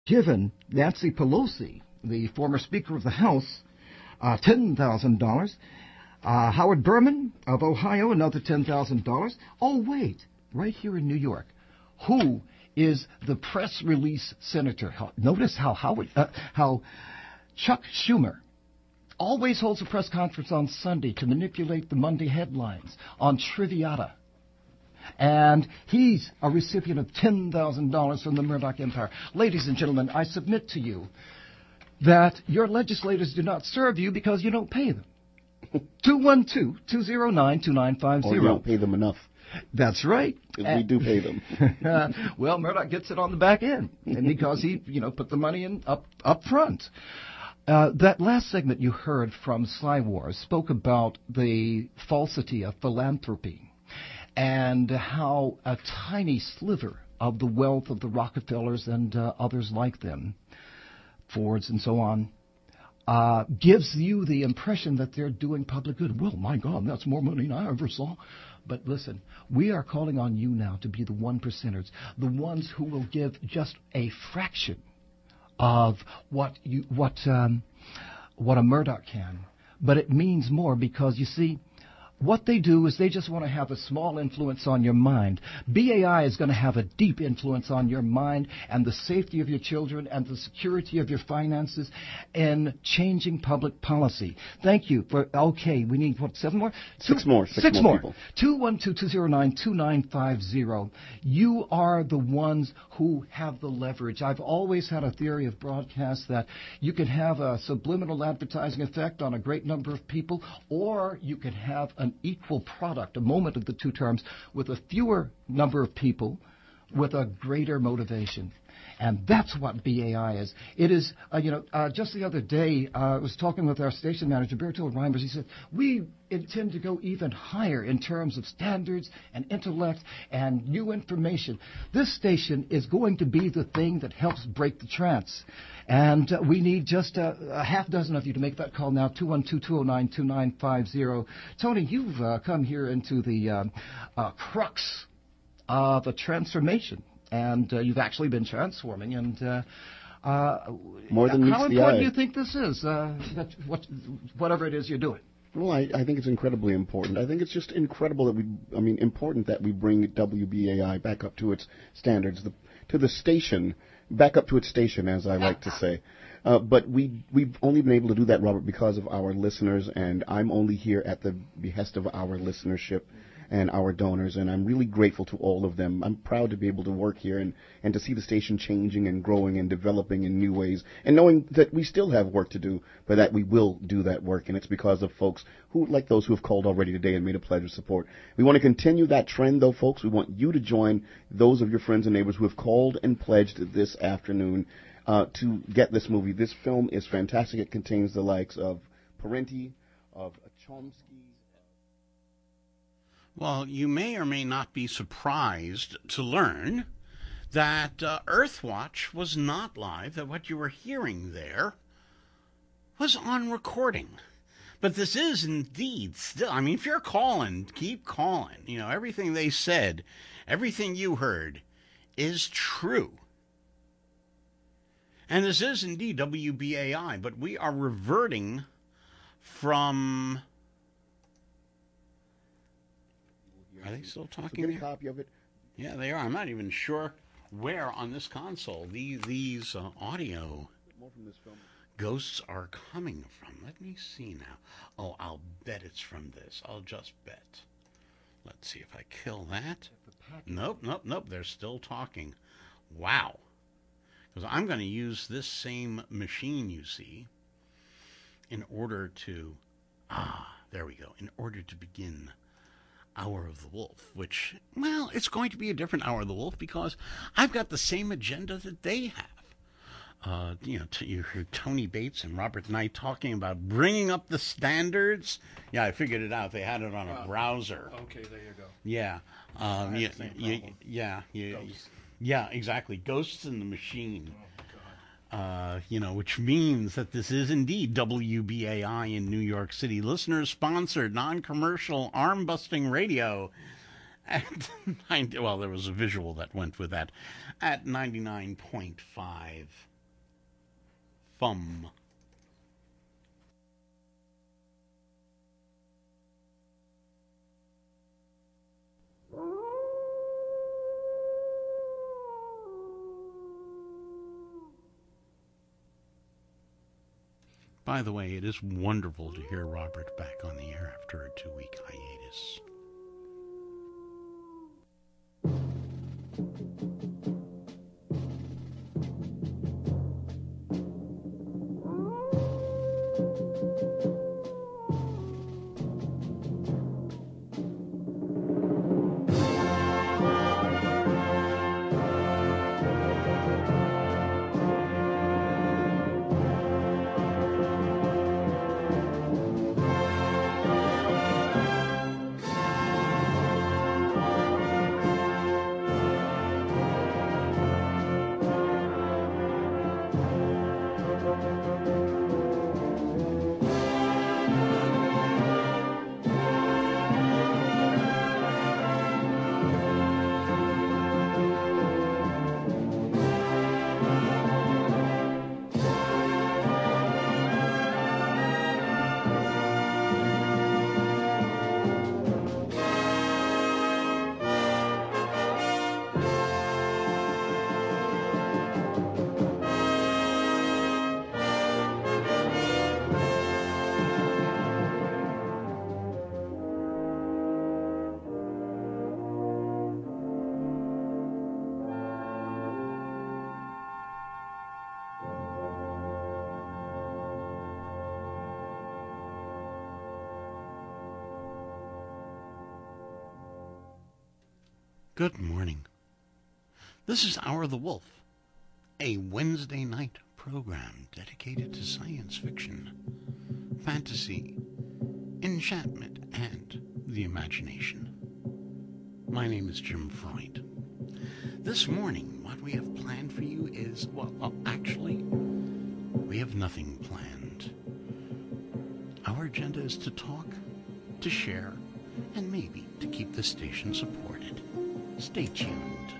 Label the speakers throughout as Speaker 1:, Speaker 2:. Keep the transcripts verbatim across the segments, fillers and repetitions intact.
Speaker 1: given Nancy Pelosi, the former Speaker of the House, uh, ten thousand dollars. Uh, Howard Berman of Ohio, another ten thousand dollars. Oh, wait, right here in New York. Who is the press release senator? Notice how Howard, uh, how Chuck Schumer always holds a press conference on Sunday to manipulate the Monday headlines on Triviata. And he's a recipient of ten thousand dollars from the Murdoch Empire. Ladies and gentlemen, I submit to you that your legislators do not serve you because you don't pay them. two one two, two zero nine, two nine five zero.
Speaker 2: Or you don't pay them enough.
Speaker 1: That's right.
Speaker 2: Because we do pay them.
Speaker 1: uh, well, Murdoch gets it on the back end, and because he, you know, put the money in up up front. Uh, that last segment you heard from Cywars spoke about the falsity of philanthropy and how a tiny sliver of the wealth of the Rockefellers and uh, others like them, Fords and so on, Uh, gives you the impression that they're doing public good. Well, my God, that's more money than I ever saw. But listen, we are calling on you now to be the one percenters, the ones who will give just a fraction of what you what um, what a Murdoch can. But it means more because, you see, what they do is they just want to have a small influence on your mind. B A I is going to have a deep influence on your mind and the safety of your children and the security of your finances in changing public policy. Thank you for, okay, we need, what, seven more?
Speaker 2: Six more. Six,
Speaker 1: six
Speaker 2: more.
Speaker 1: more. two one two, two zero nine, two nine five zero. You are the ones who have the leverage. I've always had a theory of broadcast that you can have a subliminal advertising effect on a great number of people, or you can have an equal product, a moment of the two terms, with a fewer number of people with a greater motivation. And that's what B A I is. It is, uh, you know, uh, just the other day, uh, I was talking with our station manager, Bertold Reimers. He said, we intend to go even higher in terms of standards and intellect and new information. This station is going to be the thing that helps break the trance. And uh, we need just uh, a half dozen of you to make that call now, two one two, two zero nine, two nine five zero. Tony, you've uh, come here into the um, uh, crux of a transformation. And uh, you've actually been transforming. And uh, uh,
Speaker 2: more than meets
Speaker 1: how
Speaker 2: the
Speaker 1: important
Speaker 2: eye.
Speaker 1: do you think this is? Uh, that what, whatever it is you're doing.
Speaker 2: Well, I, I think it's incredibly important. I think it's just incredible that we, I mean, important that we bring W B A I back up to its standards, the, to the station, back up to its station, as I like to say. Uh, but we, we've only been able to do that, Robert, because of our listeners, and I'm only here at the behest of our listenership and our donors, and I'm really grateful to all of them. I'm proud to be able to work here and, and to see the station changing and growing and developing in new ways, and knowing that we still have work to do, but that we will do that work, and it's because of folks who, like those who have called already today and made a pledge of support. We want to continue that trend, though, folks. We want you to join those of your friends and neighbors who have called and pledged this afternoon uh, to get this movie. This film is fantastic. It contains the likes of Parenti, of Chomsky.
Speaker 3: Well, you may or may not be surprised to learn that uh, Earthwatch was not live, that what you were hearing there was on recording. But this is indeed still, I mean, if you're calling, keep calling. You know, everything they said, everything you heard is true. And this is indeed W B A I, but we are reverting from... Are they still talking?
Speaker 2: So get a copy of it.
Speaker 3: Yeah, they are. I'm not even sure where on this console these these uh, audio
Speaker 2: More from this film.
Speaker 3: ghosts are coming from. Let me see now. Oh, I'll bet it's from this. I'll just bet. Let's see if I kill that. Nope, nope, nope. They're still talking. Wow. Because I'm going to use this same machine, you see, in order to... Ah, there we go. In order to begin... Hour of the Wolf, which, well, it's going to be a different Hour of the Wolf because I've got the same agenda that they have. Uh, you know, t- you heard Tony Bates and Robert Knight talking about bringing up the standards. Yeah, I figured it out. They had it on a uh, browser.
Speaker 4: Okay, there you go.
Speaker 3: Yeah. Um, yeah, yeah, yeah, yeah, yeah, exactly. Ghosts in the Machine. Oh. Uh, you know, which means that this is indeed W B A I in New York City. Listener-sponsored, non-commercial, arm-busting radio. At ninety, well, there was a visual that went with that. At ninety-nine point five Fum. By the way, it is wonderful to hear Robert back on the air after a two-week hiatus. Good morning. This is Hour of the Wolf, a Wednesday night program dedicated to science fiction, fantasy, enchantment, and the imagination. My name is Jim Freund. This morning, what we have planned for you is, well, well actually, we have nothing planned. Our agenda is to talk, to share, and maybe to keep the station supported. Stay tuned.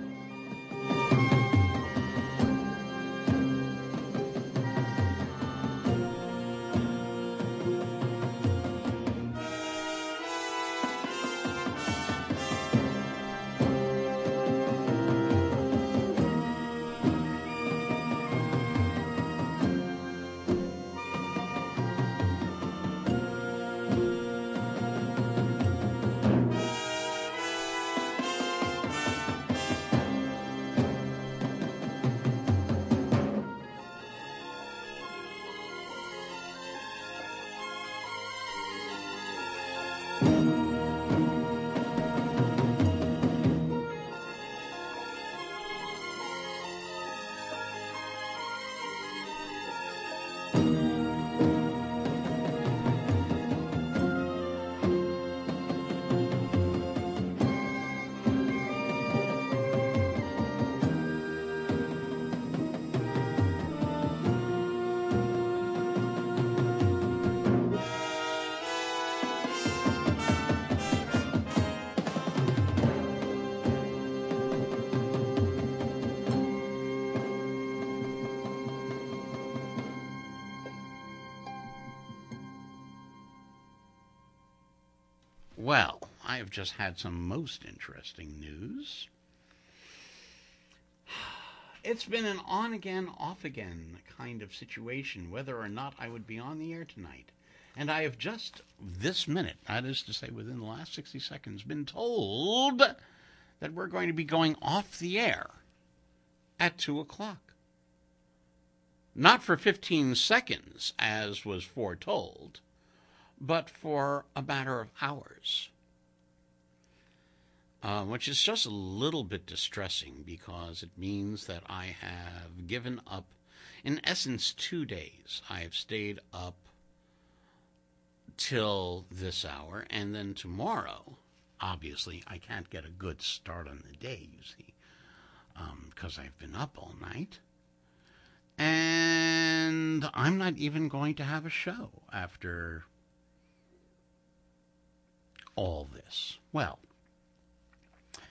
Speaker 3: Well, I have just had some most interesting news. It's been an on-again, off-again kind of situation, whether or not I would be on the air tonight. And I have just, this minute, that is to say within the last sixty seconds, been told that we're going to be going off the air at two o'clock. Not for fifteen seconds, as was foretold, but for a matter of hours. Uh, which is just a little bit distressing because it means that I have given up, in essence, two days. I have stayed up till this hour, and then tomorrow, obviously, I can't get a good start on the day, you see, because um, I've been up all night. And I'm not even going to have a show after all this. Well,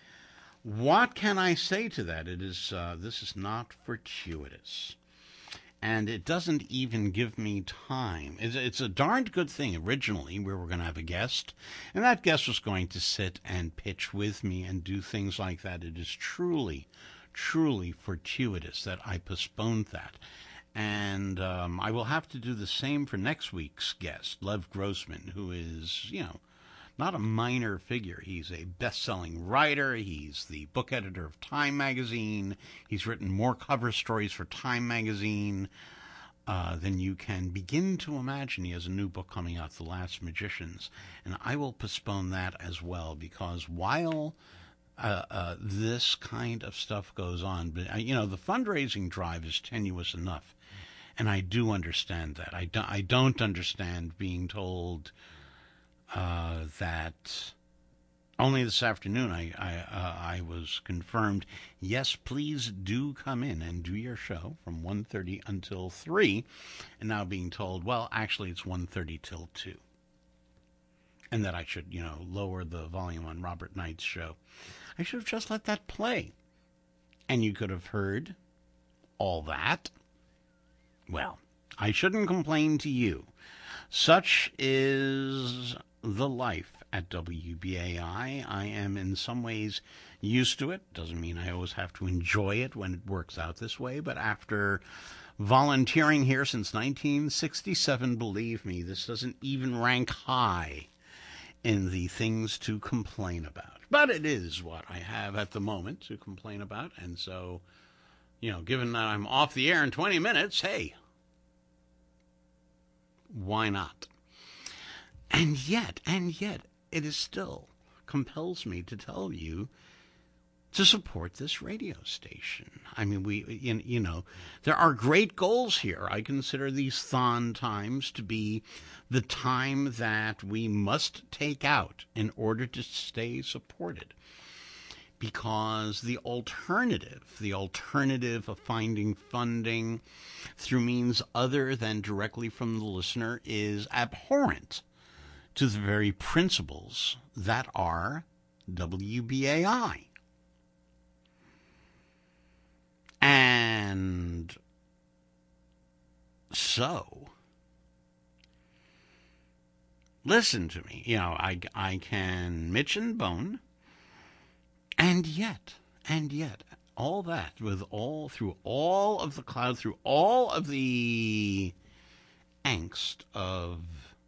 Speaker 3: what can I say to that? It is uh, this is not fortuitous. and it doesn't even give me time. It's, it's a darned good thing. Originally, we were going to have a guest, and that guest was going to sit and pitch with me and do things like that. It is truly, truly fortuitous that I postponed that. And um, I will have to do the same for next week's guest, Lev Grossman, who is, you know, not a minor figure. He's a best-selling writer. He's the book editor of Time magazine. He's written more cover stories for Time magazine uh, than you can begin to imagine. He has a new book coming out, The Last Magicians. And I will postpone that as well, because while uh, uh, this kind of stuff goes on, but, uh, you know, the fundraising drive is tenuous enough. And I do understand that. I, do, I don't understand being told uh, that only this afternoon I I, uh, I was confirmed, yes, please do come in and do your show from one thirty until three, and now being told, well, actually it's one thirty till two. And that I should, you know, lower the volume on Robert Knight's show. I should have just let that play. And you could have heard all that. Well, I shouldn't complain to you. Such is the life at W B A I. I am in some ways used to it. Doesn't mean I always have to enjoy it when it works out this way, but after volunteering here since nineteen sixty-seven, believe me, this doesn't even rank high in the things to complain about. But it is what I have at the moment to complain about, and so, you know, given that I'm off the air in twenty minutes, hey, why not? And yet, and yet, it is still compels me to tell you to support this radio station. I mean, we, you know, there are great goals here. I consider these Thon times to be the time that we must take out in order to stay supported. Because the alternative, the alternative of finding funding through means other than directly from the listener is abhorrent to the very principles that are W B A I. And so, listen to me. You know, I, I can Mitch and Bone. And yet, and yet, all that, with all, through all of the cloud, through all of the angst of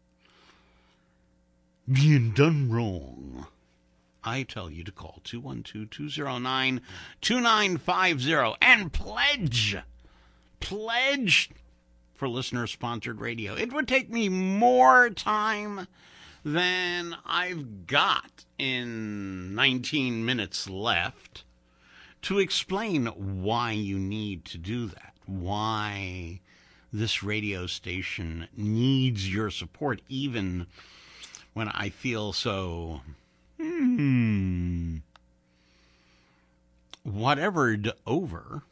Speaker 3: being done wrong, I tell you to call two one two, two zero nine, two nine five zero and pledge, pledge for listener-sponsored radio. It would take me more time than I've got in nineteen minutes left to explain why you need to do that, why this radio station needs your support, even when I feel so, hmm, whatevered over.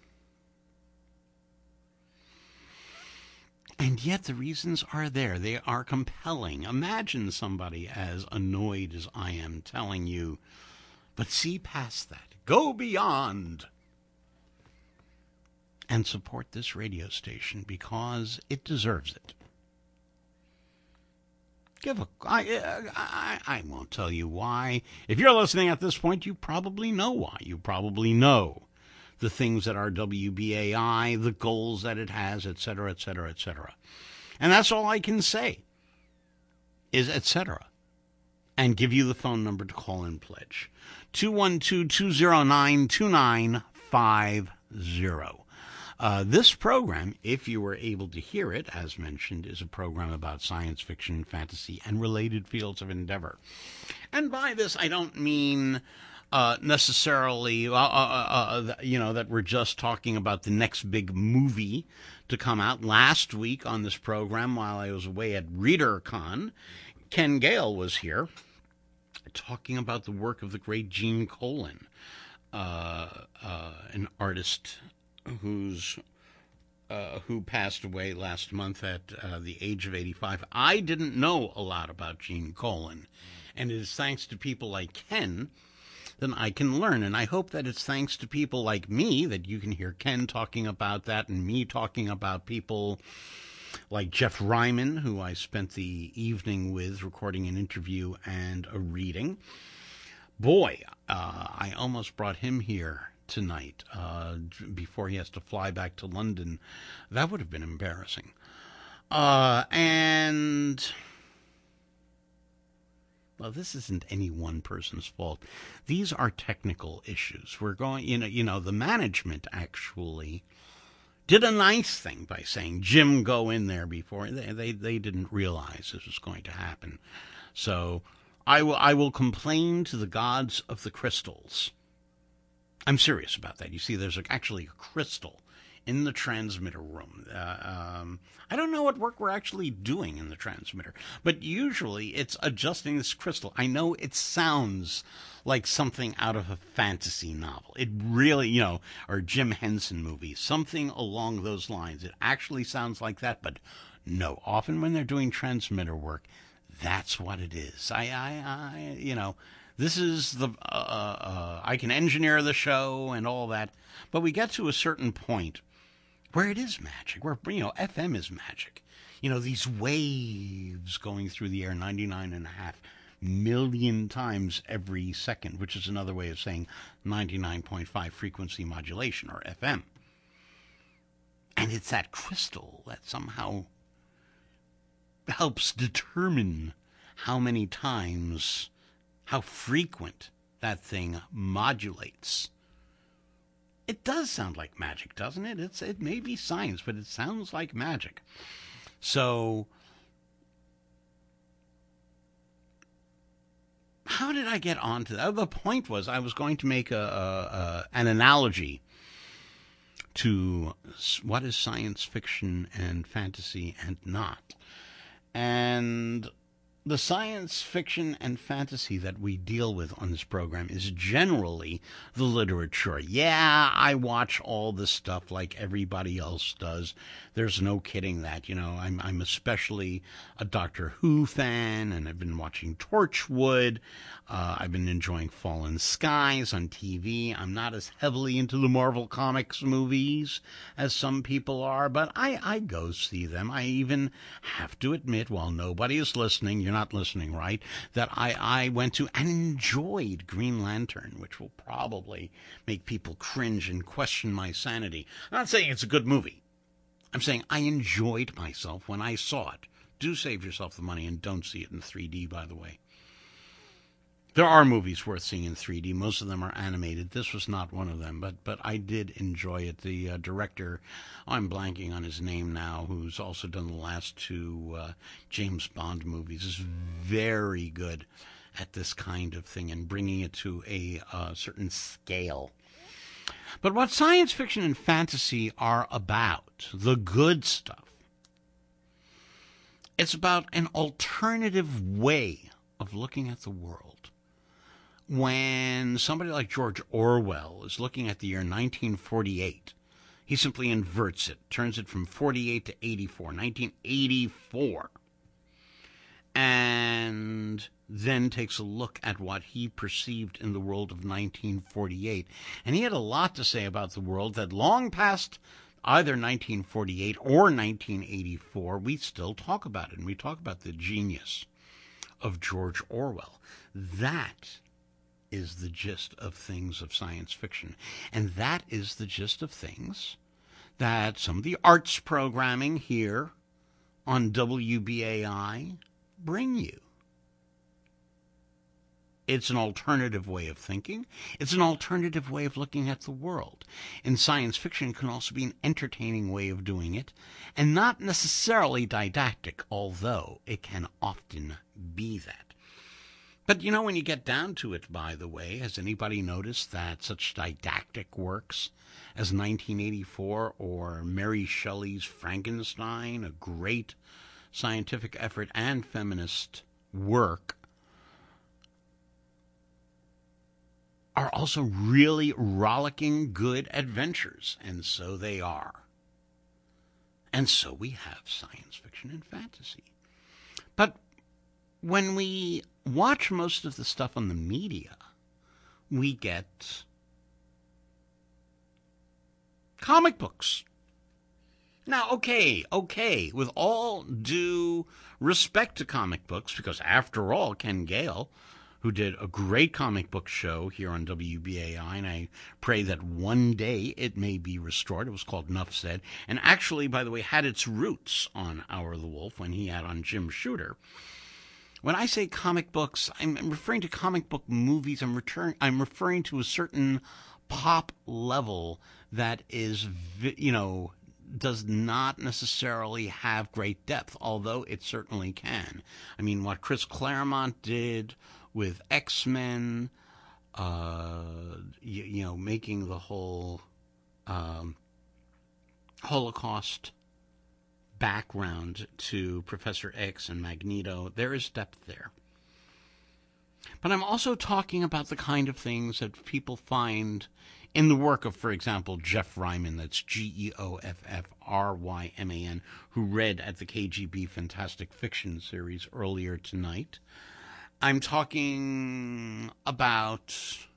Speaker 3: And yet the reasons are there. They are compelling. Imagine somebody as annoyed as I am telling you, but see past that. Go beyond. And support this radio station because it deserves it. Give a, I, I, I won't tell you why. If you're listening at this point, you probably know why. You probably know the things that are W B A I, the goals that it has, et cetera, et cetera, et cetera. And that's all I can say is et cetera. And give you the phone number to call and pledge. two one two, two zero nine, two nine five zero. Uh, this program, if you were able to hear it, as mentioned, is a program about science fiction, fantasy, and related fields of endeavor. And by this, I don't mean uh, necessarily, uh, uh, uh, you know, that we're just talking about the next big movie to come out. Last week on this program, while I was away at ReaderCon, Ken Gale was here talking about the work of the great Gene Colan, uh, uh, an artist who's uh, who passed away last month at uh, the age of eighty-five. I didn't know a lot about Gene Colan, and it is thanks to people like Ken then I can learn. And I hope that it's thanks to people like me that you can hear Ken talking about that and me talking about people like Jeff Ryman, who I spent the evening with recording an interview and a reading. Boy, uh, I almost brought him here tonight uh, before he has to fly back to London. That would have been embarrassing. Uh, and, well, this isn't any one person's fault. These are technical issues. We're going, you know, you know, the management actually did a nice thing by saying, Jim, go in there before. They, they, they didn't realize this was going to happen. So I will, I will complain to the gods of the crystals. I'm serious about that. You see, there's actually a crystal in the transmitter room. Uh, um, I don't know what work we're actually doing in the transmitter, but usually it's adjusting this crystal. I know it sounds like something out of a fantasy novel. It really, you know, or Jim Henson movie, something along those lines. It actually sounds like that, but no. Often when they're doing transmitter work, that's what it is. I, I, I you know, this is the, uh, uh, I can engineer the show and all that, but we get to a certain point where it is magic, where, you know, F M is magic. You know, these waves going through the air ninety-nine and a half million times every second, which is another way of saying ninety-nine point five frequency modulation, or F M. And it's that crystal that somehow helps determine how many times, how frequent that thing modulates. It does sound like magic, doesn't it? It's it may be science, but it sounds like magic. So, how did I get onto that? The point was I was going to make a, a, a an analogy to what is science fiction and fantasy and not. And the science fiction and fantasy that we deal with on this program is generally the literature. Yeah, I watch all this stuff like everybody else does. There's no kidding that. You know, I'm I'm especially a Doctor Who fan, and I've been watching Torchwood. Uh, I've been enjoying Fallen Skies on T V. I'm not as heavily into the Marvel Comics movies as some people are, but I, I go see them. I even have to admit, while nobody is listening, you're not listening, right, that I, I went to and enjoyed Green Lantern, which will probably make people cringe and question my sanity. I'm not saying it's a good movie. I'm saying I enjoyed myself when I saw it. Do save yourself the money and don't see it in three D, by the way. There are movies worth seeing in three D. Most of them are animated. This was not one of them, but but I did enjoy it. The uh, director, I'm blanking on his name now, who's also done the last two uh, James Bond movies, is very good at this kind of thing and bringing it to a uh, certain scale. But what science fiction and fantasy are about, the good stuff, it's about an alternative way of looking at the world. When somebody like George Orwell is looking at the year nineteen forty-eight, he simply inverts it, turns it from forty-eight to eighty-four, nineteen eighty-four, and then takes a look at what he perceived in the world of nineteen forty-eight. And he had a lot to say about the world that long past either nineteen forty-eight or nineteen eighty-four, we still talk about it, and we talk about the genius of George Orwell. That is the gist of things of science fiction. And that is the gist of things that some of the arts programming here on W B A I bring you. It's an alternative way of thinking. It's an alternative way of looking at the world. And science fiction can also be an entertaining way of doing it, and not necessarily didactic, although it can often be that. But, you know, when you get down to it, by the way, has anybody noticed that such didactic works as nineteen eighty-four or Mary Shelley's Frankenstein, a great scientific effort and feminist work, are also really rollicking good adventures? And so they are. And so we have science fiction and fantasy. But when we watch most of the stuff on the media, we get comic books. Now, okay, okay, with all due respect to comic books, because after all, Ken Gale, who did a great comic book show here on W B A I, and I pray that one day it may be restored. It was called Nuff Said, and actually, by the way, had its roots on Hour of the Wolf when he had on Jim Shooter. When I say comic books, I'm referring to comic book movies. I'm, return, I'm referring to a certain pop level that is, you know, does not necessarily have great depth, although it certainly can. I mean, what Chris Claremont did with X-Men, uh, you, you know, making the whole um, Holocaust background to Professor X and Magneto, there is depth there. But I'm also talking about the kind of things that people find in the work of, for example, Jeff Ryman, that's G E O F F R Y M A N, who read at the K G B Fantastic Fiction series earlier tonight. I'm talking about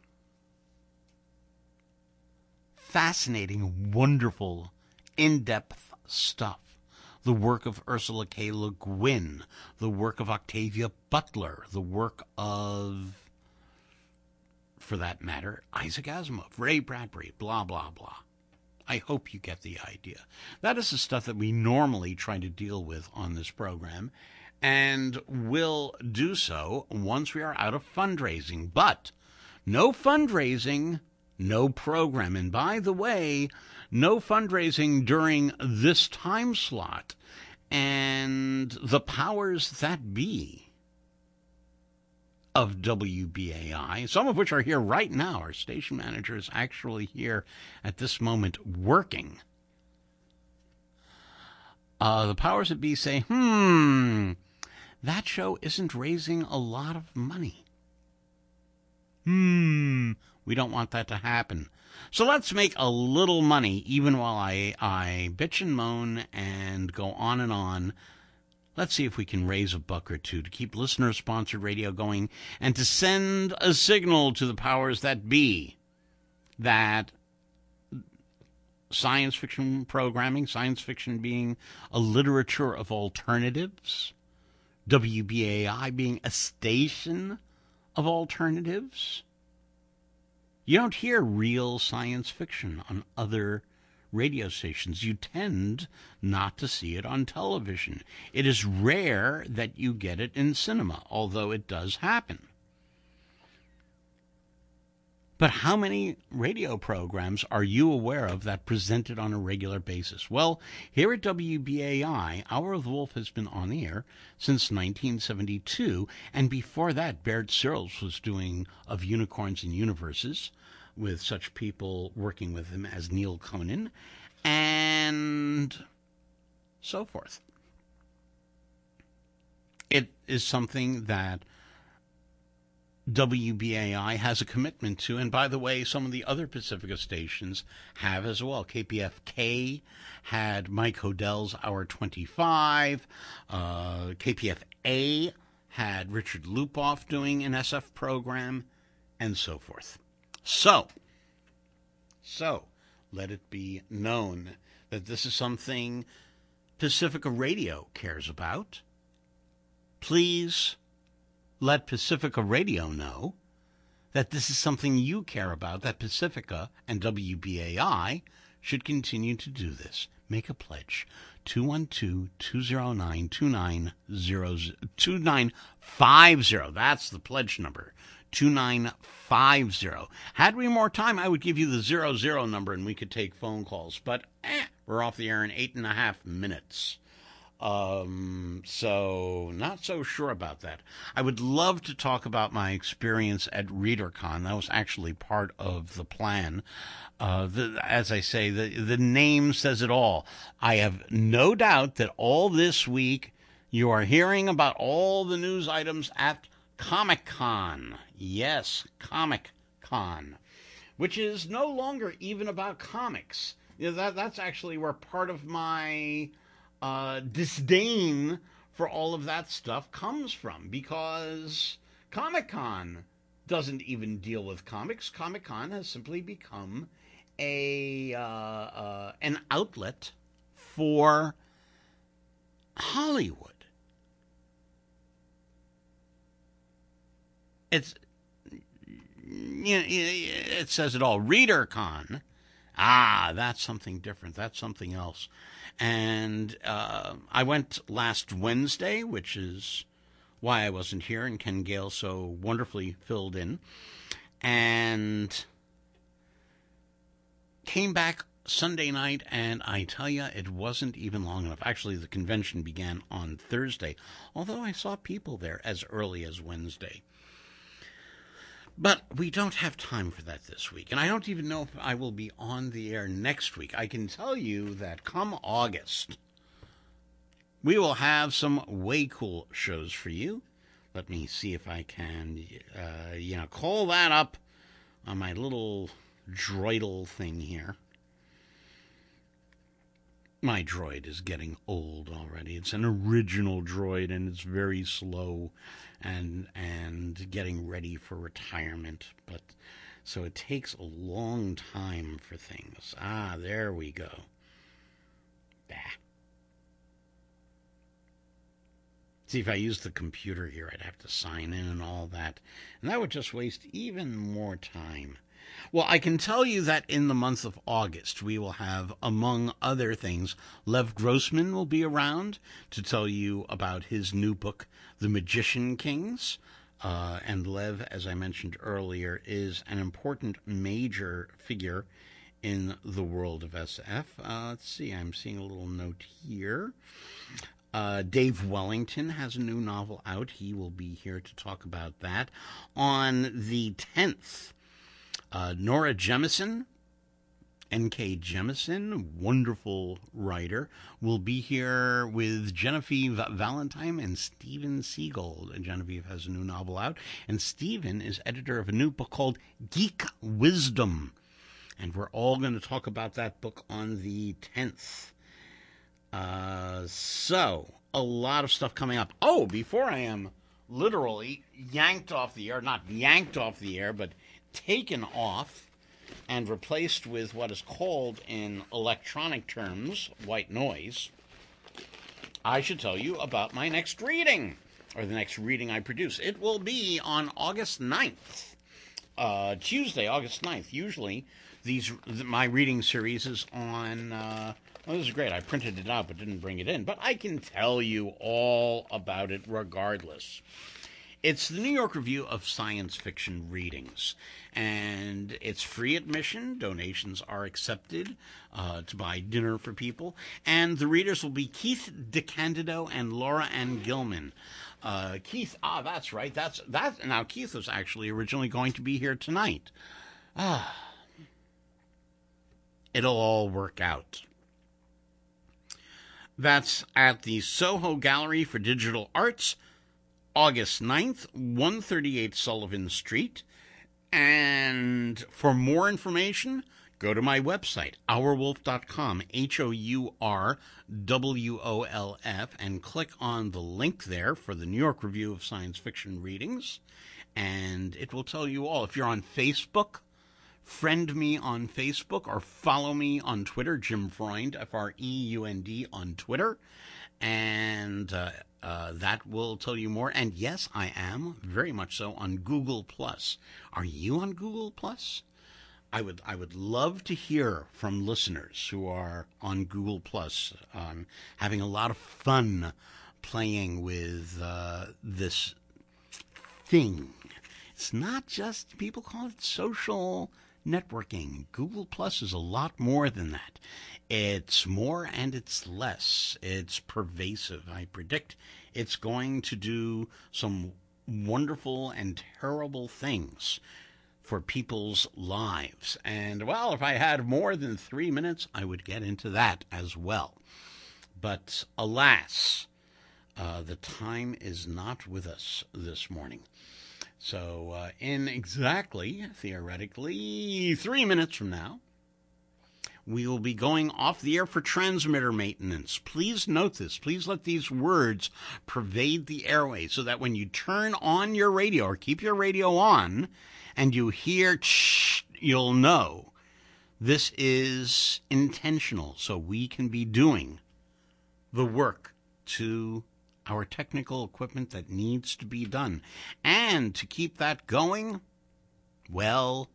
Speaker 3: fascinating, wonderful, in-depth stuff. The work of Ursula K. Le Guin, the work of Octavia Butler, the work of, for that matter, Isaac Asimov, Ray Bradbury, blah, blah, blah. I hope you get the idea. That is the stuff that we normally try to deal with on this program, and will do so once we are out of fundraising. But no fundraising, no program. And by the way, no fundraising during this time slot. And the powers that be of W B A I, some of which are here right now. Our station manager is actually here at this moment working. Uh, the powers that be say, hmm, that show isn't raising a lot of money. Hmm, we don't want that to happen. So let's make a little money, even while I, I bitch and moan and go on and on. Let's see if we can raise a buck or two to keep listener-sponsored radio going and to send a signal to the powers that be that science fiction programming, science fiction being a literature of alternatives, W B A I being a station of alternatives. You don't hear real science fiction on other radio stations. You tend not to see it on television. It is rare that you get it in cinema, although it does happen. But how many radio programs are you aware of that present it on a regular basis? Well, here at W B A I, Hour of the Wolf has been on the air since nineteen seventy-two, and before that, Baird Searles was doing Of Unicorns and Universes, with such people working with him as Neil Conan, and so forth. It is something that W B A I has a commitment to, and by the way, some of the other Pacifica stations have as well. K P F K had Mike Hodell's Hour twenty-five. Uh, K P F A had Richard Lupoff doing an S F program, and so forth. So, so, let it be known that this is something Pacifica Radio cares about. Please let Pacifica Radio know that this is something you care about, that Pacifica and W B A I should continue to do this. Make a pledge. two one two, two zero nine, two nine zero zero, two nine five zero. That's the pledge number. two nine five zero. Had we more time, I would give you the zero zero number and we could take phone calls. But eh, we're off the air in eight and a half minutes. Um, so not so sure about that. I would love to talk about my experience at ReaderCon. That was actually part of the plan. Uh, the, as I say, the, the name says it all. I have no doubt that all this week you are hearing about all the news items at Comic-Con. Yes, Comic-Con, which is no longer even about comics. You know, that, that's actually where part of my Uh, disdain for all of that stuff comes from, because Comic-Con doesn't even deal with comics. Comic-Con has simply become a uh, uh, an outlet for Hollywood. It's you know, it says it all. ReaderCon, ah, that's something different. That's something else. And uh, I went last Wednesday, which is why I wasn't here, and Ken Gale so wonderfully filled in, and came back Sunday night, and I tell you, it wasn't even long enough. Actually, the convention began on Thursday, although I saw people there as early as Wednesday. But we don't have time for that this week, and I don't even know if I will be on the air next week. I can tell you that come August, we will have some way cool shows for you. Let me see if I can, uh, you know, call that up on my little droidal thing here. My droid is getting old already. It's an original droid, and it's very slow and and getting ready for retirement. But so it takes a long time for things. Ah, there we go. Bah. See, if I used the computer here, I'd have to sign in and all that, and that would just waste even more time. Well, I can tell you that in the month of August, we will have, among other things, Lev Grossman will be around to tell you about his new book, The Magician Kings. Uh, and Lev, as I mentioned earlier, is an important major figure in the world of S F. Uh, let's see, I'm seeing a little note here. Uh, Dave Wellington has a new novel out. He will be here to talk about that. On the tenth, Uh, Nora Jemisin, N K Jemisin, wonderful writer, will be here with Genevieve Valentine and Steven Siegel. Genevieve has a new novel out, and Steven is editor of a new book called Geek Wisdom. And we're all going to talk about that book on the tenth. Uh, so, a lot of stuff coming up. Oh, before I am literally yanked off the air, not yanked off the air, but taken off and replaced with what is called in electronic terms white noise, I should tell you about my next reading, or the next reading I produce. It will be on August ninth, uh, Tuesday, August ninth. Usually, these my reading series is on, uh, oh, this is great. I printed it out but didn't bring it in, but I can tell you all about it regardless. It's the New York Review of Science Fiction Readings, and it's free admission. Donations are accepted uh, to buy dinner for people, and the readers will be Keith DeCandido and Laura Ann Gilman. Uh, Keith, ah, that's right. That's that. Now, Keith was actually originally going to be here tonight. Ah, it'll all work out. That's at the Soho Gallery for Digital Arts, August ninth, one thirty-eight Sullivan Street. And for more information, go to my website, our wolf dot com, H O U R W O L F, and click on the link there for the New York Review of Science Fiction Readings. And it will tell you all. If you're on Facebook, friend me on Facebook or follow me on Twitter, Jim Freund, F R E U N D on Twitter. And uh, uh, that will tell you more. And yes, I am very much so on Google Plus. Are you on Google Plus? I would I would love to hear from listeners who are on Google Plus, um, having a lot of fun playing with uh, this thing. It's not just, people call it social networking. Google Plus is a lot more than that. It's more and it's less. It's pervasive. I predict it's going to do some wonderful and terrible things for people's lives. And, well, if I had more than three minutes, I would get into that as well. But, alas, uh, the time is not with us this morning. So, uh, in exactly, theoretically, three minutes from now, we will be going off the air for transmitter maintenance. Please note this. Please let these words pervade the airways so that when you turn on your radio or keep your radio on and you hear shh, you'll know this is intentional so we can be doing the work to our technical equipment that needs to be done. And to keep that going, well,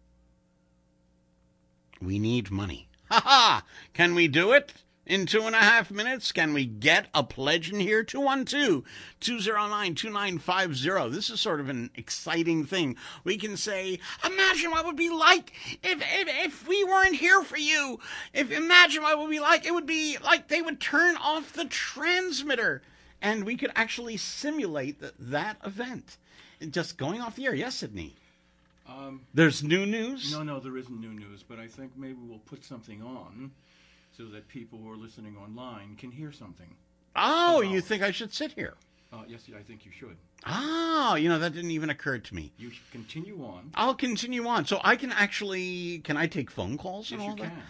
Speaker 3: we need money. Ha ha! Can we do it in two and a half minutes? Can we get a pledge in here? two one two, two zero nine, two nine five zero. This is sort of an exciting thing. We can say, imagine what it would be like if, if, if we weren't here for you. If imagine what it would be like. It would be like they would turn off the transmitter. And we could actually simulate the, that event. Just going off the air. Yes, Sydney?
Speaker 4: Um,
Speaker 3: There's new news?
Speaker 4: No, no, there isn't new news, but I think maybe we'll put something on so that people who are listening online can hear something.
Speaker 3: Oh,
Speaker 4: Oh.
Speaker 3: you think I should sit here?
Speaker 4: Uh, yes, I think you should.
Speaker 3: Oh, you know, that didn't even occur to me.
Speaker 4: You should continue on.
Speaker 3: I'll continue on. So I can actually, can I take phone calls
Speaker 4: Yes,
Speaker 3: and all
Speaker 4: you
Speaker 3: that?
Speaker 4: can.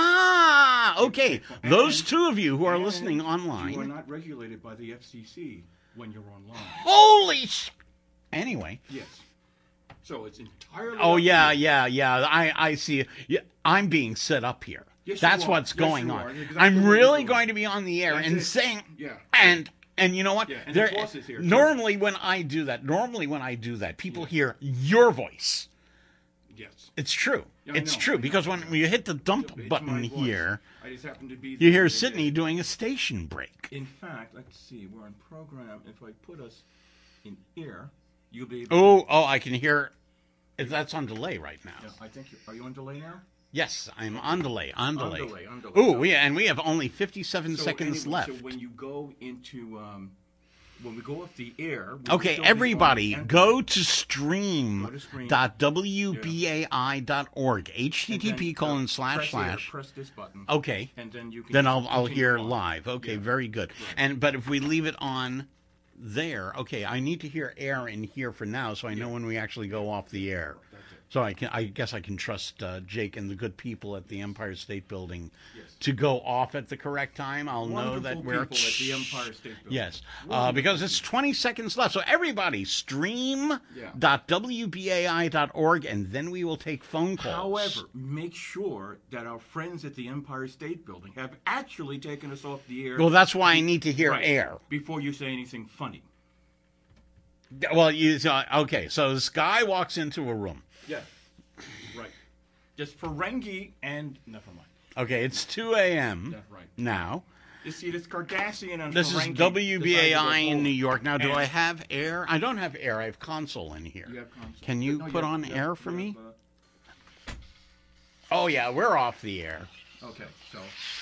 Speaker 3: Ah, okay.
Speaker 4: And-
Speaker 3: Those two of you who are
Speaker 4: and
Speaker 3: listening
Speaker 4: You are
Speaker 3: online.
Speaker 4: not regulated by the F C C when you're online.
Speaker 3: Holy sh... Anyway.
Speaker 4: Yes. So it's entirely.
Speaker 3: Oh,
Speaker 4: up to
Speaker 3: yeah,
Speaker 4: you.
Speaker 3: yeah, yeah. I, I see. Yeah, I'm being set up here.
Speaker 4: Yes, you
Speaker 3: That's
Speaker 4: are.
Speaker 3: what's
Speaker 4: Yes,
Speaker 3: going
Speaker 4: you
Speaker 3: on.
Speaker 4: are. Exactly
Speaker 3: I'm
Speaker 4: what you're
Speaker 3: really
Speaker 4: doing.
Speaker 3: going to be on the air
Speaker 4: That's
Speaker 3: and
Speaker 4: it.
Speaker 3: saying,
Speaker 4: Yeah.
Speaker 3: and and you know what?
Speaker 4: Yeah, and the
Speaker 3: There-
Speaker 4: boss is here, too.
Speaker 3: normally when I do that, normally when I do that, people hear your voice.
Speaker 4: Yes.
Speaker 3: It's true.
Speaker 4: Yeah, I
Speaker 3: it's
Speaker 4: know,
Speaker 3: true
Speaker 4: I
Speaker 3: because
Speaker 4: know.
Speaker 3: when you hit the dump
Speaker 4: It's
Speaker 3: button
Speaker 4: my voice.
Speaker 3: here,
Speaker 4: I just happen to be.
Speaker 3: you
Speaker 4: there.
Speaker 3: hear
Speaker 4: It-
Speaker 3: Sydney
Speaker 4: it-
Speaker 3: doing a station break.
Speaker 4: In fact, let's see. We're on program. If I put us in air, you'll be able.
Speaker 3: Oh, oh, I can hear. That's on delay right now.
Speaker 4: Yeah, I think. You, are you on delay now?
Speaker 3: Yes, I'm on delay. On delay.
Speaker 4: On delay. On delay.
Speaker 3: Oh,
Speaker 4: So-
Speaker 3: we and we have only fifty-seven
Speaker 4: so
Speaker 3: seconds
Speaker 4: anyway,
Speaker 3: left.
Speaker 4: So when you go into, um, when we go off the air. we will
Speaker 3: Okay,
Speaker 4: still be
Speaker 3: everybody,
Speaker 4: on
Speaker 3: go to
Speaker 4: Go to
Speaker 3: stream
Speaker 4: stream.
Speaker 3: dot w b a i dot org.
Speaker 4: and then,
Speaker 3: http
Speaker 4: uh,
Speaker 3: colon slash
Speaker 4: press here,
Speaker 3: slash.
Speaker 4: Press this button.
Speaker 3: Okay.
Speaker 4: And then you can.
Speaker 3: Then I'll I'll
Speaker 4: continue
Speaker 3: hear
Speaker 4: on.
Speaker 3: live. Okay,
Speaker 4: Yeah.
Speaker 3: very good.
Speaker 4: Right.
Speaker 3: And but if we leave it on there, okay, I need to hear air in here for now, so I know when we actually go off the air.
Speaker 4: That's it.
Speaker 3: So I can, I guess I can trust uh, Jake and the good people at the Empire State Building
Speaker 4: Yes.
Speaker 3: to go off at the correct time. I'll
Speaker 4: Wonderful
Speaker 3: know that we're
Speaker 4: people at the Empire State Building.
Speaker 3: Yes, uh,
Speaker 4: Wonderful
Speaker 3: because it's twenty seconds left. So everybody, stream dot w b a i dot org, and then we will take phone calls.
Speaker 4: However, make sure that our friends at the Empire State Building have actually taken us off the air.
Speaker 3: well, that's why I need to hear
Speaker 4: Right,
Speaker 3: air.
Speaker 4: before you say anything funny.
Speaker 3: Well, you so, okay. So this guy walks into a room.
Speaker 4: Yeah, right. Just Ferengi and never mind.
Speaker 3: Okay, it's two a.m.
Speaker 4: That's right.
Speaker 3: now.
Speaker 4: You see, this Cardassian and
Speaker 3: This is
Speaker 4: Ferengi
Speaker 3: W B A I
Speaker 4: decided to go
Speaker 3: in New
Speaker 4: home.
Speaker 3: York. Now, do
Speaker 4: And-
Speaker 3: I have air? I don't have air. I have console in here.
Speaker 4: You have console.
Speaker 3: Can you
Speaker 4: No,
Speaker 3: put
Speaker 4: have-
Speaker 3: on
Speaker 4: you
Speaker 3: air
Speaker 4: have-
Speaker 3: for
Speaker 4: you
Speaker 3: me?
Speaker 4: have,
Speaker 3: Oh, yeah, we're off the air.
Speaker 4: uh, okay, so.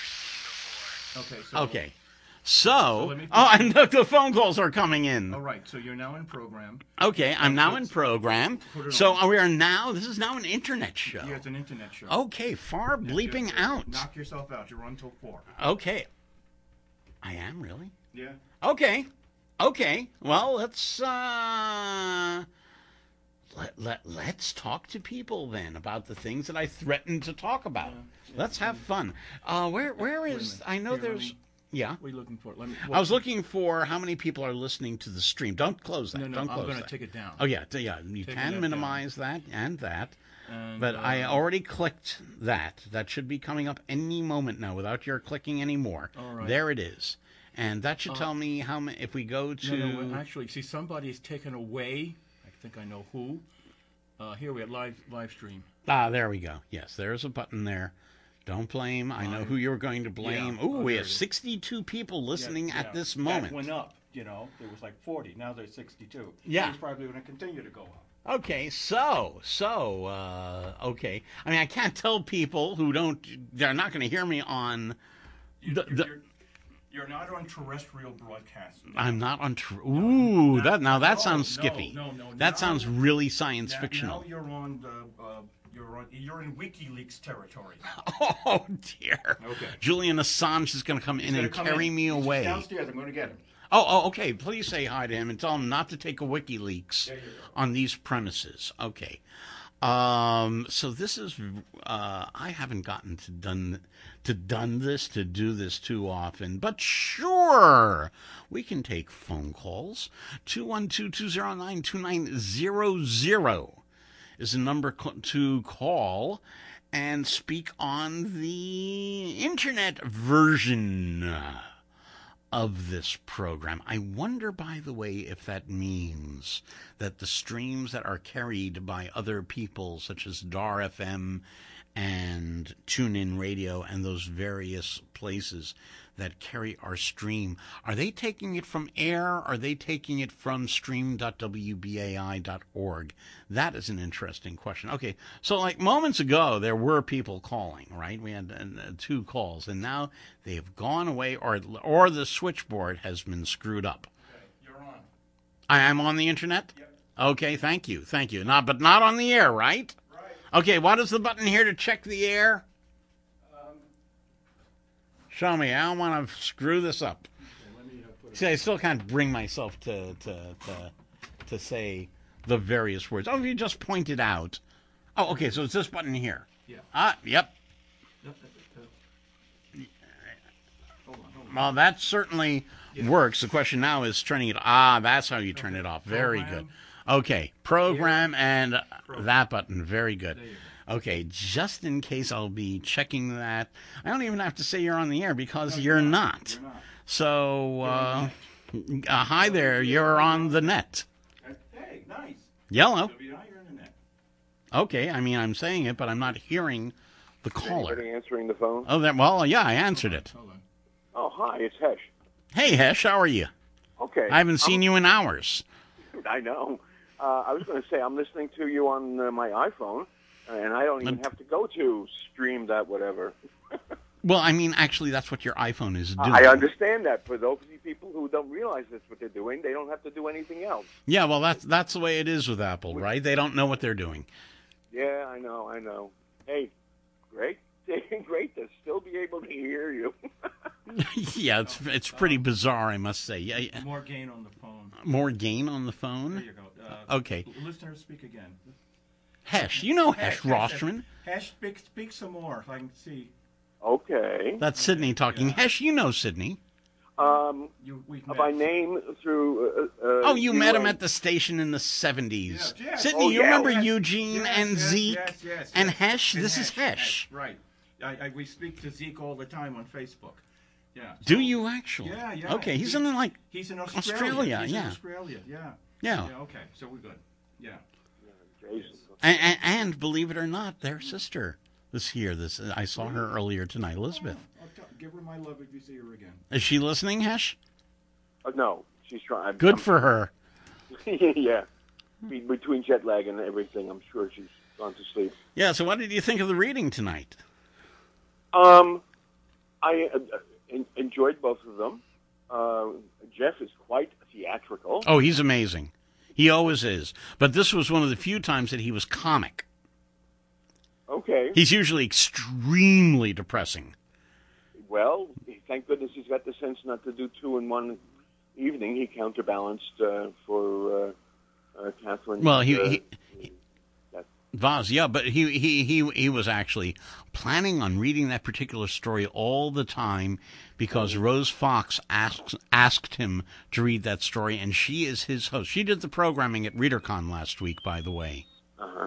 Speaker 4: Okay, so.
Speaker 3: Okay. So,
Speaker 4: let me-
Speaker 3: oh, and the, the phone calls are coming in.
Speaker 4: All right, so you're now in program.
Speaker 3: Okay, I'm now in
Speaker 4: let's
Speaker 3: program.
Speaker 4: put it
Speaker 3: So
Speaker 4: on.
Speaker 3: we are now, this is now an internet show.
Speaker 4: Yeah, it's an internet show.
Speaker 3: Okay, far
Speaker 4: Yeah,
Speaker 3: bleeping
Speaker 4: just-
Speaker 3: out.
Speaker 4: Knock yourself out. You're on till four.
Speaker 3: Okay. I am, really?
Speaker 4: Yeah.
Speaker 3: Okay. Okay. Well, let's uh let, let let's talk to people then about the things that I threatened to talk about.
Speaker 4: Yeah, yeah.
Speaker 3: Let's have fun. Uh where where
Speaker 4: Wait a
Speaker 3: is
Speaker 4: minute.
Speaker 3: I know
Speaker 4: Here, let
Speaker 3: there's
Speaker 4: me-
Speaker 3: yeah.
Speaker 4: What are you looking for? Let me.
Speaker 3: I was looking for how many people are listening to the stream. Don't close that.
Speaker 4: No, no,
Speaker 3: Don't
Speaker 4: I'm
Speaker 3: close
Speaker 4: going to
Speaker 3: that.
Speaker 4: take it down.
Speaker 3: Oh yeah, t- yeah. You
Speaker 4: Taking
Speaker 3: can
Speaker 4: that
Speaker 3: minimize that and that.
Speaker 4: And,
Speaker 3: But I
Speaker 4: uh,
Speaker 3: already clicked that. That should be coming up any moment now without your clicking anymore.
Speaker 4: All right.
Speaker 3: There it is. And that should
Speaker 4: Uh,
Speaker 3: tell me how many, if we go to...
Speaker 4: No, no, well, actually, see, somebody's taken away. I think I know who. Uh, here we have live live stream.
Speaker 3: Ah, there we go. Yes, there's a button there. Don't blame. I know
Speaker 4: Fine.
Speaker 3: who you're going to blame.
Speaker 4: Yeah.
Speaker 3: Ooh,
Speaker 4: Oh,
Speaker 3: we
Speaker 4: there
Speaker 3: have
Speaker 4: it is.
Speaker 3: sixty-two people listening
Speaker 4: Yeah,
Speaker 3: at
Speaker 4: yeah.
Speaker 3: this
Speaker 4: That
Speaker 3: moment.
Speaker 4: went up, you know. There was like forty. Now there's sixty-two.
Speaker 3: Yeah.
Speaker 4: It's probably going to continue to go up.
Speaker 3: Okay, so, so, uh, okay. I mean, I can't tell people who don't, they're not going to hear me on...
Speaker 4: You,
Speaker 3: The-
Speaker 4: you're,
Speaker 3: the-
Speaker 4: you're, you're not on terrestrial broadcast.
Speaker 3: I'm not on... Tr- Ooh,
Speaker 4: Now-
Speaker 3: that now that
Speaker 4: no,
Speaker 3: sounds
Speaker 4: no,
Speaker 3: skippy.
Speaker 4: no, no,
Speaker 3: That
Speaker 4: now-
Speaker 3: sounds really science
Speaker 4: Now,
Speaker 3: fictional.
Speaker 4: now you're on the. Uh, you're on. You're in WikiLeaks territory.
Speaker 3: Oh dear.
Speaker 4: Okay.
Speaker 3: Julian Assange is going to come in
Speaker 4: He's gonna
Speaker 3: and
Speaker 4: come
Speaker 3: carry
Speaker 4: in.
Speaker 3: me
Speaker 4: He's just
Speaker 3: away.
Speaker 4: downstairs. I'm going to get him.
Speaker 3: Oh, oh, okay. Please say hi to him and tell him not to take a WikiLeaks
Speaker 4: There you go.
Speaker 3: on these premises. Okay. Um, so this is, uh, I haven't gotten to done, to done this, to do this too often, but sure, we can take phone calls. two one two, two zero nine, two nine zero zero is the number to call and speak on the internet version of this program. I wonder, by the way, if that means that the streams that are carried by other people, such as D A R F M and TuneIn Radio and those various places that carry our stream, are they taking it from air? Are they taking it from stream dot w b a i dot org? That is an interesting question. Okay, so like moments ago, there were people calling, right? We had uh, two calls, and now they've gone away, or or the switchboard has been screwed up.
Speaker 4: Okay, you're on.
Speaker 3: I am on the internet?
Speaker 4: Yep.
Speaker 3: Okay, thank you, thank you. Not, but not on the air, right?
Speaker 4: Right.
Speaker 3: Okay, what is the button here to check the air?
Speaker 4: Um,
Speaker 3: Show me. I don't want to screw this up.
Speaker 4: okay, let me uh, put it.
Speaker 3: See, I still can't bring myself to to to, to say the various words. Oh, you just pointed out. Oh, okay, so it's this button here.
Speaker 4: Yeah.
Speaker 3: Ah, yep.
Speaker 4: Uh, uh, uh, Hold on, hold on.
Speaker 3: Well, that certainly
Speaker 4: Yeah.
Speaker 3: works. The question now is turning it. Ah, that's how you turn
Speaker 4: Okay.
Speaker 3: it off. Very
Speaker 4: Program.
Speaker 3: good. Okay, program and
Speaker 4: Program.
Speaker 3: that button. Very good.
Speaker 4: There you
Speaker 3: Okay, just in case I'll be checking that. I don't even have to say you're on the air because
Speaker 4: No,
Speaker 3: you're,
Speaker 4: you're
Speaker 3: not.
Speaker 4: not. You're not.
Speaker 3: So,
Speaker 4: You're on
Speaker 3: uh, uh, hi there. You're on the net.
Speaker 4: Uh, Hey, nice.
Speaker 3: Yellow.
Speaker 4: W I, you're in the net.
Speaker 3: Okay, I mean, I'm saying it, but I'm not hearing the caller.
Speaker 5: Anybody answering the phone?
Speaker 3: Oh, that, well, yeah, I answered it.
Speaker 4: Hold on.
Speaker 5: Oh, hi, it's Hesh.
Speaker 3: Hey, Hesh, how are you?
Speaker 5: Okay.
Speaker 3: I haven't seen you in hours.
Speaker 5: I know. Uh, I was going to say, I'm listening to you on uh, my iPhone, and I don't even
Speaker 3: And-
Speaker 5: have to go to stream that whatever.
Speaker 3: Well, I mean, actually, that's what your iPhone is doing.
Speaker 5: I understand that. For those people who don't realize that's what they're doing, they don't have to do anything else.
Speaker 3: Yeah, well, that's that's the way it is with Apple, right? They don't know what they're doing.
Speaker 5: Yeah, I know, I know. Hey, great. Great to still be able to hear you.
Speaker 3: Yeah, it's it's pretty bizarre, I must say. Yeah, yeah.
Speaker 4: More gain on the phone.
Speaker 3: More gain on the
Speaker 4: There
Speaker 3: phone.
Speaker 4: you go. Uh,
Speaker 3: Okay.
Speaker 4: l- Listeners, speak again.
Speaker 3: Hesh, you know Hesh Rostron.
Speaker 4: Hesh, speak, speak some more so I can see.
Speaker 5: Okay.
Speaker 3: That's Sydney talking.
Speaker 4: Yeah.
Speaker 3: Hesh, you know Sydney.
Speaker 5: Um,
Speaker 4: You, we've met.
Speaker 5: by name through. Uh, uh,
Speaker 3: Oh, you met him
Speaker 5: and-
Speaker 3: at the station in the seventies.
Speaker 4: Yeah, yeah.
Speaker 3: Sydney,
Speaker 5: Oh,
Speaker 3: you
Speaker 5: yeah.
Speaker 3: remember
Speaker 4: Yes,
Speaker 3: Eugene
Speaker 4: yes,
Speaker 3: and
Speaker 4: yes,
Speaker 3: Zeke
Speaker 4: yes, yes,
Speaker 3: and
Speaker 4: yes.
Speaker 3: Hesh?
Speaker 4: And
Speaker 3: This is Hesh.
Speaker 4: Right. I, I, we speak to Zeke all the time on Facebook. Yeah.
Speaker 3: Do
Speaker 4: So-
Speaker 3: you actually?
Speaker 4: Yeah, yeah.
Speaker 3: Okay, he's
Speaker 4: He-
Speaker 3: in like,
Speaker 4: He's in Australia.
Speaker 3: Australia,
Speaker 4: He's
Speaker 3: yeah.
Speaker 4: in Australia, yeah.
Speaker 3: yeah.
Speaker 4: Yeah, okay. So we're good. Yeah.
Speaker 5: Jason.
Speaker 3: And, and, and believe it or not, their sister is here. This I saw her earlier tonight, Elizabeth.
Speaker 4: I'll tell, give her my love if you see her again.
Speaker 3: Is she listening, Hesh?
Speaker 5: Uh, no, she's trying.
Speaker 3: Good for her.
Speaker 5: Yeah. Be- Between jet lag and everything, I'm sure she's gone to sleep.
Speaker 3: Yeah, so what did you think of the reading tonight?
Speaker 5: Um, I uh, en- enjoyed both of them. Uh, Jeff is quite theatrical.
Speaker 3: Oh, he's amazing. He always is. But this was one of the few times that he was comic.
Speaker 5: Okay.
Speaker 3: He's usually extremely depressing.
Speaker 5: Well, thank goodness he's got the sense not to do two in one evening. He counterbalanced uh, for uh, uh, Catherine.
Speaker 3: Well, he,
Speaker 5: uh,
Speaker 3: he Vaz, yeah, but he, he, he, he was actually planning on reading that particular story all the time because Rose Fox asked, asked him to read that story, and she is his host. She did the programming at ReaderCon last week, by the way.
Speaker 5: Uh-huh.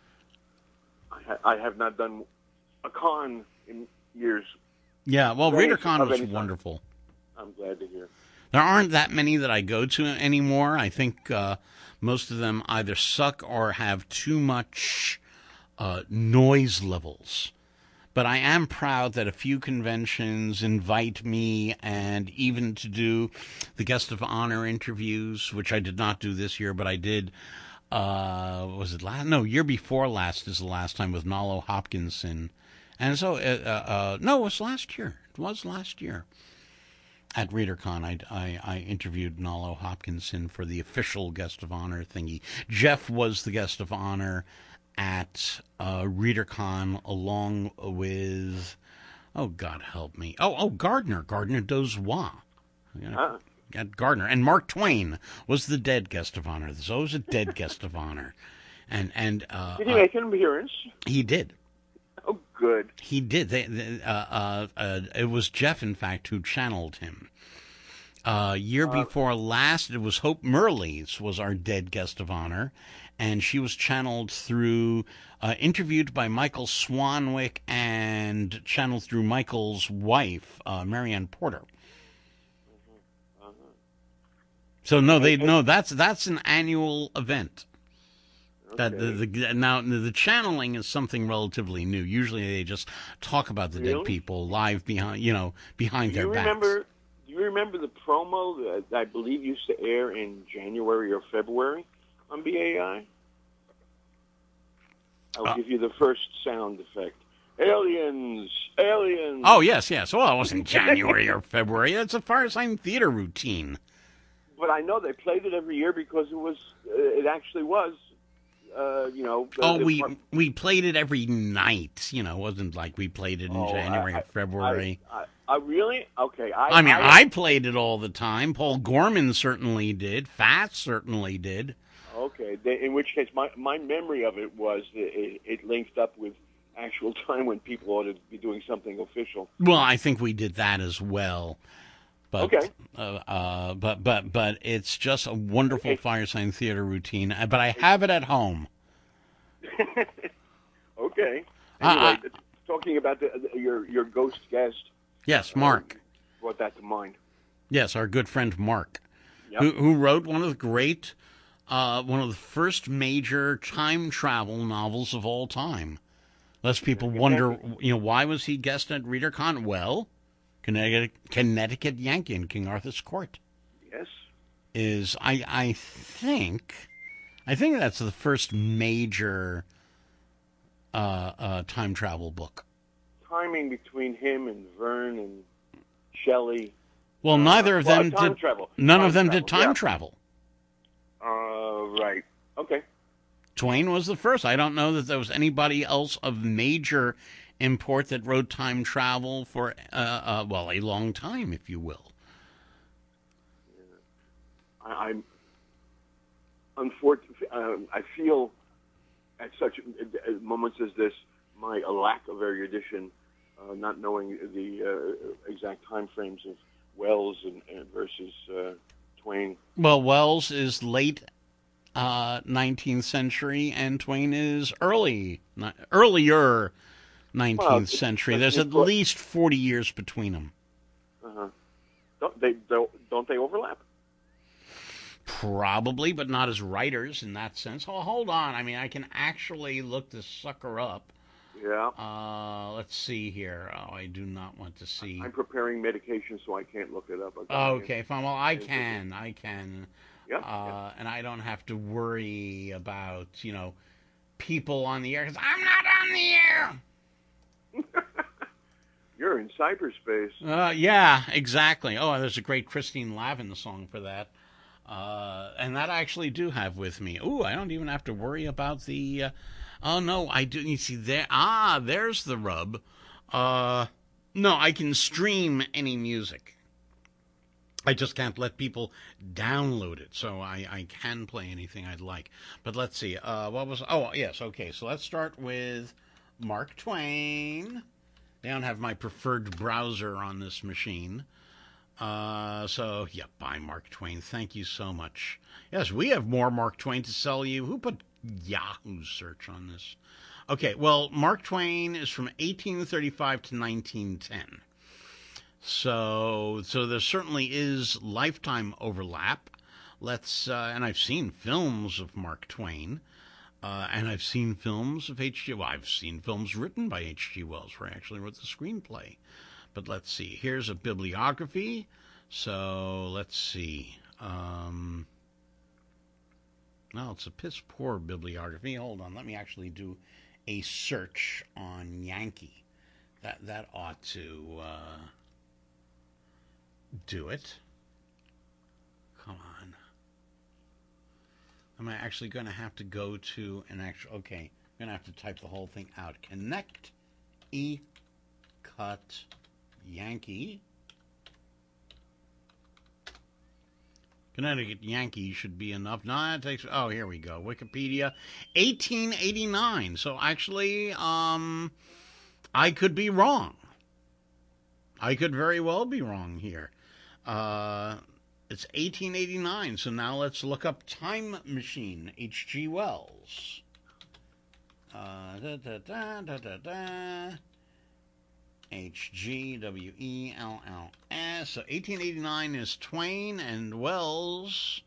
Speaker 5: I, ha- I have not done a con in years.
Speaker 3: Yeah, well,
Speaker 5: Right,
Speaker 3: ReaderCon
Speaker 5: of
Speaker 3: was
Speaker 5: any kind.
Speaker 3: wonderful.
Speaker 5: I'm glad to hear.
Speaker 3: There aren't that many that I go to anymore. I think uh, most of them either suck or have too much uh, noise levels. But I am proud that a few conventions invite me, and even to do the guest of honor interviews, which I did not do this year, but I did. Uh, was it last? No, year before last is the last time with Nalo Hopkinson, and so uh, uh, uh, no, it was last year. It was last year. At ReaderCon, I, I, I interviewed Nalo Hopkinson for the official guest of honor thingy. Jeff was the guest of honor at uh, ReaderCon along with, oh, God help me. Oh, oh, Gardner, Gardner Dozois.
Speaker 5: Ah.
Speaker 3: Got Gardner. And Mark Twain was the dead guest of honor. There's always a dead guest of honor. And and uh,
Speaker 5: Did he
Speaker 3: uh,
Speaker 5: make an appearance?
Speaker 3: he did.
Speaker 5: Oh, good.
Speaker 3: He did. They, they, uh, uh, uh, it was Jeff, in fact, who channeled him. Uh, year
Speaker 5: Uh,
Speaker 3: before last, it was Hope Merles was our dead guest of honor, and she was channeled through, uh, interviewed by Michael Swanwick and channeled through Michael's wife, uh, Marianne Porter.
Speaker 5: uh-huh.
Speaker 3: So no, they no. That's that's an annual event. That
Speaker 5: Okay.
Speaker 3: the, the now the channeling is something relatively new. Usually they just talk about the dead
Speaker 5: Really?
Speaker 3: people live behind, you know, behind
Speaker 5: Do
Speaker 3: their
Speaker 5: you
Speaker 3: backs.
Speaker 5: remember? Do you remember the promo that I believe used to air in January or February on B A I? I'll
Speaker 3: Uh,
Speaker 5: give you the first sound effect. Aliens, aliens.
Speaker 3: Oh yes, yes. Well, it wasn't January or February. That's a Firesign Theater routine.
Speaker 5: But I know they played it every year because it was. Uh, it actually was. Uh, you know. the-
Speaker 3: Oh,
Speaker 5: the
Speaker 3: we
Speaker 5: part-
Speaker 3: we played it every night. You know, it wasn't like we played it in
Speaker 5: Oh,
Speaker 3: January
Speaker 5: I-
Speaker 3: or February.
Speaker 5: I, I, I really okay. I,
Speaker 3: I mean,
Speaker 5: I,
Speaker 3: I played it all the time. Paul Gorman certainly did. Fats certainly did.
Speaker 5: okay. They, in which case, my my memory of it was it, it linked up with actual time when people ought to be doing something official.
Speaker 3: Well, I think we did that as well. But,
Speaker 5: Okay.
Speaker 3: Uh, uh, but but but it's just a wonderful
Speaker 5: Okay.
Speaker 3: Firesign Theater routine. Uh, But I have it at home.
Speaker 5: Okay.
Speaker 3: Uh,
Speaker 5: Anyway, talking about the, the, your your ghost guest
Speaker 3: Yes, Mark.
Speaker 5: brought that to mind.
Speaker 3: Yes, our good friend Mark,
Speaker 5: Yep.
Speaker 3: who who wrote one of the great, uh, one of the first major time travel novels of all time. Lest people wonder, you know, why was he guest at ReaderCon? Well, Connecticut, Connecticut Yankee in King Arthur's Court
Speaker 5: Yes.
Speaker 3: is, I I think, I think that's the first major uh, uh, time travel book.
Speaker 5: Timing between him and Verne and Shelley.
Speaker 3: Well, neither of
Speaker 5: well,
Speaker 3: them
Speaker 5: time
Speaker 3: did.
Speaker 5: travel.
Speaker 3: None
Speaker 5: Time
Speaker 3: of them
Speaker 5: travel,
Speaker 3: did time
Speaker 5: yeah.
Speaker 3: travel.
Speaker 5: Uh, right. Okay.
Speaker 3: Twain was the first. I don't know that there was anybody else of major import that wrote time travel for, uh, uh, well, a long time, if you will.
Speaker 5: I, I'm unfortunately. Um, I feel at such uh, moments as this, my a lack of erudition, uh, not knowing the uh, exact time frames of Wells and, and versus uh, Twain.
Speaker 3: Well, Wells is late uh, nineteenth century, and Twain is early, ni- earlier nineteenth
Speaker 5: Well, it's-
Speaker 3: century.
Speaker 5: it's-
Speaker 3: There's at
Speaker 5: it's what-
Speaker 3: least forty years between them.
Speaker 5: Uh-huh. Don't they don't, don't they overlap?
Speaker 3: Probably, but not as writers in that sense. Oh, hold on. I mean, I can actually look this sucker up.
Speaker 5: Yeah.
Speaker 3: Uh, let's see here. Oh, I do not want to see.
Speaker 5: I'm preparing medication, so I can't look it up. I've got it.
Speaker 3: Okay, fine. Well, I can. I can.
Speaker 5: Yeah.
Speaker 3: Uh, and I don't have to worry about, you know, people on the air, because I'm not on the air.
Speaker 5: yeah. You're in cyberspace.
Speaker 3: Uh, yeah, exactly. Oh, there's a great Christine Lavin song for that. Uh, and that I actually do have with me. Ooh, I don't even have to worry about the... Uh, oh, no, I do. You see, there... Ah, there's the rub. Uh, no, I can stream any music. I just can't let people download it, so I, I can play anything I'd like. But let's see. Uh, what was... Oh, yes, okay. So let's start with Mark Twain. I don't have my preferred browser on this machine. Uh, so, yeah, bye, Mark Twain. Thank you so much. Yes, we have more Mark Twain to sell you. Who put Yahoo search on this? Okay, well, Mark Twain is from eighteen thirty-five to nineteen ten. So, so there certainly is lifetime overlap. Let's, uh, and I've seen films of Mark Twain. Uh, and I've seen films of H G. Well, I've seen films written by H G. Wells where I actually wrote the screenplay. But let's see. Here's a bibliography. So let's see. Um, well, it's a piss poor bibliography. Hold on. Let me actually do a search on Yankee. That that ought to uh, do it. Come on. Am I actually going to have to go to an actual... Okay, I'm going to have to type the whole thing out. Connect E cut Yankee. Connecticut Yankee should be enough. No, that takes. Oh, here we go. Wikipedia, eighteen eighty-nine. So actually, um, I could be wrong. I could very well be wrong here. Uh, it's eighteen eighty-nine. So now let's look up Time Machine, H G Wells. Uh, da, da, da, da, da, da. H G W E L L S. So eighteen eighty-nine is Twain, and Wells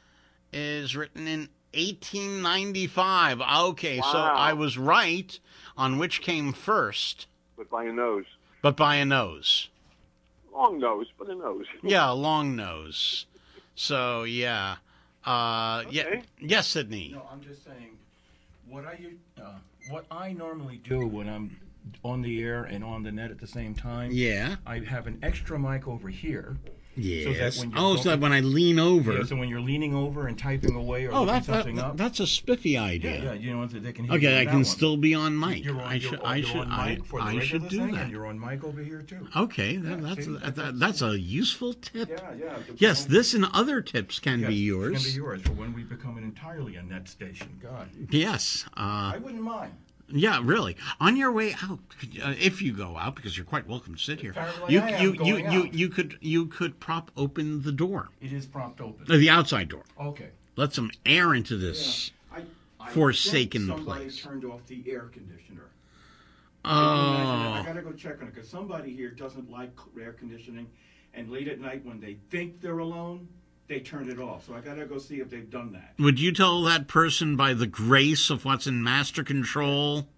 Speaker 3: is written in eighteen ninety-five. Okay,
Speaker 5: Wow.
Speaker 3: so I was right on which came first,
Speaker 5: But by a nose.
Speaker 3: but by a nose.
Speaker 5: Long nose, but a nose.
Speaker 3: Yeah, a long nose. So, yeah. Uh, yeah.
Speaker 5: Okay.
Speaker 3: Yes, Sydney.
Speaker 4: No, I'm just saying, what I u- uh, what I normally do when I'm on the air and on the net at the same time,
Speaker 3: Yeah.
Speaker 4: I have an extra mic over here.
Speaker 3: Yes.
Speaker 4: when you're
Speaker 3: Oh, so
Speaker 4: going-
Speaker 3: that when I lean over.
Speaker 4: Yeah, so when you're leaning over and typing away or
Speaker 3: oh,
Speaker 4: looking
Speaker 3: that, that,
Speaker 4: something up,
Speaker 3: that's a spiffy
Speaker 4: yeah,
Speaker 3: idea.
Speaker 4: yeah, you know, so they can hear you
Speaker 3: Okay,
Speaker 4: on
Speaker 3: I
Speaker 4: that
Speaker 3: can
Speaker 4: one.
Speaker 3: still be on mic.
Speaker 4: You're on,
Speaker 3: I
Speaker 4: you're,
Speaker 3: should,
Speaker 4: on-
Speaker 3: I
Speaker 4: you're
Speaker 3: should,
Speaker 4: on
Speaker 3: I,
Speaker 4: mic for the
Speaker 3: I
Speaker 4: regular
Speaker 3: should do
Speaker 4: thing,
Speaker 3: that.
Speaker 4: and you're on mic over here too.
Speaker 3: Okay, that,
Speaker 4: Yeah,
Speaker 3: that's
Speaker 4: see,
Speaker 3: that,
Speaker 4: that's-
Speaker 3: that's a useful tip.
Speaker 4: Yeah, yeah. the-
Speaker 3: Yes, this and other tips can
Speaker 4: yes,
Speaker 3: be
Speaker 4: Can
Speaker 3: yours.
Speaker 4: be yours for when we become an entirely a net station. God,
Speaker 3: Yes. Uh,
Speaker 4: I wouldn't mind.
Speaker 3: yeah, really. On your way out, uh, if you go out, because you're quite welcome to sit here,
Speaker 4: Apparently
Speaker 3: you
Speaker 4: I am
Speaker 3: you you
Speaker 4: going
Speaker 3: you,
Speaker 4: out.
Speaker 3: you could you could prop open the door,
Speaker 4: It is propped open.
Speaker 3: uh, the outside door.
Speaker 4: Okay.
Speaker 3: Let some air into this.
Speaker 4: I, I
Speaker 3: Forsaken
Speaker 4: think somebody
Speaker 3: place.
Speaker 4: turned off the air conditioner.
Speaker 3: Oh,
Speaker 4: I gotta go check on it because somebody here doesn't like air conditioning, and late at night when they think they're alone, they turn it off. So I gotta go see if they've done that.
Speaker 3: would you tell that person by the grace of what's in master control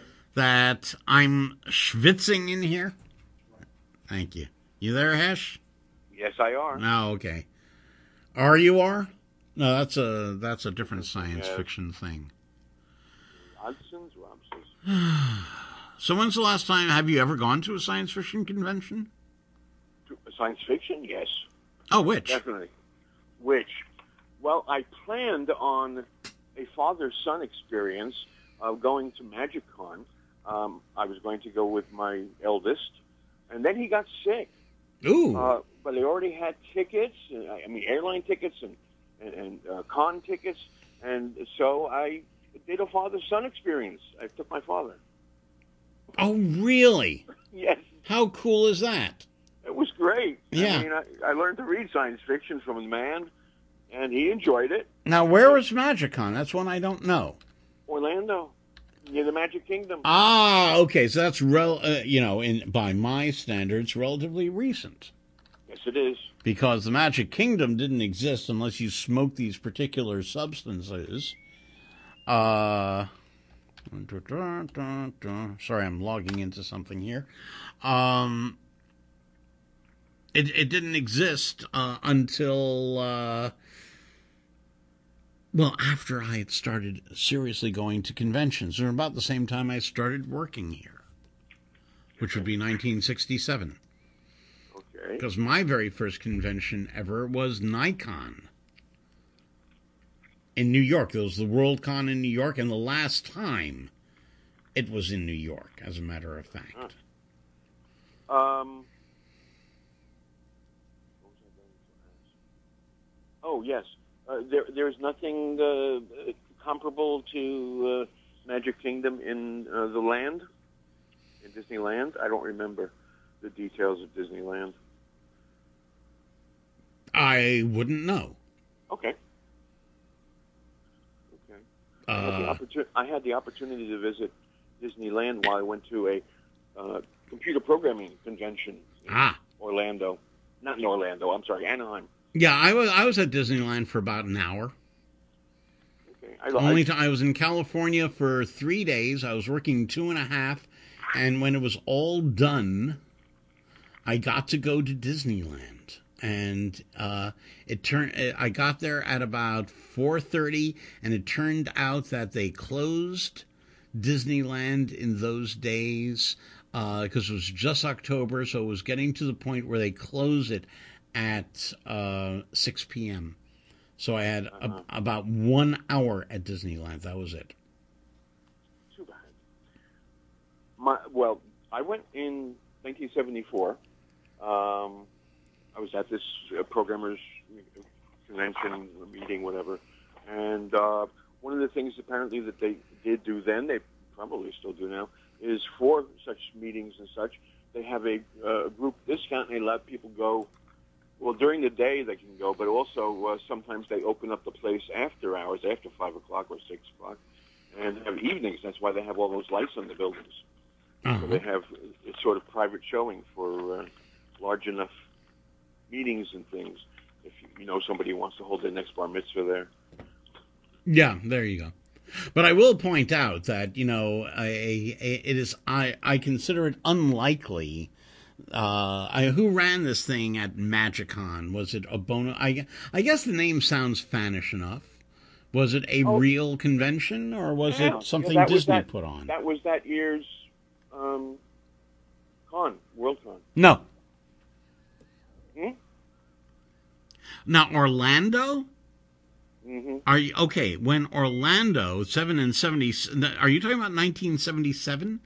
Speaker 3: that I'm schwitzing in here? Thank you. You there, Hesh?
Speaker 5: Yes, I are.
Speaker 3: Oh, okay. R you are? No, that's a that's a different science
Speaker 5: Yeah.
Speaker 3: fiction thing.
Speaker 5: Rodson's, Robson's.
Speaker 3: So when's the last time, have you ever gone to a science fiction convention?
Speaker 5: Science fiction, yes,
Speaker 3: Oh, which?
Speaker 5: definitely. Which, well, I planned on a father-son experience of going to MagicCon. Um, I was going to go with my eldest, and then he got sick.
Speaker 3: Ooh.
Speaker 5: Uh, but I already had tickets, uh, I mean, airline tickets and, and, and uh, con tickets, and so I did a father-son experience. I took my father.
Speaker 3: oh, really?
Speaker 5: Yes,
Speaker 3: How cool is that?
Speaker 5: it was great.
Speaker 3: Yeah.
Speaker 5: I mean, I, I learned to read science fiction from a man, and he enjoyed it.
Speaker 3: Now, where was MagicCon? That's one I don't know.
Speaker 5: Orlando, near the Magic Kingdom.
Speaker 3: Ah, okay. So that's, rel- uh, you know, in by my standards, relatively recent.
Speaker 5: Yes, it is.
Speaker 3: Because the Magic Kingdom didn't exist unless you smoked these particular substances. Uh, sorry, I'm logging into something here. Um, it it didn't exist uh, until uh, well after I had started seriously going to conventions, or about the same time I started working here, which would be nineteen sixty-seven.
Speaker 5: Okay.
Speaker 3: Because my very first convention ever was Nikon in New York. It was the WorldCon in New York, and the last time it was in New York, as a matter of fact.
Speaker 5: Um. what was I going to ask? Oh yes, uh, there there's nothing uh, comparable to uh, Magic Kingdom in uh, the land, in Disneyland. I don't remember the details of Disneyland.
Speaker 3: I wouldn't know.
Speaker 5: Okay. Okay. I, had the
Speaker 3: Uh,
Speaker 5: opportu- I had the opportunity to visit Disneyland while I went to a uh, computer programming convention in
Speaker 3: ah,
Speaker 5: Orlando. Not in Orlando, I'm sorry, Anaheim.
Speaker 3: yeah, I was I was at Disneyland for about an hour.
Speaker 5: Okay. I,
Speaker 3: Only
Speaker 5: I,
Speaker 3: time I was in California for three days. I was working two and a half, and when it was all done, I got to go to Disneyland. And uh, it turned. I got there at about four thirty, and it turned out that they closed Disneyland in those days because uh, it was just October, so it was getting to the point where they close it at uh, six p.m. So I had
Speaker 5: Uh-huh.
Speaker 3: a, about one hour at Disneyland. That was it.
Speaker 5: Too bad. My, well, I went in nineteen seventy-four. Um, I was at this uh, programmers convention, meeting, whatever. And uh, one of the things apparently that they did do then, they probably still do now, is for such meetings and such, they have a uh, group discount and they let people go. Well, during the day they can go, but also uh, sometimes they open up the place after hours, after five o'clock or six o'clock, and have evenings. That's why they have all those lights on the buildings.
Speaker 3: Uh-huh.
Speaker 5: So they have a sort of private showing for uh, large enough meetings and things. If you know somebody who wants to hold their next bar mitzvah there.
Speaker 3: Yeah, there you go. But I will point out that, you know, a, a, it is I, I consider it unlikely. Uh, I, who ran this thing at MagicCon? Was it a bonus? I, I guess the name sounds Spanish enough. Was it a oh. real convention, or was
Speaker 5: yeah.
Speaker 3: it something
Speaker 5: yeah,
Speaker 3: Disney
Speaker 5: that,
Speaker 3: put on?
Speaker 5: That was that year's um, con, Worldcon.
Speaker 3: No.
Speaker 5: Hmm?
Speaker 3: Now, Orlando?
Speaker 5: Mm-hmm.
Speaker 3: Are you okay? When Orlando seven and seventy, are you talking about nineteen seventy-seven?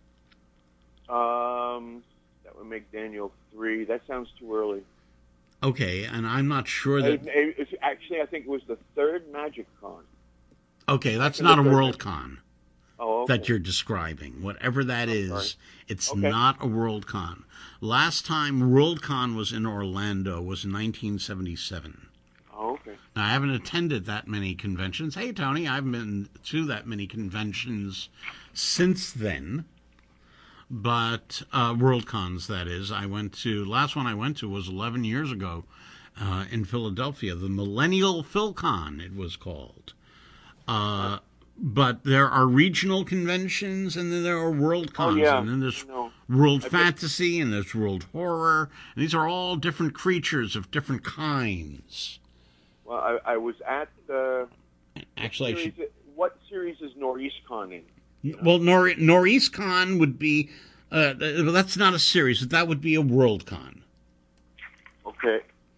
Speaker 5: Um, that would make Daniel three. That sounds too early.
Speaker 3: Okay, and I'm not sure that.
Speaker 5: It, it, it's, actually, I think it was the third MagicCon.
Speaker 3: Okay, that's not a Worldcon.
Speaker 5: Oh, okay.
Speaker 3: That you're describing. Whatever that
Speaker 5: I'm
Speaker 3: is,
Speaker 5: sorry.
Speaker 3: it's
Speaker 5: Okay.
Speaker 3: not a Worldcon. Last time Worldcon was in Orlando was nineteen seventy-seven.
Speaker 5: Oh, okay.
Speaker 3: Now, I haven't attended that many conventions. Hey, Tony, I haven't been to that many conventions since then. But uh, Worldcons, that is. I went to, last one I went to was eleven years ago uh, in Philadelphia. The Millennial PhilCon, it was called. Uh, but there are regional conventions, and then there are Worldcons.
Speaker 5: Oh, yeah.
Speaker 3: And then there's
Speaker 5: No.
Speaker 3: World
Speaker 5: I
Speaker 3: Fantasy, and there's World Horror. And these are all different creatures of different kinds.
Speaker 5: Well, I, I was at the...
Speaker 3: Actually, I
Speaker 5: series,
Speaker 3: should...
Speaker 5: what series is Northeastcon in?
Speaker 3: Well, Nor- NortheastCon would be... Uh, well, that's not a series. That would be a Worldcon.
Speaker 5: Okay.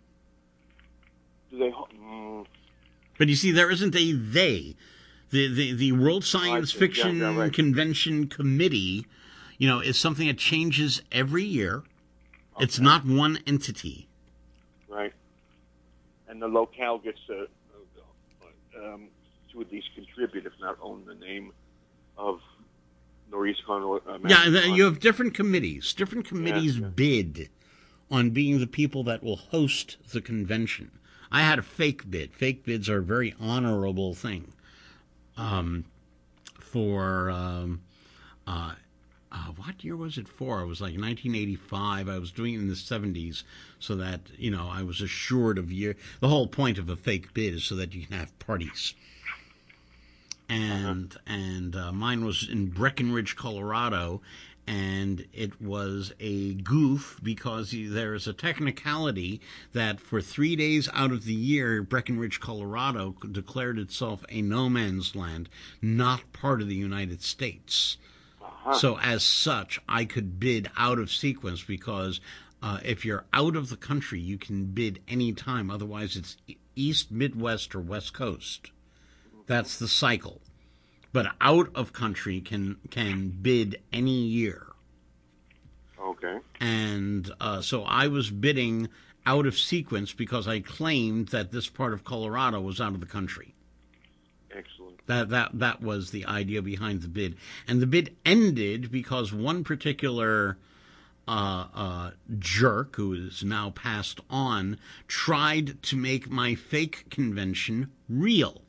Speaker 5: Do they... Mm,
Speaker 3: But you see, there isn't a they. The the, the World Science
Speaker 5: see.
Speaker 3: Fiction
Speaker 5: Yeah, yeah, right.
Speaker 3: Convention Committee, you know, is something that changes every year.
Speaker 5: Okay.
Speaker 3: It's not one entity.
Speaker 5: right. And the locale gets to, uh, um, to at least contribute, if not own the name of NortheastCon or uh,
Speaker 3: Yeah, the,
Speaker 5: MagicCon.
Speaker 3: you have different committees. Different committees
Speaker 5: yeah.
Speaker 3: bid on being the people that will host the convention. I had a fake bid. Fake bids are a very honorable thing. Um, for um, uh, uh, what year was it for? It was like nineteen eighty-five. I was doing it in the seventies, so that you know I was assured of year. The whole point of a fake bid is so that you can have parties. And uh-huh. and uh, mine was in Breckenridge, Colorado. And it was a goof because there is a technicality that for three days out of the year, Breckenridge, Colorado declared itself a no man's land, not part of the United States. Uh-huh. So as such, I could bid out of sequence because uh, if you're out of the country, you can bid any time. Otherwise, it's East, Midwest, or West Coast. That's the cycle. But out of country can can bid any year.
Speaker 5: Okay.
Speaker 3: And uh, so I was bidding out of sequence because I claimed that this part of Colorado was out of the country.
Speaker 5: Excellent.
Speaker 3: That that that was the idea behind the bid. And the bid ended because one particular uh, uh, jerk, who is now passed on, tried to make my fake convention real.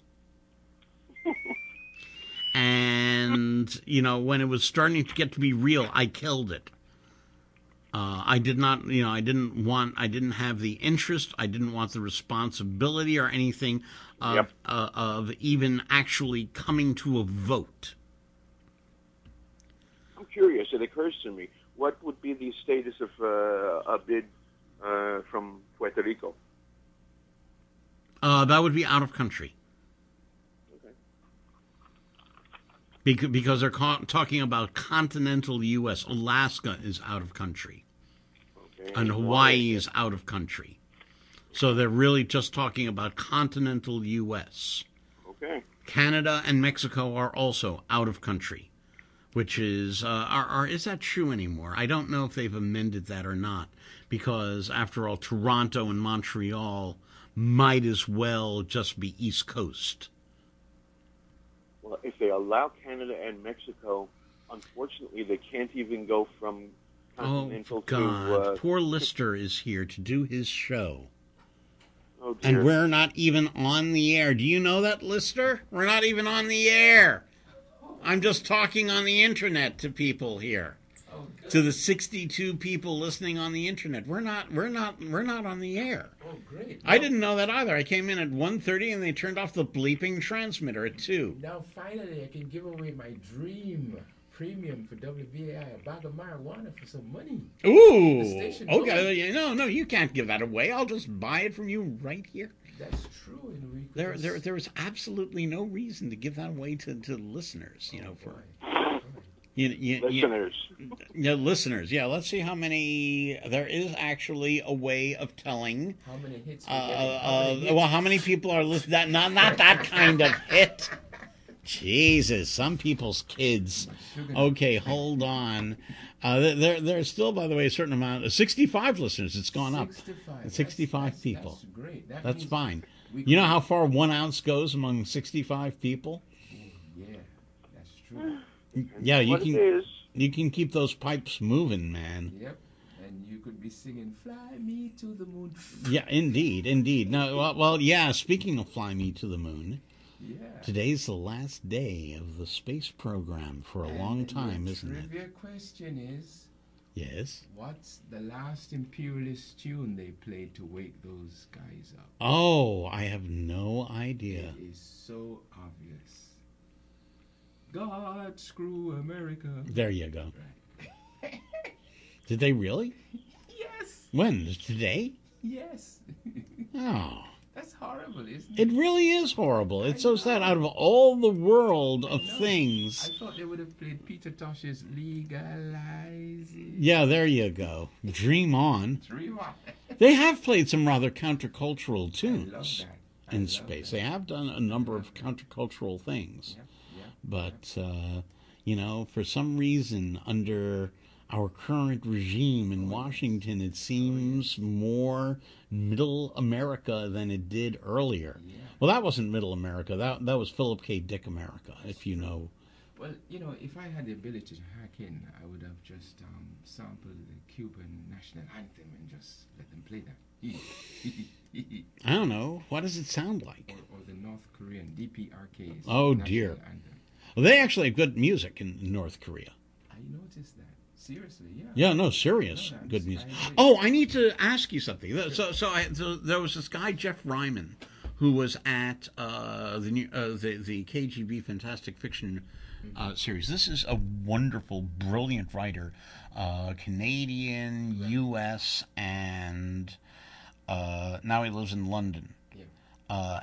Speaker 3: And, you know, when it was starting to get to be real, I killed it. Uh, I did not, you know, I didn't want, I didn't have the interest, I didn't want the responsibility or anything of,
Speaker 5: yep.
Speaker 3: uh, of even actually coming to a vote.
Speaker 5: I'm curious, it occurs to me, what would be the status of uh, a bid uh, from Puerto Rico?
Speaker 3: Uh, that would be out of country. Because they're ca- talking about continental U S Alaska is out of country. Okay. And Hawaii is out of country. So they're really just talking about continental U S
Speaker 5: Okay.
Speaker 3: Canada and Mexico are also out of country, which is, uh, are, are, is that true anymore? I don't know if they've amended that or not, because, after all, Toronto and Montreal might as well just be East Coast.
Speaker 5: Well, if they allow Canada and Mexico, unfortunately, they can't even go from continental
Speaker 3: oh, God.
Speaker 5: to... Uh,
Speaker 3: Poor Lister is here to do his show.
Speaker 5: Oh, dear.
Speaker 3: And we're not even on the air. Do you know that, Lister? We're not even on the air. I'm just talking on the internet to people here. Oh, to the sixty-two people listening on the internet. We're not we're not we're not on the air.
Speaker 6: Oh, great.
Speaker 3: I didn't know that either. I came in at one thirty and they turned off the bleeping transmitter at two.
Speaker 6: Now finally I can give away my dream premium for W B A I, a bag of marijuana for some money.
Speaker 3: Ooh.
Speaker 6: The station
Speaker 3: okay. No, no, you can't give that away. I'll just buy it from you right here.
Speaker 6: That's true. And we could
Speaker 3: There,
Speaker 6: just...
Speaker 3: there, there is absolutely no reason to give that away to, to listeners. You
Speaker 6: oh,
Speaker 3: know, for
Speaker 6: boy.
Speaker 3: you, you,
Speaker 5: listeners.
Speaker 3: You, yeah, listeners. Yeah, let's see how many. There is actually a way of telling.
Speaker 6: How many hits?
Speaker 3: Uh,
Speaker 6: we getting?
Speaker 3: uh,
Speaker 6: How many hits?
Speaker 3: well, how many people are listening? That not not that kind of hit. Jesus, some people's kids. Okay, hold on. Uh, there, there's still, by the way, a certain amount. sixty-five listeners. It's gone up.
Speaker 6: sixty-five.
Speaker 3: sixty-five
Speaker 6: that's,
Speaker 3: people.
Speaker 6: That's great. That
Speaker 3: That's
Speaker 6: means
Speaker 3: fine.
Speaker 6: we
Speaker 3: You know
Speaker 6: can-
Speaker 3: how far one ounce goes among sixty-five people?
Speaker 6: Oh, yeah, that's true.
Speaker 3: Yeah, you
Speaker 5: what it
Speaker 3: can.
Speaker 5: is,
Speaker 3: You can keep those pipes moving, man.
Speaker 6: Yep. And you could be singing "Fly Me to the Moon."
Speaker 3: Yeah, indeed, indeed. No, well, well, yeah. Speaking of Fly Me to the Moon,
Speaker 6: Yeah.
Speaker 3: today's the last day of the space program for a
Speaker 6: And
Speaker 3: long
Speaker 6: the
Speaker 3: time, isn't it?
Speaker 6: Trivia question is,
Speaker 3: Yes.
Speaker 6: what's the last imperialist tune they played to wake those guys up?
Speaker 3: Oh, I have no idea.
Speaker 6: It is so obvious. God screw America.
Speaker 3: There you go. Did they really?
Speaker 6: Yes.
Speaker 3: When? Today?
Speaker 6: Yes.
Speaker 3: Oh.
Speaker 6: That's horrible, isn't
Speaker 3: It
Speaker 6: it?
Speaker 3: really is horrible. It's
Speaker 6: I
Speaker 3: so
Speaker 6: know.
Speaker 3: sad. Out of all the world of
Speaker 6: know.
Speaker 3: things.
Speaker 6: I thought they would have played Peter Tosh's Legalize It.
Speaker 3: Yeah, there you go. Dream on.
Speaker 6: Dream on.
Speaker 3: They have played some rather countercultural
Speaker 6: I love
Speaker 3: tunes
Speaker 6: that. I
Speaker 3: in
Speaker 6: love
Speaker 3: space.
Speaker 6: that.
Speaker 3: They have done a number of countercultural things.
Speaker 6: Yep, yep.
Speaker 3: But, uh, you know, for some reason, under our current regime in Washington, it seems more middle America than it did earlier.
Speaker 6: Yeah.
Speaker 3: Well, that wasn't middle America. That that was Philip K. Dick America, if you know.
Speaker 6: Well, you know, if I had the ability to hack in, I would have just um, sampled the Cuban national anthem and just let them play that.
Speaker 3: I don't know. What does it sound like?
Speaker 6: or, or the North Korean D P R K's
Speaker 3: Oh,
Speaker 6: national
Speaker 3: dear.
Speaker 6: anthem.
Speaker 3: Well, they actually have good music in North Korea.
Speaker 6: I noticed that. Seriously, yeah.
Speaker 3: Yeah, no, serious
Speaker 6: No, I'm
Speaker 3: good
Speaker 6: s-
Speaker 3: music.
Speaker 6: I agree.
Speaker 3: Oh, I need to ask you something. So, so, I, so there was this guy Jeff Ryman, who was at uh, the new, uh, the the K G B Fantastic Fiction uh, series. This is a wonderful, brilliant writer, uh, Canadian, U S, and uh, now he lives in London.
Speaker 6: Yeah.
Speaker 3: Uh,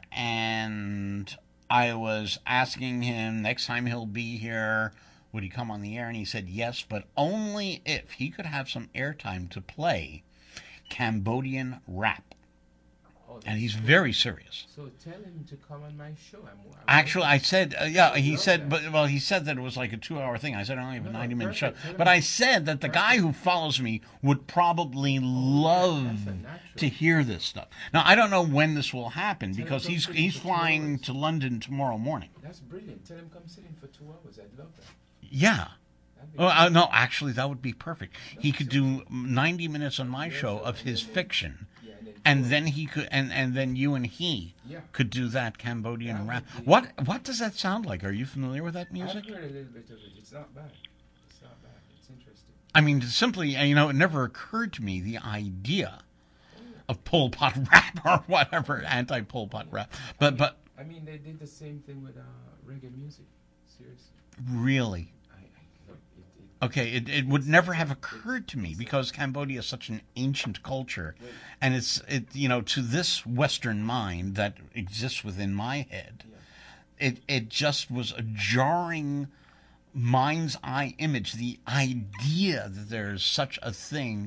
Speaker 3: and I was asking him next time he'll be here, would he come on the air? And he said yes, but only if he could have some airtime to play Cambodian rap.
Speaker 6: Oh,
Speaker 3: And he's
Speaker 6: that's
Speaker 3: very serious.
Speaker 6: So tell him to come on my show. I'm, I'm
Speaker 3: Actually, I said, uh, yeah, he
Speaker 6: love
Speaker 3: said,
Speaker 6: that.
Speaker 3: but well, he said that it was like a two-hour thing. I said I only have a
Speaker 6: No, no,
Speaker 3: ninety-minute show,
Speaker 6: perfect. Tell him-
Speaker 3: but I said that the guy who follows me would probably love
Speaker 6: that's a natural.
Speaker 3: to hear this stuff. Now, I don't know when this will happen
Speaker 6: Tell him
Speaker 3: because
Speaker 6: come
Speaker 3: he's
Speaker 6: sit
Speaker 3: he's
Speaker 6: for two
Speaker 3: flying
Speaker 6: hours.
Speaker 3: to London tomorrow morning.
Speaker 6: That's brilliant. Tell him come sit in for two hours. I'd love that.
Speaker 3: Yeah.
Speaker 6: That'd be
Speaker 3: Well, uh, no, actually, that would be perfect. He could do ninety minutes on my show of his fiction,
Speaker 6: yeah, and then,
Speaker 3: and then he could, and, and then you and he
Speaker 6: Yeah.
Speaker 3: could do that Cambodian
Speaker 6: That
Speaker 3: rap.
Speaker 6: would be-
Speaker 3: What what does that sound like? Are you familiar with that
Speaker 6: I've
Speaker 3: music?
Speaker 6: heard a little bit of it. It's not bad. It's not bad. It's interesting.
Speaker 3: I mean, simply, uh, you know, it never occurred to me the idea of Pol Pot rap or whatever, anti-Pol Pot rap. But but
Speaker 6: I mean, they did the same thing with uh, reggae music. Seriously.
Speaker 3: really.
Speaker 6: I, I look, it, it,
Speaker 3: Okay, it, it would never have occurred to me because Cambodia is such an ancient culture, and it's it you know to this Western mind that exists within my head, it it just was a jarring mind's eye image. The idea that there's such a thing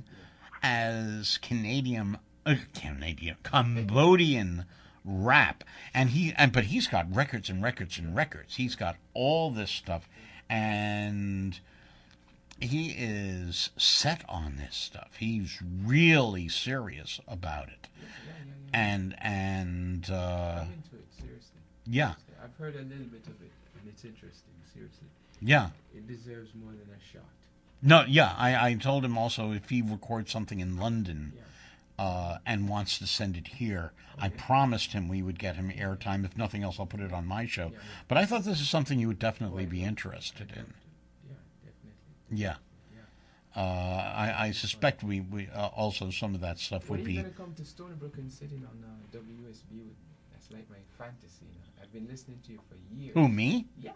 Speaker 3: as Canadian, uh, Canadian, Cambodian rap, and he and but he's got records and records and records. He's got all this stuff, and he is set on this stuff. He's really serious about it.
Speaker 6: Yeah, yeah, yeah, yeah.
Speaker 3: And and uh,
Speaker 6: I'm into it, seriously.
Speaker 3: yeah,
Speaker 6: I've heard a little bit of it, and it's interesting, seriously.
Speaker 3: yeah.
Speaker 6: It deserves more than a shot.
Speaker 3: No, yeah. I, I told him also if he records something in London
Speaker 6: Yeah.
Speaker 3: uh, and wants to send it here, I
Speaker 6: Okay.
Speaker 3: promised him we would get him airtime. If nothing else, I'll put it on my show.
Speaker 6: Yeah, yeah.
Speaker 3: But I thought this is something you would definitely be interested
Speaker 6: I'd
Speaker 3: in.
Speaker 6: love to. Yeah, definitely.
Speaker 3: Yeah.
Speaker 6: Yeah.
Speaker 3: Uh, I, I suspect we, we uh, also some of that stuff
Speaker 6: When
Speaker 3: would
Speaker 6: are you
Speaker 3: be.
Speaker 6: gonna come to Stony Brook and sitting on uh, W S B with me? That's like my fantasy. You know? I've been listening to you for years.
Speaker 3: Who, me?
Speaker 6: Yeah.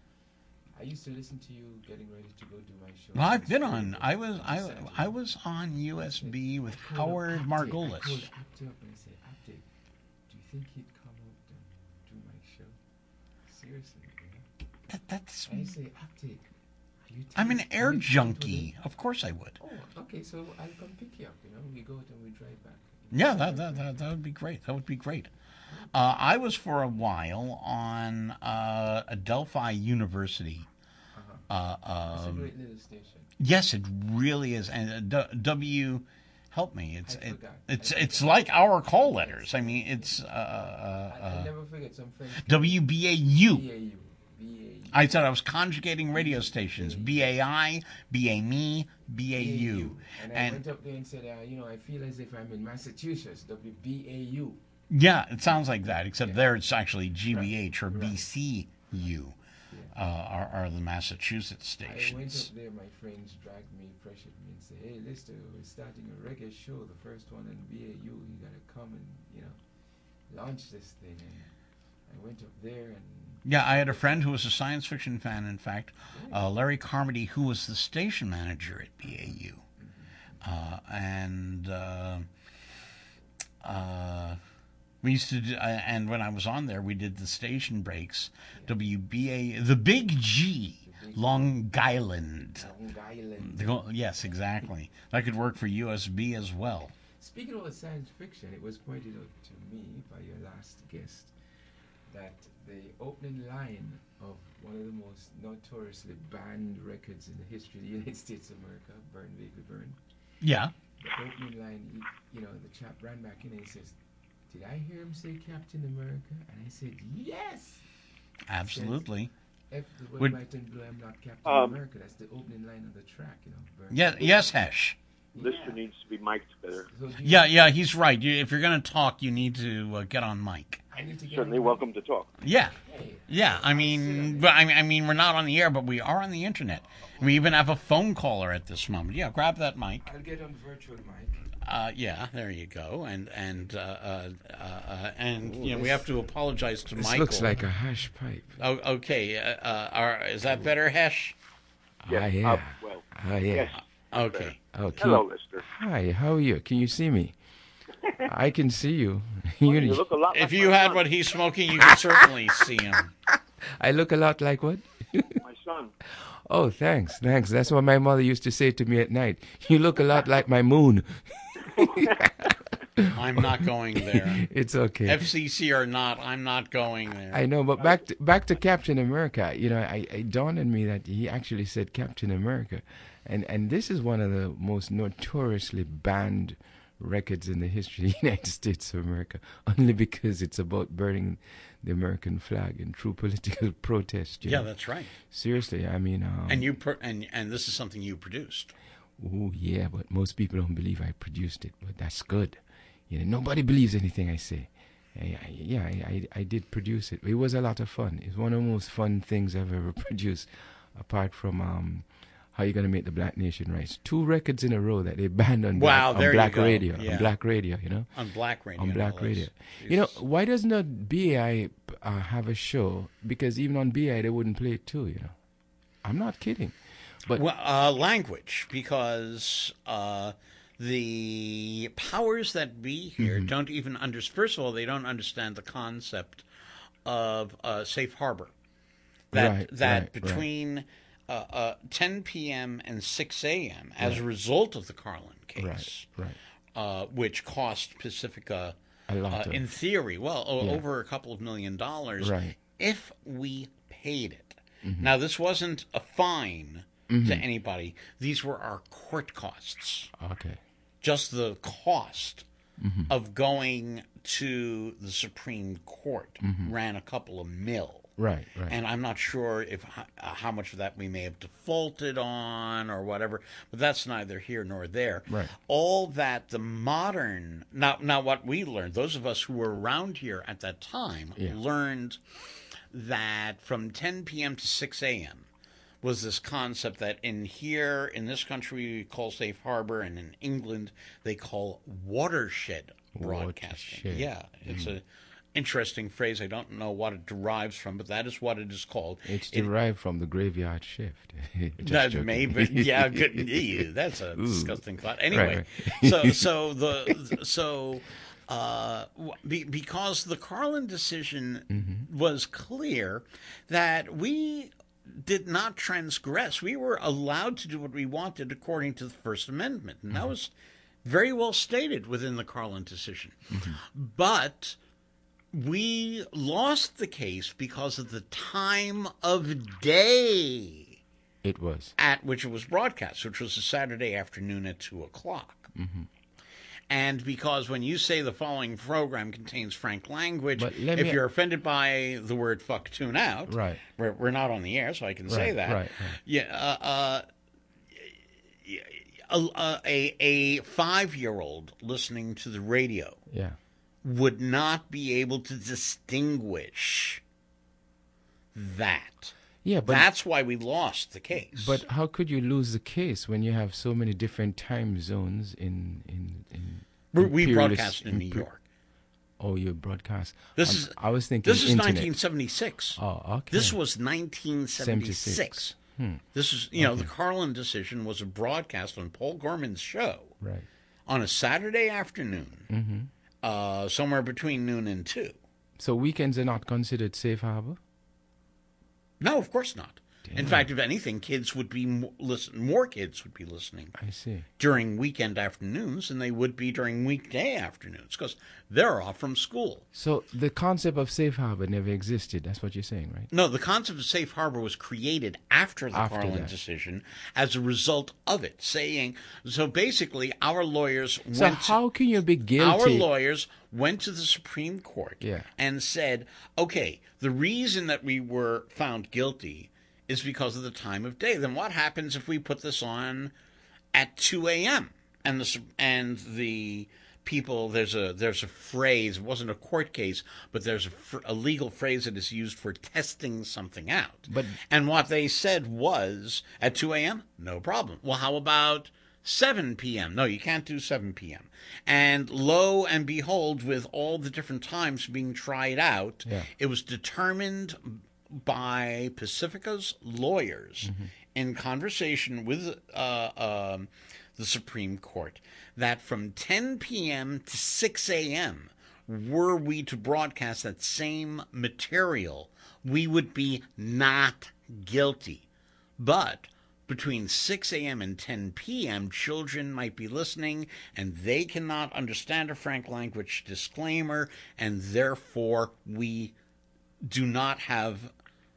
Speaker 6: I used to listen to you getting ready to go do my show.
Speaker 3: Well, I've been
Speaker 6: Stony
Speaker 3: on.
Speaker 6: Brook
Speaker 3: I was I,
Speaker 6: Saturday.
Speaker 3: I was on U S B with
Speaker 6: I called
Speaker 3: Howard
Speaker 6: Apte- I
Speaker 3: Margolis.
Speaker 6: called Apte up and I said, Apte, do you think he'd come out and do my show? Seriously, you know?
Speaker 3: That, that's.
Speaker 6: I say, Apte, are you
Speaker 3: I'm an
Speaker 6: taking-
Speaker 3: air
Speaker 6: are you
Speaker 3: junkie. Of course I would.
Speaker 6: comfortable? Oh, okay, so I'll come pick you up. You know, we go out and we drive back.
Speaker 3: Yeah, that that that, that would be great. That would be great. Uh, I was for a while on uh, Adelphi University. Uh,
Speaker 6: It's a
Speaker 3: um,
Speaker 6: great little station.
Speaker 3: yes, it really is. And uh, D- W, help me. It's
Speaker 6: I
Speaker 3: it,
Speaker 6: forgot.
Speaker 3: it's
Speaker 6: I
Speaker 3: it's
Speaker 6: forgot.
Speaker 3: like our call letters. I mean, it's uh,
Speaker 6: I,
Speaker 3: uh,
Speaker 6: I'll
Speaker 3: uh,
Speaker 6: never forget some French.
Speaker 3: W B A U.
Speaker 6: B A U. B A U.
Speaker 3: I said I was conjugating radio stations. B A I, B A M E, B A U.
Speaker 6: And I
Speaker 3: And
Speaker 6: went up there and said, uh, you know, I feel as if I'm in Massachusetts. W B A U.
Speaker 3: yeah, it sounds like that, except
Speaker 6: Yeah.
Speaker 3: there it's actually G B H or
Speaker 6: Right.
Speaker 3: B C U. Uh, are, are the Massachusetts
Speaker 6: I went
Speaker 3: stations.
Speaker 6: up there, my friends dragged me, pressured me, and said, "Hey, Lister, we're starting a reggae show, the first one in B A U. You gotta come and you know launch this thing." And I went up there, and
Speaker 3: Yeah, I had a friend who was a science fiction fan, in fact, uh, Larry Carmody, who was the station manager at B A U. Uh, and uh, uh, we used to, do, uh, and when I was on there, we did the station breaks. W B A, the Big G, Long Island.
Speaker 6: Long Island.
Speaker 3: The go- yes, exactly. That could work for U S B as well.
Speaker 6: Speaking of science fiction, it was pointed out to me by your last guest that the opening line of one of the most notoriously banned records in the history of the United States of America, Burn Vaguely Burn,
Speaker 3: Yeah.
Speaker 6: the opening line, he, you know, the chap ran back in and he says, "Did I hear him say Captain America?" And I said, "Yes."
Speaker 3: Absolutely.
Speaker 6: F the word
Speaker 3: Would-
Speaker 6: white and blue, I'm not Captain
Speaker 5: Um,
Speaker 6: America. That's the opening line of the track, you know. Burn
Speaker 3: Yeah,
Speaker 6: Vaguely
Speaker 3: yes,
Speaker 6: Burn.
Speaker 3: Hesh.
Speaker 5: Lister
Speaker 6: Yeah.
Speaker 5: needs to be mic'd better.
Speaker 6: So do you-
Speaker 3: Yeah, yeah, he's right. You, if you're going to talk, you need to uh, get on mic.
Speaker 6: I need to get
Speaker 5: Certainly
Speaker 6: on-
Speaker 5: welcome to talk.
Speaker 3: Yeah,
Speaker 6: Hey,
Speaker 3: yeah. I mean, but I mean, I mean, we're not on the air, but we are on the internet. We even have a phone caller at this moment. Yeah, grab that mic.
Speaker 6: I'll get on virtual mic.
Speaker 3: Uh, yeah, there you go. And and uh, uh, uh, and you know, we have to apologize to
Speaker 6: This
Speaker 3: Michael.
Speaker 6: looks like a hash pipe.
Speaker 3: Oh, okay. Uh, uh, are, is that better, Hesh?
Speaker 5: Yes,
Speaker 6: Ah, yeah.
Speaker 5: uh, well,
Speaker 6: Ah, yeah.
Speaker 5: yes.
Speaker 3: Okay.
Speaker 6: Oh, can
Speaker 5: Hello,
Speaker 6: you-
Speaker 5: Lister.
Speaker 6: Hi, how are you? Can you see me? I can see you.
Speaker 5: You
Speaker 6: You-
Speaker 5: look a lot
Speaker 3: If
Speaker 5: like
Speaker 3: you
Speaker 5: my
Speaker 3: had
Speaker 5: son.
Speaker 3: what he's smoking, you could certainly see him.
Speaker 6: I look a lot like what?
Speaker 5: My son.
Speaker 6: Oh, thanks, thanks. That's what my mother used to say to me at night. You look a lot like my moon.
Speaker 3: I'm not going there.
Speaker 6: It's okay.
Speaker 3: F C C or not, I'm not going there.
Speaker 6: I know, but back to, back to Captain America. You know, I, it dawned on me that he actually said Captain America, and and this is one of the most notoriously banned records in the history of the United States of America, only because it's about burning the American flag in true political protest. You
Speaker 3: yeah,
Speaker 6: know?
Speaker 3: that's right.
Speaker 6: Seriously, I mean, um,
Speaker 3: And you per- and and this is something you produced.
Speaker 6: oh yeah, but most people don't believe I produced it, but that's good. You know, nobody believes anything I say. I, I, yeah, I, I, I did produce it. It was a lot of fun. It's one of the most fun things I've ever produced, apart from um, How You Gonna Make the Black Nation Rise. Two records in a row that they banned on
Speaker 3: Wow,
Speaker 6: black,
Speaker 3: there
Speaker 6: on
Speaker 3: you
Speaker 6: black
Speaker 3: go.
Speaker 6: radio.
Speaker 3: Yeah.
Speaker 6: On black radio, you know,
Speaker 3: On Black Radio.
Speaker 6: on
Speaker 3: no
Speaker 6: black
Speaker 3: less.
Speaker 6: radio. You know,
Speaker 3: Jesus.
Speaker 6: why doesn't the B A I uh, have a show? Because even on B A I they wouldn't play it too. You know, I'm not kidding. But
Speaker 3: Well, uh, language, because uh, the powers that be here
Speaker 6: Mm-hmm.
Speaker 3: don't even understand. First of all, they don't understand the concept of uh, safe harbor. That
Speaker 6: Right,
Speaker 3: that
Speaker 6: right, right.
Speaker 3: between uh, uh, ten p.m. and six a.m. as a result of the Carlin case,
Speaker 6: right, right,
Speaker 3: uh, which cost Pacifica,
Speaker 6: a lot
Speaker 3: uh,
Speaker 6: of
Speaker 3: in theory, well, o-
Speaker 6: Yeah.
Speaker 3: over a couple of million dollars,
Speaker 6: Right.
Speaker 3: if we paid it.
Speaker 6: Mm-hmm.
Speaker 3: Now, this wasn't a fine to anybody. These were our court costs.
Speaker 6: Okay.
Speaker 3: Just the cost of going to the Supreme Court ran a couple of mil.
Speaker 6: Right, right.
Speaker 3: And I'm not sure if uh, how much of that we may have defaulted on or whatever, but that's neither here nor there.
Speaker 6: Right.
Speaker 3: All that the modern now now what we learned, those of us who were around here at that time,
Speaker 6: Yeah.
Speaker 3: learned that from ten p.m. to six a.m. was this concept that in here in this country we call safe harbor, and in England they call watershed broadcasting.
Speaker 6: Watershed.
Speaker 3: Yeah, it's a interesting phrase. I don't know what it derives from, but that is what it is called.
Speaker 6: It's
Speaker 3: It-
Speaker 6: derived from the graveyard shift. Just
Speaker 3: that
Speaker 6: joking.
Speaker 3: maybe, yeah, good. Ew, that's a
Speaker 6: Ooh.
Speaker 3: disgusting thought. Anyway,
Speaker 6: Right,
Speaker 3: so so the so uh, be, because the Carlin decision
Speaker 6: Mm-hmm.
Speaker 3: was clear that we did not transgress. We were allowed to do what we wanted according to the First Amendment, and
Speaker 6: Mm-hmm.
Speaker 3: that was very well stated within the Carlin decision.
Speaker 6: Mm-hmm.
Speaker 3: But we lost the case because of the time of day
Speaker 6: It was.
Speaker 3: at which it was broadcast, which was a Saturday afternoon at two o'clock.
Speaker 6: Mm-hmm.
Speaker 3: And because when you say the following program contains frank language,
Speaker 6: But let
Speaker 3: if
Speaker 6: me-
Speaker 3: you're offended by the word fuck, tune out.
Speaker 6: Right.
Speaker 3: We're, we're not on the air, so I can say
Speaker 6: Right,
Speaker 3: that.
Speaker 6: right, right.
Speaker 3: Yeah. Uh, uh, a, a, a five-year-old listening to the radio
Speaker 6: Yeah.
Speaker 3: would not be able to distinguish that.
Speaker 6: Yeah, but
Speaker 3: That's why we lost the case.
Speaker 6: but how could you lose the case when you have so many different time zones in in in?
Speaker 3: we,
Speaker 6: in
Speaker 3: we
Speaker 6: peerless-
Speaker 3: broadcast in New
Speaker 6: per-
Speaker 3: York.
Speaker 6: Oh, you broadcast.
Speaker 3: This
Speaker 6: Um,
Speaker 3: is
Speaker 6: I was thinking.
Speaker 3: this is
Speaker 6: internet.
Speaker 3: nineteen seventy-six.
Speaker 6: Oh, okay.
Speaker 3: This was nineteen seventy-six.
Speaker 6: seventy-six. Hmm.
Speaker 3: This is you know the Carlin decision was a broadcast on Paul Gorman's show
Speaker 6: Right.
Speaker 3: on a Saturday afternoon,
Speaker 6: Mm-hmm.
Speaker 3: uh, somewhere between noon and two.
Speaker 6: So weekends are not considered safe harbor.
Speaker 3: No, of course not. In
Speaker 6: Damn.
Speaker 3: fact, if anything, kids would be mo- listen. More kids would be listening
Speaker 6: I see.
Speaker 3: during weekend afternoons than they would be during weekday afternoons because they're off from school.
Speaker 6: So the concept of safe harbor never existed. That's what you're saying, right?
Speaker 3: No, the concept of safe harbor was created after the
Speaker 6: After
Speaker 3: Carlin
Speaker 6: that.
Speaker 3: decision as a result of it, saying so basically our lawyers
Speaker 6: So
Speaker 3: went
Speaker 6: how can you be
Speaker 3: to,
Speaker 6: guilty?
Speaker 3: our lawyers went to the Supreme Court
Speaker 6: Yeah.
Speaker 3: and said, okay, the reason that we were found guilty is because of the time of day. Then what happens if we put this on at two a.m. and the and the people there's a there's a phrase, it wasn't a court case, but there's a, fr- a legal phrase that is used for testing something out.
Speaker 6: But-
Speaker 3: and what they said was at two a.m. no problem. Well, how about seven p.m.? No, you can't do seven p.m. And lo and behold, with all the different times being tried out,
Speaker 6: Yeah.
Speaker 3: it was determined by Pacifica's lawyers in conversation with uh, um, the Supreme Court that from ten p.m. to six a.m., were we to broadcast that same material, we would be not guilty. But between six a.m. and ten p.m., children might be listening and they cannot understand a frank language disclaimer, and therefore we do not have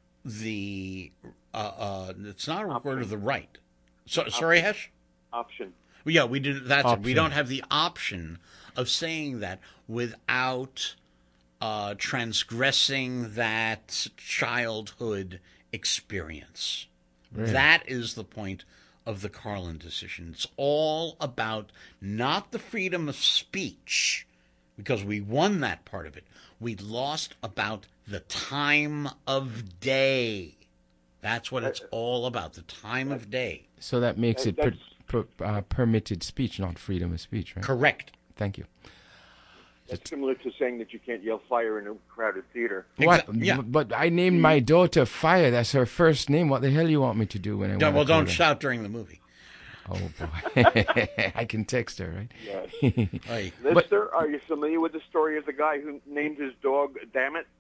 Speaker 3: the uh, uh, it's not a word of the right. So, sorry, Hesh?
Speaker 5: Option.
Speaker 3: Well, yeah, we did. That's it. We
Speaker 6: Option.
Speaker 3: don't have the option of saying that without uh, transgressing that childhood experience.
Speaker 6: Really?
Speaker 3: That is the point of the Carlin decision. It's all about not the freedom of speech, because we won that part of it. We lost about the time of day. That's what it's all about, the time of day.
Speaker 6: So that makes
Speaker 5: Uh,
Speaker 6: it per,
Speaker 5: that's-
Speaker 6: per, uh, permitted speech, not freedom of speech, right?
Speaker 3: Correct.
Speaker 6: Thank you.
Speaker 5: That's similar to saying that you can't yell fire in a crowded theater.
Speaker 6: What?
Speaker 3: Exa- yeah.
Speaker 6: But I named my daughter Fire. That's her first name. What the hell you want me to do when I
Speaker 3: No,
Speaker 6: want
Speaker 3: well,
Speaker 6: to call
Speaker 3: don't
Speaker 6: her?
Speaker 3: shout during the movie.
Speaker 6: Oh boy, I can text her, right?
Speaker 5: Yes.
Speaker 3: Right.
Speaker 5: Lister, are you familiar with the story of the guy who named his dog Damn It?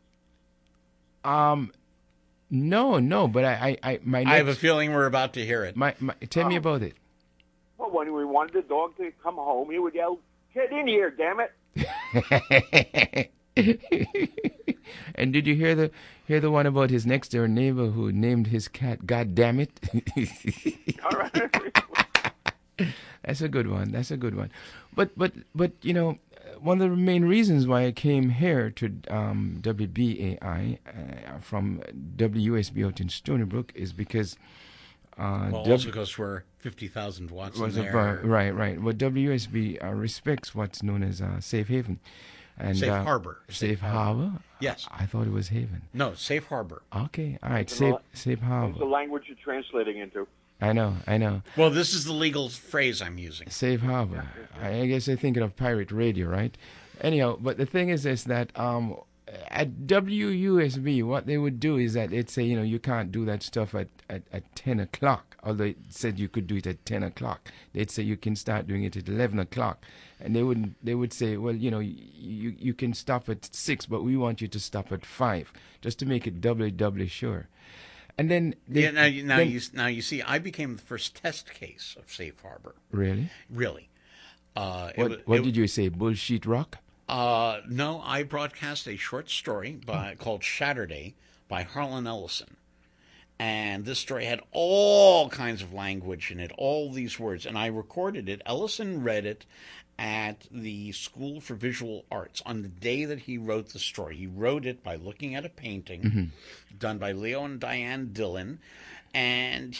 Speaker 6: Um, no, no. But I, I, I my
Speaker 3: I have a
Speaker 6: next-
Speaker 3: feeling we're about to hear it.
Speaker 6: my, my, tell me
Speaker 5: Oh.
Speaker 6: about it.
Speaker 5: Well, when we wanted the dog to come home, he would yell, "Get in here, damn it!"
Speaker 6: And did you hear the hear the one about his next door neighbor who named his cat God damn it?
Speaker 5: All right.
Speaker 6: That's a good one. That's a good one. But but but you know, one of the main reasons why I came here to um, W B A I uh, from W U S B out in Stony Brook is because uh,
Speaker 3: well,
Speaker 6: w-
Speaker 3: also because we're fifty thousand watts
Speaker 6: was
Speaker 3: in there.
Speaker 6: about, right, right. Well, W U S B uh, respects what's known as uh, safe haven. And,
Speaker 3: Safe
Speaker 6: uh,
Speaker 3: harbor.
Speaker 6: Safe,
Speaker 3: Safe
Speaker 6: harbor?
Speaker 3: harbor. Yes.
Speaker 6: I thought it was haven.
Speaker 3: No, safe harbor.
Speaker 6: Okay, all right.
Speaker 5: It's
Speaker 6: Safe,
Speaker 5: an-
Speaker 6: safe
Speaker 5: It's the
Speaker 6: harbor.
Speaker 5: language you're translating into.
Speaker 6: I know, I know.
Speaker 3: Well, this is the legal phrase I'm using.
Speaker 6: Safe harbor. I, I guess they're thinking of pirate radio, right? Anyhow, but the thing is, is that um, at W U S B, what they would do is that they'd say, you know, you can't do that stuff at, at, at ten o'clock. Although it said you could do it at ten o'clock. They'd say you can start doing it at eleven o'clock. And they would they would say, well, you know, you, you can stop at six, but we want you to stop at five, just to make it doubly, doubly sure. And then... They,
Speaker 3: Yeah, now, you- now,
Speaker 6: then-
Speaker 3: you, now you see, I became the first test case of safe harbor.
Speaker 6: Really?
Speaker 3: Really. Uh, it
Speaker 6: What,
Speaker 3: wa-
Speaker 6: what
Speaker 3: it-
Speaker 6: did you say, bullshit rock?
Speaker 3: Uh, no, I broadcast a short story by called Shatterday by Harlan Ellison. And this story had all kinds of language in it, all these words. And I recorded it. Ellison read it at the School for Visual Arts on the day that he wrote the story. He wrote it by looking at a painting
Speaker 6: Mm-hmm.
Speaker 3: done by Leo and Diane Dillon. And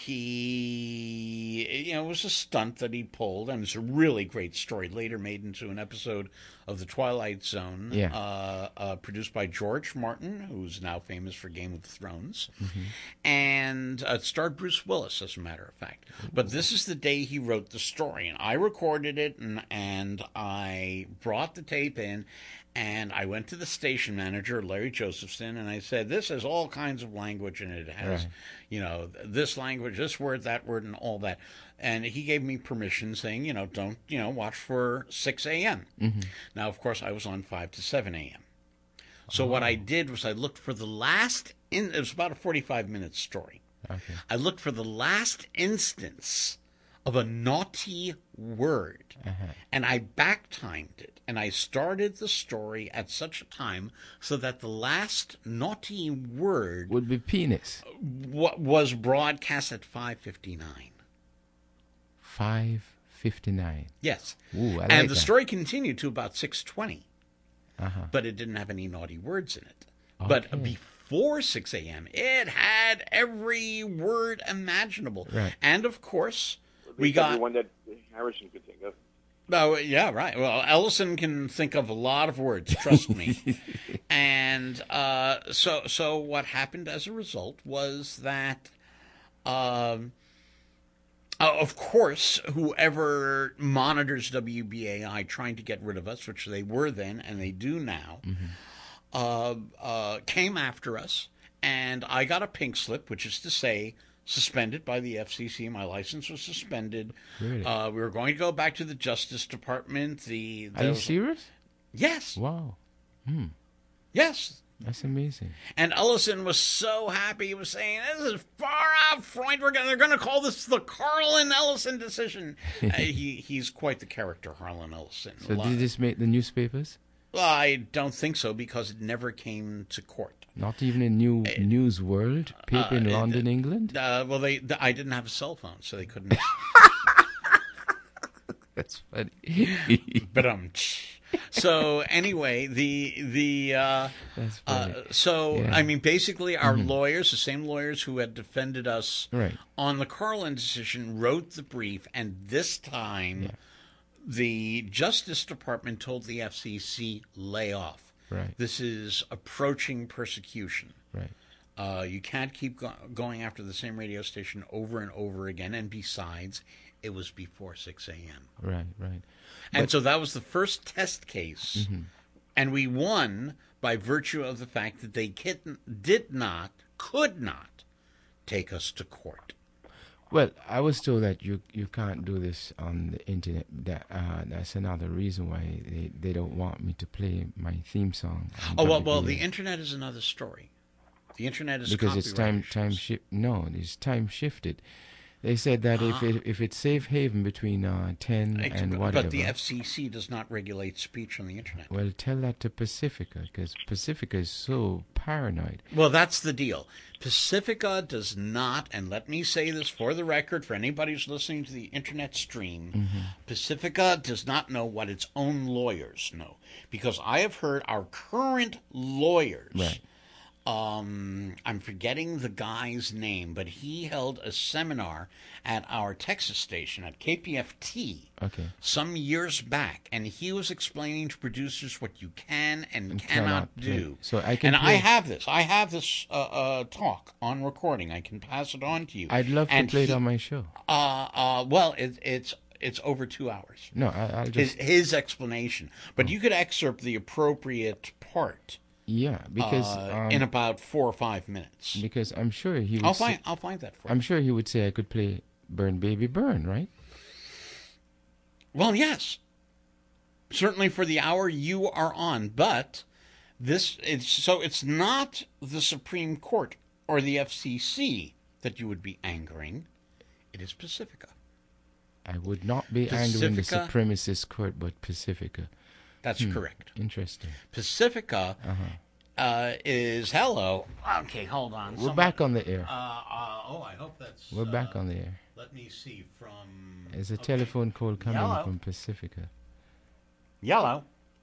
Speaker 3: he, you know, it was a stunt that he pulled, and it's a really great story. Later made into an episode of The Twilight Zone,
Speaker 6: Yeah.
Speaker 3: uh, uh, produced by George Martin, who's now famous for Game of Thrones,
Speaker 6: Mm-hmm.
Speaker 3: and uh, it starred Bruce Willis, as a matter of fact. But this is the day he wrote the story, and I recorded it, and, and I brought the tape in, and I went to the station manager, Larry Josephson, and I said, this has all kinds of language in it. It has,
Speaker 6: Right.
Speaker 3: you know, this language, this word, that word, and all that. And he gave me permission saying, you know, don't, you know, watch for six a.m.
Speaker 6: Mm-hmm.
Speaker 3: Now, of course, I was on five to seven a.m. So what I did was I looked for the last, in, it was about a forty-five minute story.
Speaker 6: Okay.
Speaker 3: I looked for the last instance of a naughty word,
Speaker 6: Uh-huh.
Speaker 3: and I back-timed it, and I started the story at such a time so that the last naughty word
Speaker 6: Would be penis.
Speaker 3: wa- was broadcast at five fifty-nine.
Speaker 6: five fifty-nine.
Speaker 3: Yes.
Speaker 6: Ooh, I like
Speaker 3: and the
Speaker 6: that.
Speaker 3: story continued to about six twenty,
Speaker 6: Uh-huh.
Speaker 3: but it didn't have any naughty words in it. But
Speaker 6: Okay.
Speaker 3: before six a.m., it had every word imaginable.
Speaker 6: Right.
Speaker 3: And, of course,
Speaker 5: At
Speaker 3: we
Speaker 5: least
Speaker 3: got...
Speaker 5: everyone that Harrison could think of.
Speaker 3: Oh, yeah, right. Well, Ellison can think of a lot of words, trust me. And uh, so so what happened as a result was that, um, uh, of course, whoever monitors W B A I trying to get rid of us, which they were then and they do now, uh, uh, came after us, and I got a pink slip, which is to say, suspended by the F C C. My license was suspended.
Speaker 6: Really?
Speaker 3: Uh, we were going to go back to the Justice Department. The
Speaker 6: Are
Speaker 3: there
Speaker 6: you
Speaker 3: was-
Speaker 6: serious?
Speaker 3: Yes,
Speaker 6: Wow.
Speaker 3: yes.
Speaker 6: That's amazing.
Speaker 3: And Ellison was so happy. He was saying, "This is far out, Freund. We're gonna, they're going to call this the Carlin Ellison decision." uh, he he's quite the character, Harlan Ellison.
Speaker 6: So
Speaker 3: A lot-
Speaker 6: did this make the newspapers?
Speaker 3: Well, I don't think so because it never came to court.
Speaker 6: Not even in New News World, paper in
Speaker 3: uh,
Speaker 6: London, England?
Speaker 3: Uh, well, they, the, I didn't have a cell phone, so they couldn't.
Speaker 6: That's funny.
Speaker 3: But um. So anyway, the the uh,
Speaker 6: That's
Speaker 3: uh,
Speaker 6: funny.
Speaker 3: so
Speaker 6: Yeah.
Speaker 3: I mean, basically, our lawyers, the same lawyers who had defended us
Speaker 6: Right.
Speaker 3: on the Carlin decision, wrote the brief, and this time, the Justice Department told the F C C, "Lay off.
Speaker 6: Right.
Speaker 3: This is approaching persecution.
Speaker 6: Right.
Speaker 3: Uh, you can't keep go- going after the same radio station over and over again. And besides, it was before six a.m.
Speaker 6: Right, right.
Speaker 3: And so that was the first test case.
Speaker 6: Mm-hmm.
Speaker 3: And we won by virtue of the fact that they kid- did not, could not take us to court.
Speaker 6: Well, I was told that you you can't do this on the internet. That uh, that's another reason why they, they don't want me to play my theme song. on
Speaker 3: Oh, well, well,
Speaker 6: W B A.
Speaker 3: the internet is another story. The internet is
Speaker 6: because it's time
Speaker 3: copyright
Speaker 6: time
Speaker 3: issues.
Speaker 6: shift. No, it's time shifted. They said that if
Speaker 3: Ah.
Speaker 6: it, if it's safe haven between uh, ten
Speaker 3: Ex-
Speaker 6: and
Speaker 3: but
Speaker 6: whatever.
Speaker 3: the F C C does not regulate speech on the internet.
Speaker 6: Well, tell that to Pacifica, because Pacifica is so paranoid.
Speaker 3: Well, that's the deal. Pacifica does not, and let me say this for the record for anybody who's listening to the internet stream,
Speaker 6: Mm-hmm.
Speaker 3: Pacifica does not know what its own lawyers know. Because I have heard our current lawyers,
Speaker 6: Right.
Speaker 3: um, I'm forgetting the guy's name, but he held a seminar at our Texas station at K P F T
Speaker 6: Okay.
Speaker 3: some years back, and he was explaining to producers what you can and,
Speaker 6: And
Speaker 3: cannot,
Speaker 6: cannot play.
Speaker 3: do.
Speaker 6: So I can
Speaker 3: and
Speaker 6: play-
Speaker 3: I have this. I have this uh, uh, talk on recording. I can pass it on to you.
Speaker 6: I'd love
Speaker 3: And
Speaker 6: to play
Speaker 3: he-
Speaker 6: it on my show.
Speaker 3: Uh, uh, well, it, it's it's over two hours.
Speaker 6: No, I, I'll
Speaker 3: His
Speaker 6: just
Speaker 3: his explanation, but you could excerpt the appropriate part
Speaker 6: yeah, because
Speaker 3: uh,
Speaker 6: um,
Speaker 3: in about four or five minutes.
Speaker 6: because I'm sure he would.
Speaker 3: I'll
Speaker 6: say,
Speaker 3: find I'll find that for you.
Speaker 6: I'm sure he would say I could play "Burn Baby Burn," right?
Speaker 3: Well, yes. Certainly for the hour you are on, but this is so it's not the Supreme Court or the F C C that you would be angering. It is Pacifica.
Speaker 6: I would not be angering the
Speaker 3: Pacifica?
Speaker 6: supremacist court, but Pacifica.
Speaker 3: That's correct.
Speaker 6: Interesting.
Speaker 3: Pacifica
Speaker 6: Uh-huh.
Speaker 3: uh, is hello. Okay, hold on.
Speaker 6: We're
Speaker 3: Someone-
Speaker 6: back on the air.
Speaker 3: Uh, uh, oh, I hope that's.
Speaker 6: We're back
Speaker 3: uh,
Speaker 6: on the air.
Speaker 3: Let me see from.
Speaker 6: There's a
Speaker 3: okay.
Speaker 6: telephone call coming
Speaker 3: Yellow.
Speaker 6: from Pacifica.
Speaker 3: Yellow.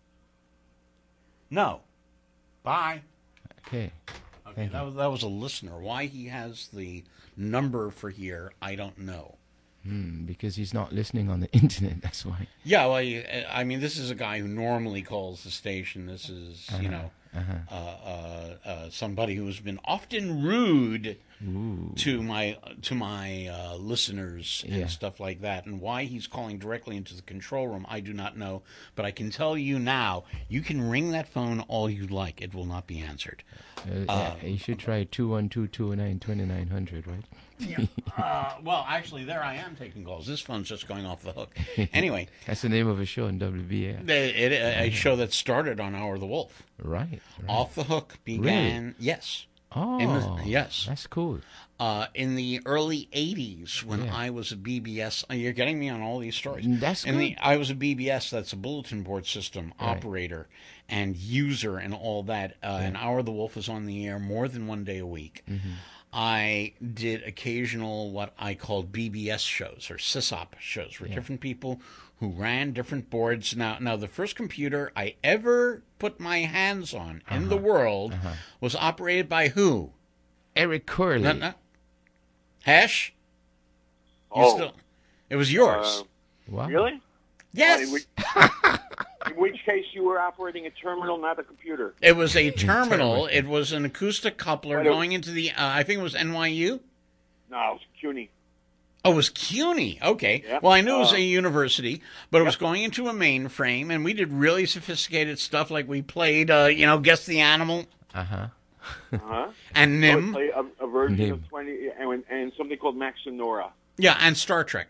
Speaker 3: No. Bye.
Speaker 6: Okay.
Speaker 3: Okay,
Speaker 6: Thank
Speaker 3: that
Speaker 6: you.
Speaker 3: was that was a listener. Why he has the number for here, I don't know.
Speaker 6: Hmm, because he's not listening on the internet. That's why.
Speaker 3: Yeah, well, you- I mean, this is a guy who normally calls the station. This is, you know,
Speaker 6: Uh-huh.
Speaker 3: uh, uh, uh, somebody who has been often rude
Speaker 6: Ooh.
Speaker 3: to my to my uh, listeners and
Speaker 6: Yeah.
Speaker 3: stuff like that. And why he's calling directly into the control room, I do not know. But I can tell you now, you can ring that phone all you like; it will not be answered.
Speaker 6: Uh, yeah, you should try two one two two nine twenty nine hundred, right?
Speaker 3: Yeah. Uh, well, actually, there I am taking calls. This phone's just going off the hook. Anyway,
Speaker 6: That's the name of a show in W B A.
Speaker 3: it, it, a show that started on Hour of the Wolf.
Speaker 6: Right. right.
Speaker 3: Off the Hook began, yes,
Speaker 6: Oh,
Speaker 3: in the- yes.
Speaker 6: That's cool.
Speaker 3: uh, in the early eighties when
Speaker 6: Yeah.
Speaker 3: I was a B B S. uh, You're getting me on all these stories.
Speaker 6: That's
Speaker 3: in the
Speaker 6: good.
Speaker 3: I was a B B S. That's a bulletin board system
Speaker 6: Right.
Speaker 3: operator and user and all that. Uh, And Hour of the Wolf was on the air more than one day a week.
Speaker 6: Mm-hmm.
Speaker 3: I did occasional what I called B B S shows or sysop shows where different people who ran different boards. Now, now the first computer I ever put my hands on in
Speaker 6: Uh-huh.
Speaker 3: the world was operated by who?
Speaker 6: Eric Corley.
Speaker 3: No, no. Hash? You
Speaker 5: Oh,
Speaker 3: still- it was yours.
Speaker 5: uh,
Speaker 6: Wow.
Speaker 5: really?
Speaker 3: yes.
Speaker 5: In which, in which case you were operating a terminal, not a computer.
Speaker 3: It was a terminal.
Speaker 6: Terminal.
Speaker 3: It was an acoustic coupler
Speaker 5: What a-
Speaker 3: going into the, uh, I think it was N Y U?
Speaker 5: No, it was CUNY.
Speaker 3: Oh, it was CUNY. Okay.
Speaker 5: Yep.
Speaker 3: Well, I knew it was
Speaker 5: Uh,
Speaker 3: a university, but it was
Speaker 5: yep.
Speaker 3: going into a mainframe, and we did really sophisticated stuff like we played, uh, you know, Guess the Animal
Speaker 6: Uh-huh.
Speaker 5: Uh-huh.
Speaker 3: and
Speaker 5: I would
Speaker 3: Nim.
Speaker 5: play a, a version
Speaker 6: Nim.
Speaker 5: of twenty and, and something called Max and Nora.
Speaker 3: Yeah, and Star Trek.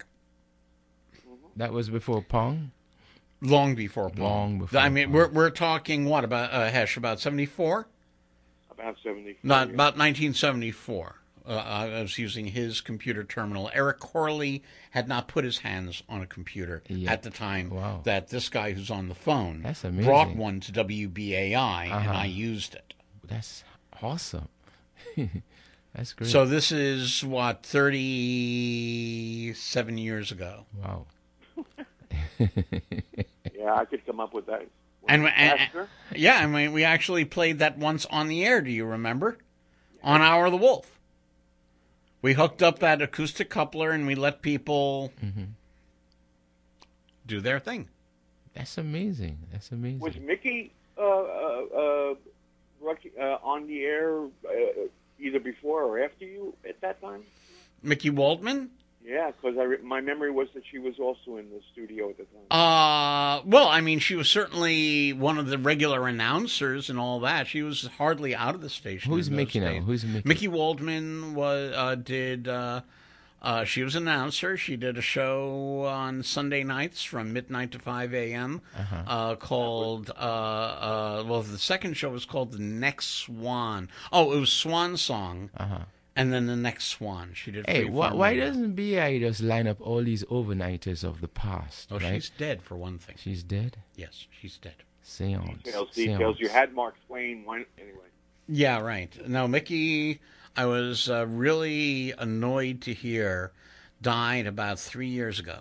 Speaker 6: That was before Pong?
Speaker 3: Long before Pong.
Speaker 6: Long before
Speaker 3: I mean,
Speaker 6: Pong.
Speaker 3: we're we're talking what about uh, Hesh? About seventy-four?
Speaker 5: About seventy.
Speaker 3: Not about nineteen seventy-four. Uh, I was using his computer terminal. Eric Corley had not put his hands on a computer
Speaker 6: Yeah.
Speaker 3: at the time
Speaker 6: Wow.
Speaker 3: that this guy who's on the phone
Speaker 6: That's amazing.
Speaker 3: brought one to W B A I, and
Speaker 6: Uh-huh.
Speaker 3: I used it.
Speaker 6: That's awesome. That's great.
Speaker 3: So this is, what, thirty-seven years ago.
Speaker 6: wow.
Speaker 5: Yeah, I could come up with that.
Speaker 3: And, and,
Speaker 5: Faster?
Speaker 3: yeah, I mean, we actually played that once on the air, do you remember? On Hour of the Wolf. We hooked up that acoustic coupler and we let people
Speaker 6: Mhm.
Speaker 3: do their thing.
Speaker 6: That's amazing. That's amazing.
Speaker 5: Was Mickey uh, uh, uh, Rocky, uh, on the air uh, either before or after you at that time?
Speaker 3: Mickey Waldman?
Speaker 5: Yeah, because re- my memory was that she was also in the studio at the time.
Speaker 3: Uh, well, I mean, she was certainly one of the regular announcers and all that. She was hardly out of the station.
Speaker 6: Who's
Speaker 3: in those
Speaker 6: Mickey now?
Speaker 3: days.
Speaker 6: Who's Mickey?
Speaker 3: Mickey Waldman was uh, did. Uh, uh, she was an announcer. She did a show on Sunday nights from midnight to five a.m.
Speaker 6: Uh-huh.
Speaker 3: Uh, called. Uh, uh, well, the second show was called The Next Swan. Oh, it was Swan Song.
Speaker 6: Uh-huh.
Speaker 3: And then the next Swan, she did.
Speaker 6: Hey,
Speaker 3: Freeform
Speaker 6: why, why
Speaker 3: Radio.
Speaker 6: doesn't B I just line up all these overnighters of the past?
Speaker 3: Oh,
Speaker 6: right?
Speaker 3: she's dead for one thing.
Speaker 6: She's dead?
Speaker 3: Yes, she's dead.
Speaker 6: Seance.
Speaker 5: Details, details.
Speaker 6: Seance.
Speaker 5: You had Mark Twain. One, anyway.
Speaker 3: Yeah, right. Now, Mickey, I was uh, really annoyed to hear, died about three years ago.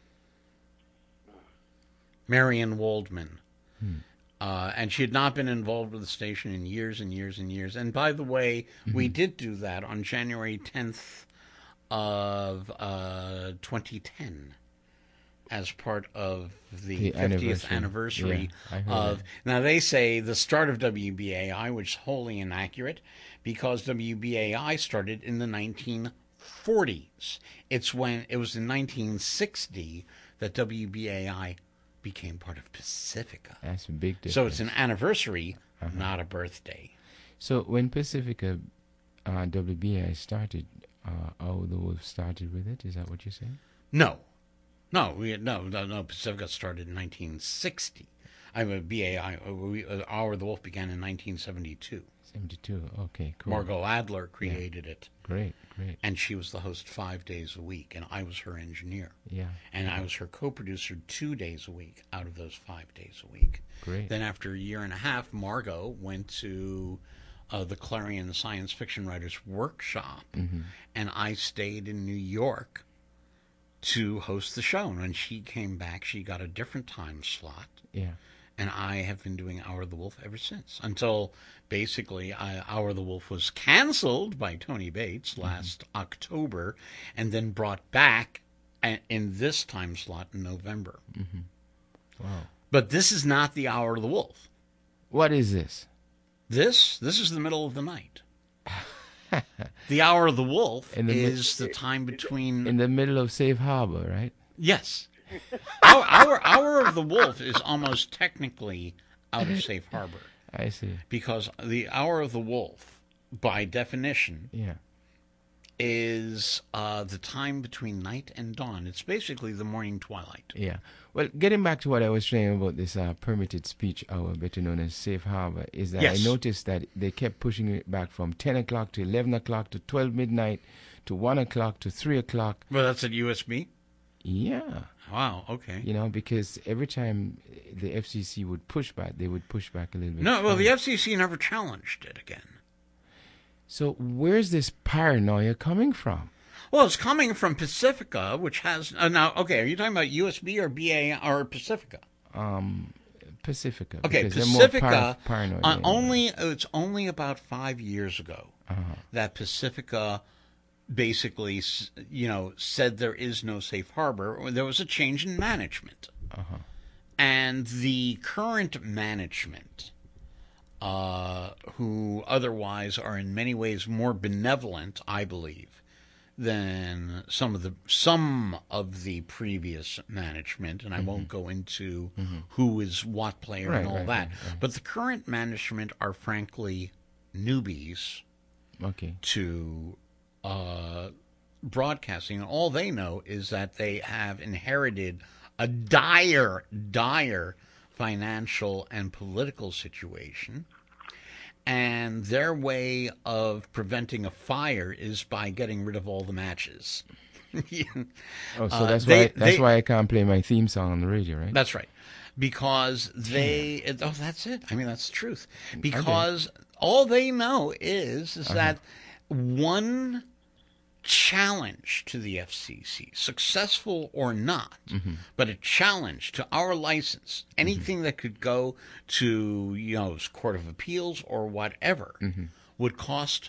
Speaker 3: Marion Waldman.
Speaker 6: Hmm.
Speaker 3: Uh, and she had not been involved with the station in years and years and years. And by the way,
Speaker 6: Mm-hmm.
Speaker 3: we did do that on January tenth of uh, twenty ten as part of the,
Speaker 6: The
Speaker 3: fiftieth
Speaker 6: anniversary.
Speaker 3: anniversary
Speaker 6: Yeah, I heard
Speaker 3: of...
Speaker 6: that.
Speaker 3: Now, they say the start of W B A I, which is wholly inaccurate, because W B A I started in the nineteen forties. It's when it was in nineteen sixty that W B A I became part of Pacifica.
Speaker 6: That's a big difference.
Speaker 3: So it's an anniversary,
Speaker 6: Uh-huh.
Speaker 3: not a birthday.
Speaker 6: So when Pacifica uh, W B I started, uh, oh, the Wolf started with it? Is that what you're saying?
Speaker 3: No. No, we no, no, no. Pacifica started in nineteen sixty. I mean, B A I, uh, we, uh, Hour of the Wolf began in nineteen seventy-two.
Speaker 6: seventy-two. Okay, cool.
Speaker 3: Margot Adler created it,
Speaker 6: Great, great.
Speaker 3: and she was the host five days a week, and I was her engineer.
Speaker 6: Yeah,
Speaker 3: And I was her co-producer two days a week out of those five days a week.
Speaker 6: great.
Speaker 3: Then after a year and a half, Margot went to uh, the Clarion Science Fiction Writers Workshop,
Speaker 6: Mm-hmm.
Speaker 3: and I stayed in New York to host the show. And when she came back, she got a different time slot,
Speaker 6: Yeah.
Speaker 3: and I have been doing Hour of the Wolf ever since, until basically I, Hour of the Wolf was canceled by Tony Bates last
Speaker 6: Mm-hmm.
Speaker 3: October, and then brought back a- in this time slot in November.
Speaker 6: Wow.
Speaker 3: But this is not the Hour of the Wolf.
Speaker 6: What is this?
Speaker 3: This this is the middle of the night. The Hour of the Wolf
Speaker 6: In the mid-
Speaker 3: is the time between...
Speaker 6: In the middle of Safe Harbor, right?
Speaker 3: Yes. Our, our, Hour of the Wolf is almost technically out of Safe Harbor,
Speaker 6: I see.
Speaker 3: because the Hour of the Wolf, by definition,
Speaker 6: Yeah.
Speaker 3: is uh, the time between night and dawn. It's basically the morning twilight.
Speaker 6: Yeah. Well, getting back to what I was saying about this uh, permitted speech hour, better known as Safe Harbor, is that
Speaker 3: Yes.
Speaker 6: I noticed that they kept pushing it back from ten o'clock to eleven o'clock to twelve midnight to one o'clock to three o'clock.
Speaker 3: Well, that's at U S B?
Speaker 6: Yeah.
Speaker 3: Wow, okay.
Speaker 6: You know, because every time the F C C would push back, they would push back a little bit.
Speaker 3: No, well, the
Speaker 6: further.
Speaker 3: F C C never challenged it again.
Speaker 6: So where's this paranoia coming from?
Speaker 3: Well, it's coming from Pacifica, which has... Uh, now, okay, are you talking about U S B or B A or Pacifica?
Speaker 6: Um, Pacifica.
Speaker 3: Okay,
Speaker 6: because they're more
Speaker 3: Pacifica,
Speaker 6: par- paranoid
Speaker 3: uh,
Speaker 6: than-
Speaker 3: only, it's only about five years ago
Speaker 6: Uh-huh.
Speaker 3: that Pacifica basically, s- you know, said there is no safe harbor. Or there was a change in management.
Speaker 6: Uh-huh.
Speaker 3: And the current management, uh, who otherwise are in many ways more benevolent, I believe, than some of the some of the previous management, and I won't go into who is what player
Speaker 6: Right,
Speaker 3: and all
Speaker 6: right,
Speaker 3: that.
Speaker 6: right, right.
Speaker 3: But the current management are frankly newbies
Speaker 6: Okay.
Speaker 3: to uh, broadcasting. And all they know is that they have inherited a dire, dire financial and political situation. And their way of preventing a fire is by getting rid of all the matches.
Speaker 6: Oh, so
Speaker 3: Uh,
Speaker 6: that's
Speaker 3: they-
Speaker 6: why that's
Speaker 3: they-
Speaker 6: why I can't play my theme song on the radio, right?
Speaker 3: That's right. Because they, it- oh, that's it. I mean, that's the truth. Because all they know is, is that one challenge to the F C C, successful or not, but a challenge to our license, anything that could go to, you know, Court of Appeals or whatever, would cost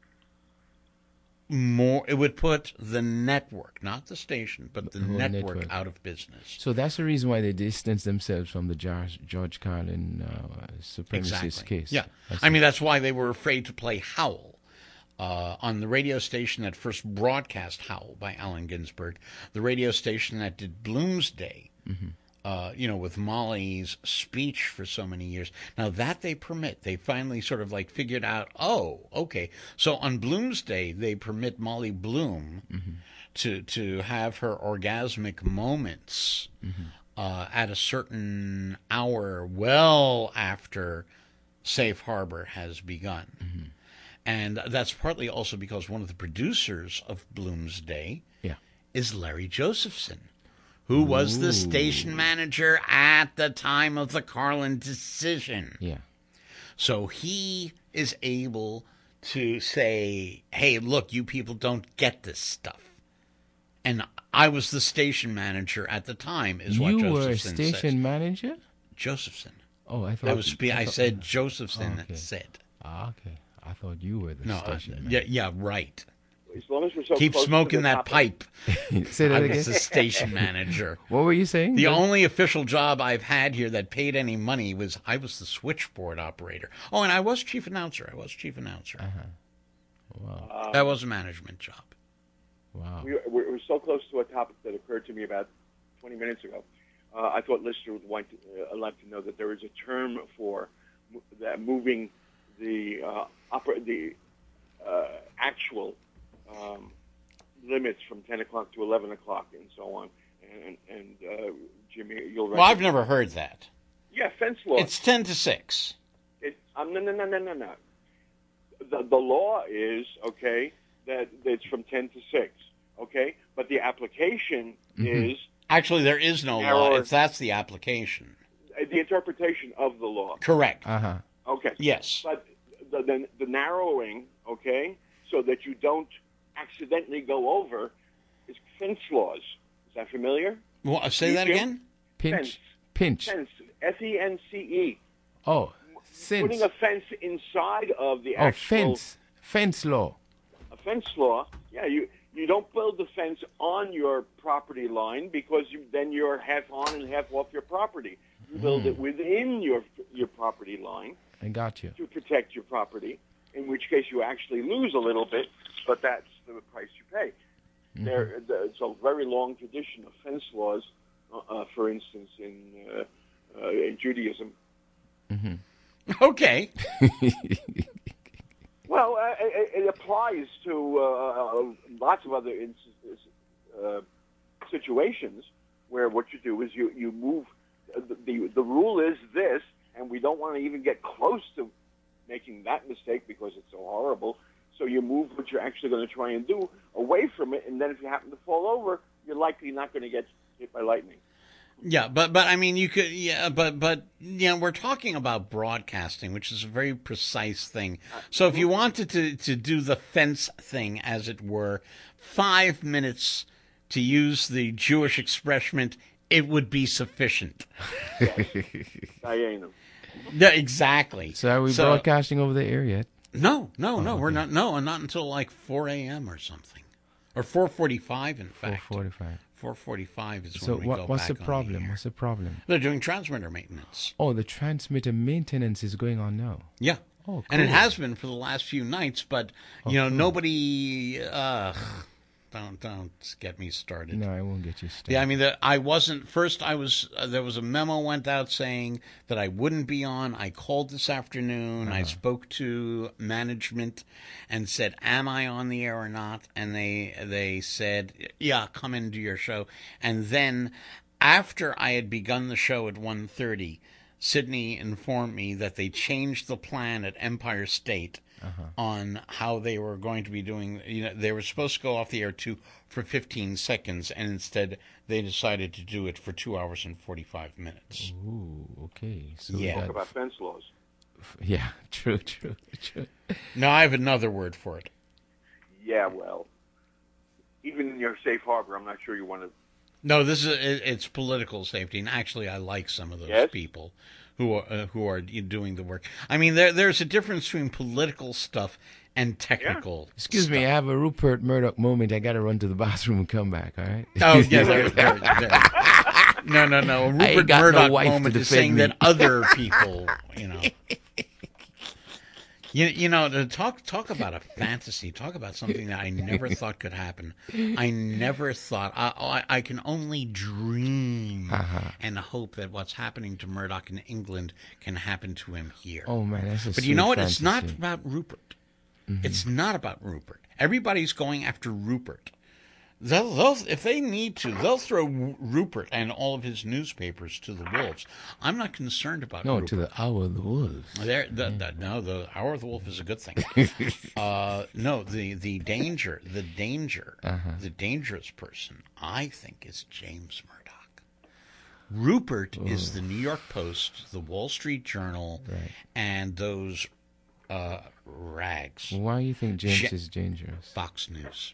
Speaker 3: more. It would put the network, not the station, but the,
Speaker 6: The whole
Speaker 3: network,
Speaker 6: network.
Speaker 3: out of business.
Speaker 6: So that's the reason why they distance themselves from the George, George Carlin uh, supremacist
Speaker 3: Exactly.
Speaker 6: case.
Speaker 3: Yeah.
Speaker 6: I
Speaker 3: I
Speaker 6: see.
Speaker 3: mean, that's why they were afraid to play Howl. Uh, on the radio station that first broadcast Howl by Allen Ginsberg, the radio station that did Bloomsday,
Speaker 6: Mm-hmm.
Speaker 3: uh, you know, with Molly's speech for so many years. Now that they permit, they finally sort of like figured out, oh, okay. So on Bloomsday, they permit Molly Bloom
Speaker 6: Mm-hmm.
Speaker 3: to, to have her orgasmic moments
Speaker 6: Mm-hmm.
Speaker 3: uh, at a certain hour well after Safe Harbor has begun. And that's partly also because one of the producers of Bloomsday
Speaker 6: Yeah.
Speaker 3: is Larry Josephson, who was the station manager at the time of the Carlin decision.
Speaker 6: Yeah.
Speaker 3: So he is able to say, hey, look, you people don't get this stuff. And I was the station manager at the time, is what
Speaker 6: You
Speaker 3: Josephson
Speaker 6: were a station
Speaker 3: says.
Speaker 6: manager?
Speaker 3: Josephson.
Speaker 6: Oh, I thought.
Speaker 3: I was. Spe- I,
Speaker 6: I thought-
Speaker 3: said Josephson
Speaker 6: Oh, okay.
Speaker 3: said.
Speaker 6: Ah, okay. I thought you were the
Speaker 3: No, uh,
Speaker 6: station
Speaker 3: yeah,
Speaker 6: manager.
Speaker 3: yeah, right.
Speaker 5: As long as we're so
Speaker 3: Keep
Speaker 5: close to
Speaker 3: smoking
Speaker 5: the
Speaker 3: that
Speaker 5: topic.
Speaker 3: pipe.
Speaker 6: Say
Speaker 3: I
Speaker 6: that
Speaker 3: was
Speaker 6: again.
Speaker 3: the station manager.
Speaker 6: What were you saying?
Speaker 3: The
Speaker 6: That-
Speaker 3: only official job I've had here that paid any money was I was the switchboard operator. Oh, and I was chief announcer. I was chief announcer.
Speaker 6: Wow.
Speaker 3: That was a management job.
Speaker 6: Wow.
Speaker 5: We we're, we're so close to a topic that occurred to me about twenty minutes ago. Uh, I thought listeners would want to, uh, like to know that there is a term for mo- that moving the uh, opera, the uh, actual um, limits from ten o'clock to eleven o'clock and so on. And, and uh, Jimmy, you'll
Speaker 3: Well, I've never heard that.
Speaker 5: yeah, fence law.
Speaker 3: It's ten to six.
Speaker 5: It, um, no, no, no, no, no, no. The, the law is, okay, that it's from ten to six, okay? But the application is
Speaker 3: Actually, there is no law.
Speaker 5: Narrower.
Speaker 3: It's that's the application.
Speaker 5: uh, the interpretation of the law.
Speaker 3: Correct.
Speaker 6: Uh huh.
Speaker 5: Okay.
Speaker 3: Yes.
Speaker 5: But the, the, the narrowing, okay, so that you don't accidentally go over is fence laws. Is that familiar?
Speaker 3: Well, uh, say that
Speaker 5: Jim?
Speaker 3: again.
Speaker 6: Pinch.
Speaker 5: Fence.
Speaker 6: Pinch.
Speaker 5: Fence. F E N C E.
Speaker 6: Oh, since.
Speaker 5: Putting a fence inside of the
Speaker 6: Oh,
Speaker 5: actual
Speaker 6: fence. Fence law.
Speaker 5: a fence law, yeah, you you don't build the fence on your property line because you, then you're half on and half off your property. You build it within your your property line
Speaker 6: I got you.
Speaker 5: to protect your property, in which case you actually lose a little bit, but that's the price you pay. There, it's a very long tradition of fence laws, uh, uh, for instance, in, uh, uh, in Judaism.
Speaker 3: Okay.
Speaker 5: Well, uh, it, it applies to uh, lots of other instances, uh, situations where what you do is you, you move. Uh, the, the rule is this, and we don't want to even get close to making that mistake because it's so horrible. So you move what you're actually going to try and do away from it, and then if you happen to fall over, you're likely not going to get hit by lightning.
Speaker 3: Yeah, but but I mean, you could. Yeah, but but you know, we're talking about broadcasting, which is a very precise thing. So if you wanted to to do the fence thing, as it were, five minutes, to use the Jewish expression, it would be sufficient.
Speaker 5: Diana.
Speaker 3: Yeah, exactly.
Speaker 6: So are we broadcasting over the air yet?
Speaker 3: No, no, no.
Speaker 6: Oh,
Speaker 3: We're
Speaker 6: okay.
Speaker 3: not. No, and not until like four a.m. or something, or four forty-five. In
Speaker 6: Four
Speaker 3: fact,
Speaker 6: forty-five.
Speaker 3: four forty-five is
Speaker 6: So
Speaker 3: when we
Speaker 6: what?
Speaker 3: go
Speaker 6: What's the
Speaker 3: back on
Speaker 6: problem?
Speaker 3: air.
Speaker 6: What's the problem?
Speaker 3: They're doing transmitter maintenance.
Speaker 6: Oh, the transmitter maintenance is going on now.
Speaker 3: Yeah.
Speaker 6: Oh,
Speaker 3: And it
Speaker 6: cool.
Speaker 3: has been for the last few nights, but you know, nobody. Uh, don't don't get me started.
Speaker 6: No, I won't get you started.
Speaker 3: Yeah, I mean, the, I wasn't first. I was uh, there was a memo went out saying that I wouldn't be on. I called this afternoon. I spoke to management and said, "Am I on the air or not?" And they they said, "Yeah, come and do your show." And then after I had begun the show at one thirty, Sydney informed me that they changed the plan at Empire State on how they were going to be doing. You know, they were supposed to go off the air two for fifteen seconds, and instead they decided to do it for two hours and forty-five minutes.
Speaker 6: Ooh, okay. So
Speaker 3: Yeah.
Speaker 6: we
Speaker 5: Talk
Speaker 6: got-
Speaker 5: about fence laws.
Speaker 6: yeah, true, true, true.
Speaker 3: Now I have another word for it.
Speaker 5: Yeah, well, even in your safe harbor, I'm not sure you want to.
Speaker 3: No, this is it, it's political safety, and actually, I like some of those
Speaker 5: Yes?
Speaker 3: people who are uh, who are doing the work. I mean, there there's a difference between political stuff and technical.
Speaker 6: Excuse me, I have a Rupert Murdoch moment. I got to run to the bathroom and come back. All right.
Speaker 3: Oh yeah, there, there, there. No, no, no. A
Speaker 6: ain't
Speaker 3: Rupert
Speaker 6: got no
Speaker 3: Murdoch
Speaker 6: wife to
Speaker 3: moment is
Speaker 6: defend
Speaker 3: saying
Speaker 6: me.
Speaker 3: that other people, you know. You, you know, to talk talk about a fantasy, talk about something that I never thought could happen. I never thought, I, I, I can only dream
Speaker 6: Uh-huh.
Speaker 3: and hope that what's happening to Murdoch in England can happen to him here.
Speaker 6: Oh man, that's a
Speaker 3: But you
Speaker 6: sweet
Speaker 3: know what? It's not
Speaker 6: fantasy.
Speaker 3: about Rupert. It's not about Rupert. Everybody's going after Rupert. They'll, they'll, if they need to, they'll throw Rupert and all of his newspapers to the wolves. I'm not concerned about
Speaker 6: No,
Speaker 3: Rupert.
Speaker 6: to the hour of the wolves.
Speaker 3: There, the, the, no, the hour of the wolf is a good thing. uh, no, the, the danger, the danger,
Speaker 6: Uh-huh.
Speaker 3: the dangerous person, I think, is James Murdoch. Rupert is the New York Post, the Wall Street Journal,
Speaker 6: Right.
Speaker 3: and those uh, rags.
Speaker 6: Why do you think James
Speaker 3: Ja-
Speaker 6: is dangerous?
Speaker 3: Fox News.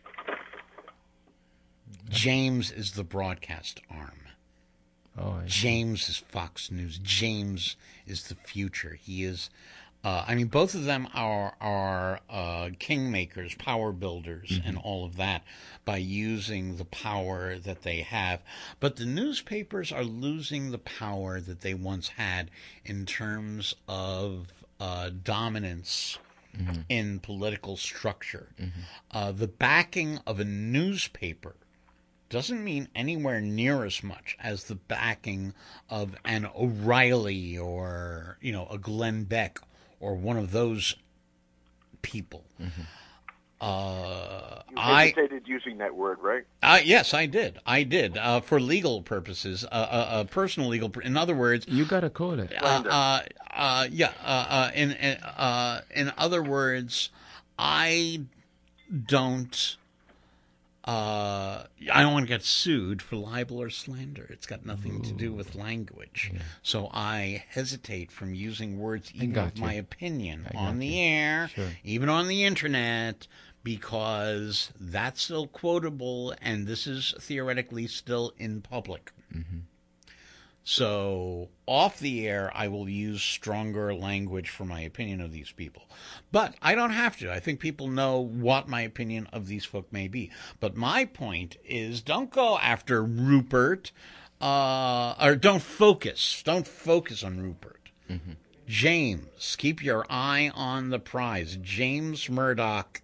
Speaker 3: James is the broadcast arm.
Speaker 6: Oh, I see.
Speaker 3: James is Fox News. James is the future. He is. Uh, I mean, both of them are are uh, kingmakers, power builders,
Speaker 6: Mm-hmm.
Speaker 3: and all of that by using the power that they have. But the newspapers are losing the power that they once had in terms of uh, dominance
Speaker 6: Mm-hmm.
Speaker 3: in political structure. Uh, the backing of a newspaper doesn't mean anywhere near as much as the backing of an O'Reilly or, you know, a Glenn Beck or one of those people.
Speaker 6: Mm-hmm.
Speaker 3: Uh,
Speaker 5: You
Speaker 3: I
Speaker 5: hesitated using that word, right?
Speaker 3: uh, yes, I did. I did uh, for legal purposes, uh, uh, uh, personal legal. In other words,
Speaker 6: You gotta call it.
Speaker 3: uh, uh, uh, yeah. Uh, uh, in in, uh, in other words, I don't. Uh, I don't want to get sued for libel or slander. It's got nothing to do with language. So I hesitate from using words, even
Speaker 6: got
Speaker 3: with
Speaker 6: you.
Speaker 3: my opinion,
Speaker 6: I
Speaker 3: on
Speaker 6: got
Speaker 3: the
Speaker 6: you.
Speaker 3: air,
Speaker 6: Sure.
Speaker 3: even on the internet, because that's still quotable, and this is theoretically still in public.
Speaker 6: Mm-hmm.
Speaker 3: So off the air, I will use stronger language for my opinion of these people. But I don't have to. I think people know what my opinion of these folk may be. But my point is, don't go after Rupert, uh, or don't focus. Don't focus on Rupert.
Speaker 6: Mm-hmm.
Speaker 3: James, keep your eye on the prize. James Murdoch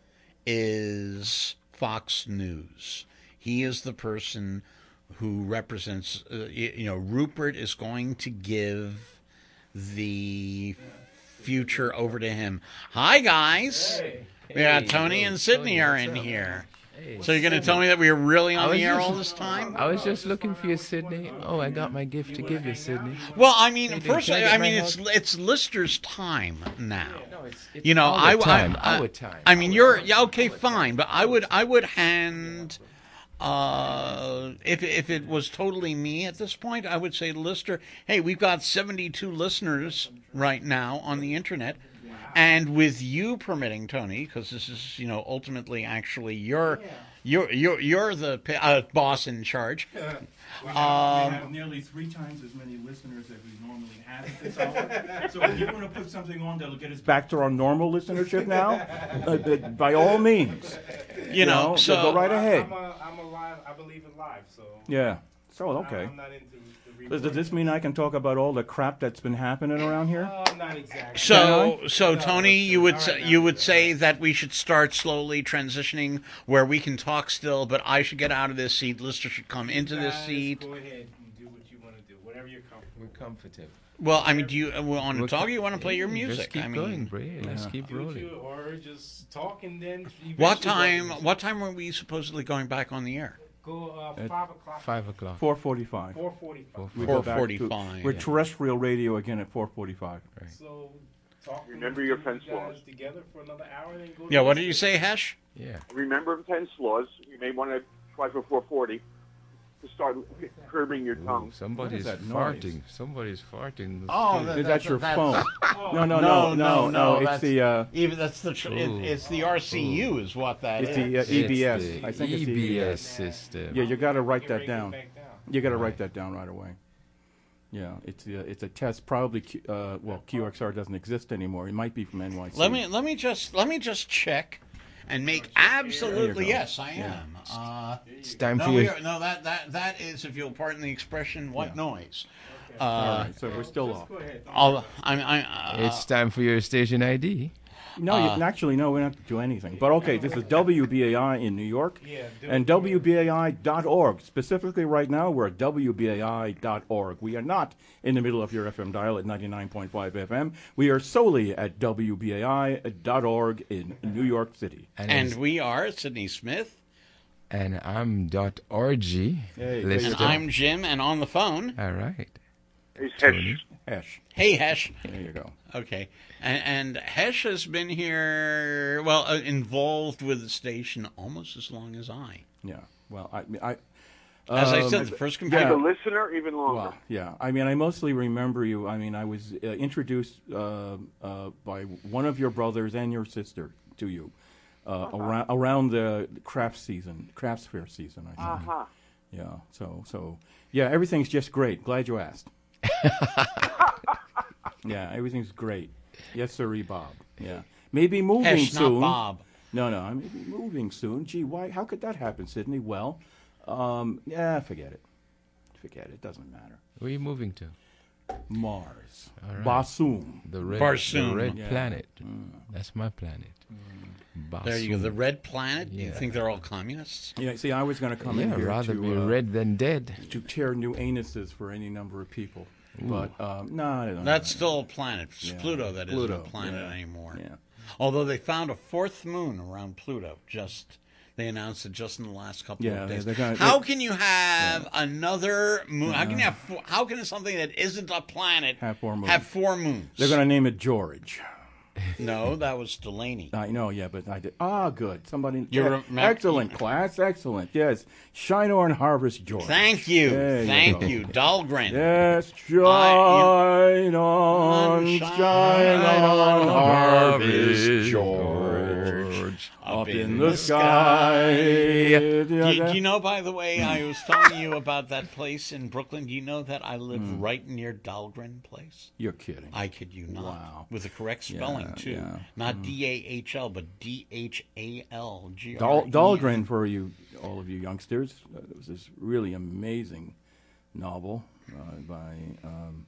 Speaker 3: is Fox News. He is the person who represents, uh, you know, Rupert is going to give the future over to him. Hi, guys. We got Tony and Sydney are in here. So you're going to tell me that we were really on
Speaker 6: I was
Speaker 3: the air
Speaker 6: just-
Speaker 3: all this time?
Speaker 6: I was just looking for you, Sydney. Oh, I got my gift to give you, Sydney.
Speaker 3: Well, I mean,
Speaker 6: Can I
Speaker 3: first,
Speaker 6: get
Speaker 3: I
Speaker 6: my
Speaker 3: mean,
Speaker 6: hug?
Speaker 3: it's it's Lister's time now.
Speaker 6: No, it's, it's
Speaker 3: You know,
Speaker 6: our
Speaker 3: I,
Speaker 6: time,
Speaker 3: I,
Speaker 6: our time.
Speaker 3: I mean, you're yeah, okay, fine, but I would I would hand. Uh, if if it was totally me at this point, I would say to Lister, hey, we've got seventy-two listeners right now on the internet, and with you permitting, Tony, because this is, you know, ultimately actually you're you're you're you're the uh, boss in charge.
Speaker 4: We have, we
Speaker 3: Um,
Speaker 4: have nearly three times as many listeners as we normally have at this hour. So if you want to put something on that'll get us back to our normal listenership now, uh, uh, by all means,
Speaker 3: You know, so
Speaker 4: go right ahead.
Speaker 7: I'm a, I'm a live. I believe in live. So
Speaker 4: Yeah. So
Speaker 7: I'm-
Speaker 4: okay.
Speaker 7: I'm not into the
Speaker 4: Does, does this mean I can talk about all the crap that's been happening around here?
Speaker 7: Uh, not exactly.
Speaker 3: So, so
Speaker 7: No,
Speaker 3: Tony,
Speaker 7: listen,
Speaker 3: you would
Speaker 7: all
Speaker 3: say,
Speaker 7: right, now,
Speaker 3: you would
Speaker 7: listen.
Speaker 3: say that we should start slowly transitioning where we can talk still, but I should get out of this seat. Lister should come into this
Speaker 7: Guys,
Speaker 3: seat.
Speaker 7: Go ahead and do what you want to do. Whatever you're comfortable.
Speaker 6: We're comfortable.
Speaker 3: Well, I mean, do you uh, want to
Speaker 6: We're
Speaker 3: talk?
Speaker 6: co-
Speaker 3: Or you want to play your
Speaker 6: Yeah,
Speaker 3: music?
Speaker 6: Just keep
Speaker 3: I mean,
Speaker 6: going, Bray. Let's keep
Speaker 7: Do what
Speaker 6: rolling.
Speaker 7: you, or just talk and then.
Speaker 3: what
Speaker 7: eventually
Speaker 3: time?
Speaker 7: go-
Speaker 3: What time were we supposedly going back on the air?
Speaker 7: Go uh,
Speaker 4: At
Speaker 7: five o'clock.
Speaker 6: Five o'clock.
Speaker 4: four forty-five.
Speaker 7: Four forty-five.
Speaker 4: We go back to-
Speaker 3: four forty-five,
Speaker 4: We're
Speaker 3: yeah.
Speaker 4: terrestrial radio again at four forty-five.
Speaker 7: So talk.
Speaker 5: Remember
Speaker 7: and
Speaker 5: your
Speaker 7: you
Speaker 5: fence
Speaker 7: guys
Speaker 5: laws.
Speaker 7: together for another hour, then go.
Speaker 3: Yeah.
Speaker 7: to
Speaker 3: What
Speaker 7: the
Speaker 3: did you
Speaker 7: station.
Speaker 3: say, Hesh?
Speaker 6: Yeah.
Speaker 5: Remember fence laws. You may want to try for four forty to start curbing your
Speaker 6: Ooh,
Speaker 5: tongue.
Speaker 6: somebody's
Speaker 4: that noise?
Speaker 6: farting. Somebody's farting.
Speaker 3: Oh,
Speaker 4: Is that your phone?
Speaker 7: Oh,
Speaker 4: No, no,
Speaker 3: No,
Speaker 4: no,
Speaker 3: no,
Speaker 4: no,
Speaker 3: no,
Speaker 4: no. It's
Speaker 3: that's-
Speaker 4: the uh,
Speaker 3: Even that's the tr- it,
Speaker 6: Ooh.
Speaker 3: it's the R C U is what that
Speaker 4: it's
Speaker 3: is.
Speaker 4: the uh, E B S.
Speaker 6: It's the
Speaker 4: I think it's
Speaker 6: E
Speaker 4: the
Speaker 6: B
Speaker 4: E B
Speaker 6: S
Speaker 4: S.
Speaker 6: system.
Speaker 4: Yeah, you got to write
Speaker 7: You
Speaker 4: that
Speaker 7: break it
Speaker 4: down.
Speaker 7: back down.
Speaker 4: You got to
Speaker 6: Right.
Speaker 4: write that down right away. Yeah, it's uh, it's a test. Probably Q, uh, well, Q X R doesn't exist anymore. It might be from N Y C.
Speaker 3: Let me let me just let me just check and make absolutely
Speaker 4: go.
Speaker 3: yes, I
Speaker 4: Yeah.
Speaker 3: am. Uh,
Speaker 6: It's time
Speaker 3: no,
Speaker 6: for
Speaker 3: we
Speaker 6: you.
Speaker 3: are, no, that that that is, if you'll pardon the expression, what
Speaker 4: Yeah.
Speaker 3: noise?
Speaker 4: All
Speaker 3: Uh,
Speaker 4: right, so we're still
Speaker 7: Just
Speaker 4: off.
Speaker 7: go ahead.
Speaker 3: I'll, I'm, I, uh,
Speaker 6: It's time for your station I D.
Speaker 4: No,
Speaker 3: uh,
Speaker 4: you, actually, no, we don't have to do anything. But okay, this is W B A I in New York,
Speaker 7: Yeah, do
Speaker 4: and
Speaker 7: it.
Speaker 4: W B A I dot org. Specifically, right now, we're at W B A I dot org. We are not in the middle of your F M dial at ninety-nine point five F M. We are solely at W B A I dot org in New York City.
Speaker 3: and we are Sydney Smith.
Speaker 6: And I'm dot org.
Speaker 2: Hey,
Speaker 6: Let's
Speaker 3: And
Speaker 6: go.
Speaker 3: I'm Jim, and on the phone,
Speaker 6: All right.
Speaker 5: He's
Speaker 6: Tony.
Speaker 5: Hesh.
Speaker 2: Hesh.
Speaker 3: hey Hesh.
Speaker 2: There you go.
Speaker 3: Okay, and, and Hesh has been here, well, uh, involved with the station almost as long as I.
Speaker 2: Yeah. Well, I, I
Speaker 3: As I
Speaker 2: um,
Speaker 3: said, the first
Speaker 5: As
Speaker 3: computer.
Speaker 5: a listener, even longer.
Speaker 2: Well, yeah. I mean, I mostly remember you. I mean, I was uh, introduced uh, uh, by one of your brothers and your sister to you uh, around around the craft season, crafts fair season. I think.
Speaker 5: Uh-huh.
Speaker 2: Yeah. So, so yeah, everything's just great. Glad you asked. Yeah, everything's great. Yes, sirree, Bob. Yeah. Maybe moving
Speaker 3: Hesh,
Speaker 2: soon.
Speaker 3: not Bob.
Speaker 2: No, no, I may be moving soon. Gee, why? How could that happen, Sydney? Well, um, yeah, forget it. Forget it. Doesn't matter.
Speaker 6: Where are you moving to?
Speaker 2: Mars.
Speaker 6: All right.
Speaker 2: Barsoom.
Speaker 6: The red,
Speaker 3: Barsoom.
Speaker 6: the red
Speaker 2: Yeah.
Speaker 6: planet. That's my planet.
Speaker 3: There you go.
Speaker 6: Barsoom.
Speaker 3: The red planet. Do you
Speaker 6: Yeah.
Speaker 3: think they're all communists?
Speaker 2: Yeah, see, I was going to come in
Speaker 6: Yeah,
Speaker 2: here
Speaker 6: rather
Speaker 2: to,
Speaker 6: be
Speaker 2: uh,
Speaker 6: red than dead.
Speaker 2: to tear new anuses for any number of people. But, um, no, I don't
Speaker 3: That's
Speaker 2: know.
Speaker 3: still a planet. It's
Speaker 2: Yeah.
Speaker 3: Pluto that isn't
Speaker 2: Pluto,
Speaker 3: a planet
Speaker 2: yeah.
Speaker 3: anymore.
Speaker 2: Yeah.
Speaker 3: Although they found a fourth moon around Pluto. Just they announced it just in the last couple
Speaker 2: Yeah,
Speaker 3: of
Speaker 2: they-
Speaker 3: days.
Speaker 2: they're gonna-
Speaker 3: how
Speaker 2: they-
Speaker 3: can you have another moon? How can you have? Four, how can something that isn't a planet
Speaker 2: Have four moons.
Speaker 3: have four moons?
Speaker 2: They're going to name it George.
Speaker 3: No, that was Delaney.
Speaker 2: I know, yeah, but I did. Ah, good. Somebody.
Speaker 3: You
Speaker 2: yeah,
Speaker 3: remem-
Speaker 2: excellent class, excellent. Yes, Shineorn Harvest George.
Speaker 3: Thank you,
Speaker 2: There you
Speaker 3: thank
Speaker 2: go.
Speaker 3: you, Dahlgren.
Speaker 2: Yes, shine
Speaker 3: I-
Speaker 2: on,
Speaker 3: Shine
Speaker 2: shine on,
Speaker 3: on,
Speaker 2: Harvest George, up in the sky.
Speaker 3: Do you, do you know, by the way, I was telling you about that place in Brooklyn. Do you know that I live
Speaker 2: Hmm.
Speaker 3: right near Dahlgren Place?
Speaker 2: You're kidding.
Speaker 3: I kid you not.
Speaker 2: Wow.
Speaker 3: With the correct spelling,
Speaker 2: Yeah,
Speaker 3: too.
Speaker 2: yeah. Hmm.
Speaker 3: Not D A H L, but D H A L G R E.
Speaker 2: Dahl, Dahlgren, for you, all of you youngsters, uh, it was this really amazing novel uh, by um,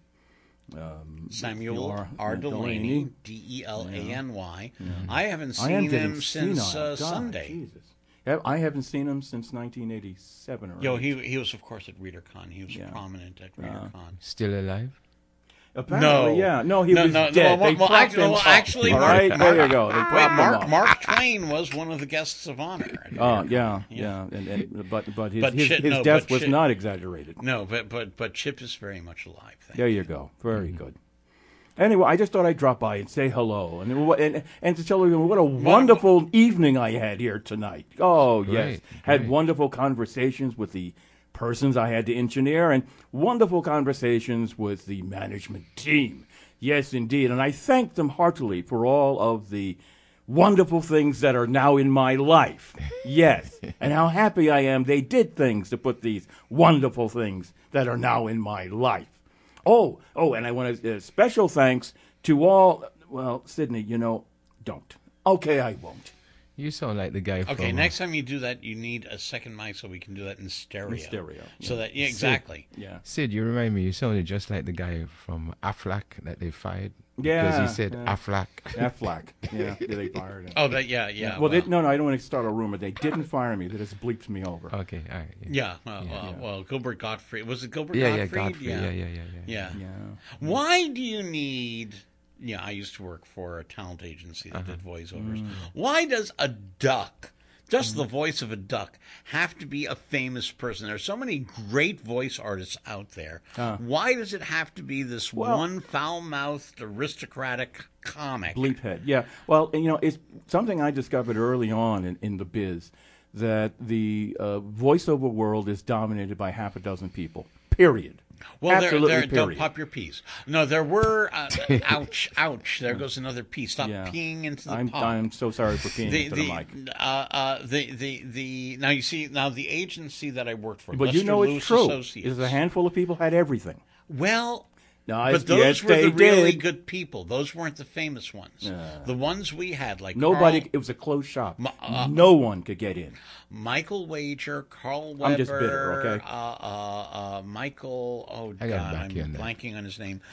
Speaker 2: um,
Speaker 3: Samuel
Speaker 2: R.
Speaker 3: R. Delaney, D E L A N Y. I haven't
Speaker 2: I am
Speaker 3: seen
Speaker 2: getting
Speaker 3: him since
Speaker 2: senile.
Speaker 3: uh,
Speaker 2: God,
Speaker 3: Sunday.
Speaker 2: Jesus. Yeah, I haven't seen him since nineteen eighty-seven or
Speaker 3: Yo,
Speaker 2: eight.
Speaker 3: he he was, of course, at ReaderCon. He was
Speaker 2: Yeah.
Speaker 3: prominent at ReaderCon.
Speaker 6: Still alive?
Speaker 2: Apparently,
Speaker 3: No.
Speaker 2: yeah. No, he
Speaker 3: No,
Speaker 2: was
Speaker 3: no, no,
Speaker 2: dead.
Speaker 3: well,
Speaker 2: they
Speaker 3: well,
Speaker 2: propped
Speaker 3: actually-
Speaker 2: him
Speaker 3: well,
Speaker 2: up.
Speaker 3: actually,
Speaker 2: All
Speaker 3: Mark-
Speaker 2: right, there you go. They
Speaker 3: Wait,
Speaker 2: propped him
Speaker 3: Mark
Speaker 2: up.
Speaker 3: Mark Twain was one of the guests of honor. at
Speaker 2: Oh,
Speaker 3: ReaderCon.
Speaker 2: yeah, yeah. And, and, but but his,
Speaker 3: But
Speaker 2: his,
Speaker 3: Chip-
Speaker 2: his
Speaker 3: no,
Speaker 2: death
Speaker 3: but
Speaker 2: was
Speaker 3: Chip-
Speaker 2: not exaggerated.
Speaker 3: No, but but but Chip is very much alive. Thank
Speaker 2: There you go. Very good. Anyway, I just thought I'd drop by and say hello, and and, and to tell you what a wonderful evening I had here tonight. Oh yes,
Speaker 6: Great,
Speaker 2: had
Speaker 6: great.
Speaker 2: wonderful conversations with the persons I had to engineer, and wonderful conversations with the management team. Yes, indeed, and I thank them heartily for all of the wonderful things that are now in my life. Yes, and how happy I am they did things to put these wonderful things that are now in my life. Oh, oh, and I want to uh, special thanks to all. Well, Sydney, you know, don't. Okay, I won't.
Speaker 6: You sound like the guy from...
Speaker 3: Okay, next time you do that, you need a second mic so we can do that in stereo.
Speaker 2: In stereo,
Speaker 3: So
Speaker 2: yeah.
Speaker 3: that yeah, exactly.
Speaker 2: Yeah.
Speaker 6: Sid, you remind me, you sounded just like the guy from Aflac that they fired.
Speaker 2: Yeah,
Speaker 6: Because he said
Speaker 2: yeah.
Speaker 6: Aflac.
Speaker 2: Affleck. Yeah, yeah, they fired him.
Speaker 3: Oh, that yeah, yeah.
Speaker 2: well, they, no, no, I don't want to start a rumor. They didn't fire me. They just bleeped me over.
Speaker 6: Okay, all right. Yeah,
Speaker 3: yeah, well,
Speaker 6: Yeah,
Speaker 3: uh,
Speaker 2: yeah.
Speaker 3: well, Gilbert Gottfried. Was it Gilbert
Speaker 6: yeah, yeah,
Speaker 3: Gottfried?
Speaker 6: Godfrey. Yeah, yeah, yeah, yeah.
Speaker 3: Yeah.
Speaker 2: Yeah.
Speaker 3: Why do you need? Yeah, I used to work for a talent agency that
Speaker 6: Uh-huh.
Speaker 3: did voiceovers.
Speaker 2: Mm.
Speaker 3: Why does a duck, just the voice of a duck, have to be a famous person? There are so many great voice artists out there.
Speaker 2: Uh.
Speaker 3: Why does it have to be this
Speaker 2: Well-
Speaker 3: one foul-mouthed, aristocratic comic?
Speaker 2: Bleep head. Yeah. Well, and, you know, it's something I discovered early on in, in the biz that the uh, voiceover world is dominated by half a dozen people. Period.
Speaker 3: Well,
Speaker 2: Absolutely,
Speaker 3: there, there, don't
Speaker 2: period.
Speaker 3: pop your peas. No, there were. Uh, ouch, ouch! There goes another pea. Stop
Speaker 2: Yeah.
Speaker 3: peeing into the
Speaker 2: I'm,
Speaker 3: pot.
Speaker 2: I'm so sorry for peeing
Speaker 3: the,
Speaker 2: into
Speaker 3: the,
Speaker 2: the mic.
Speaker 3: uh, uh, the, the, the, now you see, now the agency that I worked for,
Speaker 2: But you
Speaker 3: Lester
Speaker 2: know
Speaker 3: Lewis
Speaker 2: it's true.
Speaker 3: Associates.
Speaker 2: Is a handful of people had everything.
Speaker 3: Well,
Speaker 2: No, I-
Speaker 3: but those
Speaker 2: yes,
Speaker 3: were the
Speaker 2: they
Speaker 3: really
Speaker 2: did.
Speaker 3: good people. Those weren't the famous ones. The ones we had, like
Speaker 2: Nobody.
Speaker 3: Carl,
Speaker 2: It was a closed shop.
Speaker 3: Ma- uh,
Speaker 2: no one could get in.
Speaker 3: Michael Wager, Carl Weber.
Speaker 2: I'm just bitter, okay?
Speaker 3: Uh, uh, uh, Michael. Oh
Speaker 6: I gotta
Speaker 3: God,
Speaker 6: back
Speaker 3: I'm
Speaker 6: you on that.
Speaker 3: blanking on his name.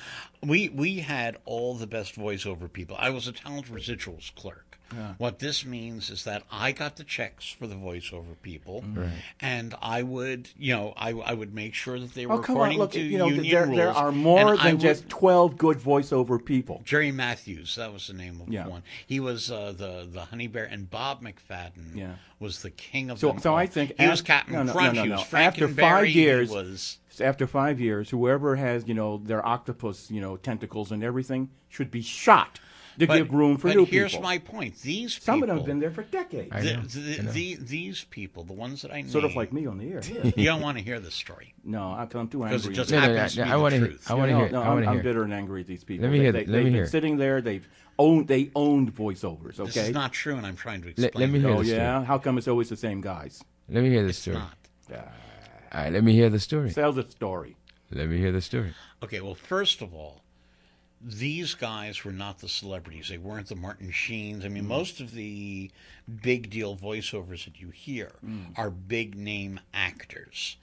Speaker 3: we we had all the best voiceover people. I was a talent residuals clerk.
Speaker 8: Yeah.
Speaker 3: What this means is that I got the checks for the voiceover people,
Speaker 6: Right.
Speaker 3: and I would, you know, I, I would make sure that they were
Speaker 8: Oh, come on.
Speaker 3: according
Speaker 8: Look,
Speaker 3: to
Speaker 8: you know,
Speaker 3: union
Speaker 8: there,
Speaker 3: rules.
Speaker 8: there are more
Speaker 3: and I
Speaker 8: than
Speaker 3: would-
Speaker 8: just twelve good voiceover people.
Speaker 3: Jerry Matthews, that was the name of
Speaker 8: Yeah.
Speaker 3: one. He was uh, the the Honey Bear, and Bob McFadden
Speaker 8: Yeah.
Speaker 3: was the king of
Speaker 8: So-
Speaker 3: them
Speaker 8: so
Speaker 3: all.
Speaker 8: I think
Speaker 3: he
Speaker 8: af-
Speaker 3: was Captain
Speaker 8: no, no, no,
Speaker 3: Crunch.
Speaker 8: no,
Speaker 3: He
Speaker 8: no.
Speaker 3: was
Speaker 8: After
Speaker 3: Frankenberry.
Speaker 8: five
Speaker 3: He
Speaker 8: years-
Speaker 3: was
Speaker 8: After five years, whoever has, you know, their octopus, you know, tentacles and everything should be shot to
Speaker 3: but,
Speaker 8: give room for
Speaker 3: but
Speaker 8: new
Speaker 3: here's
Speaker 8: people.
Speaker 3: my point. These
Speaker 8: Some
Speaker 3: people,
Speaker 8: of them have been there for decades.
Speaker 6: I
Speaker 3: the,
Speaker 6: know,
Speaker 3: the,
Speaker 6: I know.
Speaker 3: the, these people, the ones that I named,
Speaker 8: Sort of like me on the air. Yeah.
Speaker 3: you don't want to hear this story
Speaker 8: No, I- I'm too
Speaker 3: because
Speaker 8: angry.
Speaker 3: it just
Speaker 6: No, no, no,
Speaker 3: happens to
Speaker 6: no,
Speaker 3: be
Speaker 6: I
Speaker 3: the
Speaker 6: wanna hear-
Speaker 3: truth.
Speaker 6: I wanna
Speaker 8: no,
Speaker 6: hear-
Speaker 8: no,
Speaker 6: I wanna
Speaker 8: I'm, I'm
Speaker 6: hear.
Speaker 8: bitter and angry at these people.
Speaker 6: Let me
Speaker 8: they,
Speaker 6: hear
Speaker 8: they,
Speaker 6: th- let me
Speaker 8: they've
Speaker 6: hear.
Speaker 8: been sitting there. They've owned. They owned voiceovers. Okay.
Speaker 3: This is not true, and I'm trying to
Speaker 6: Let-
Speaker 3: explain.
Speaker 6: let me
Speaker 3: it.
Speaker 6: hear
Speaker 8: Oh
Speaker 6: the story.
Speaker 8: yeah. How come it's always the same guys?
Speaker 6: Let me hear the
Speaker 3: It's
Speaker 6: story.
Speaker 3: not.
Speaker 6: All right, let me hear the story.
Speaker 8: Tell the story.
Speaker 6: Let me hear the story.
Speaker 3: Okay, well, first of all, these guys were not the celebrities. They weren't the Martin Sheens. I mean, most of the big deal voiceovers that you hear are big name actors.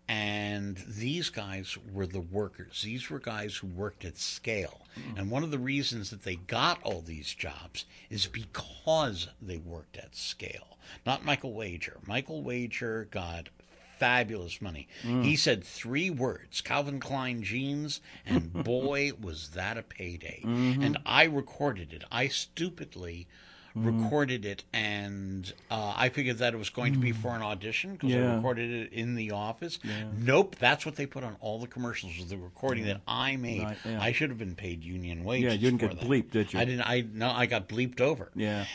Speaker 3: And these guys were the workers. These were guys who worked at scale. And one of the reasons that they got all these jobs is because they worked at scale. Not Michael Wager. Michael Wager got fabulous money. He said three words, Calvin Klein jeans, and boy, was that a payday. And I recorded it. I stupidly recorded it, and uh, I figured that it was going to be for an audition because I
Speaker 8: Yeah.
Speaker 3: recorded it in the office. Nope, that's what they put on all the commercials, was the recording that I made.
Speaker 8: Right, yeah.
Speaker 3: I should have been paid union wages.
Speaker 8: Yeah, you didn't
Speaker 3: for
Speaker 8: get
Speaker 3: that.
Speaker 8: bleeped, did you?
Speaker 3: I didn't. I no, I got bleeped over.
Speaker 8: Yeah.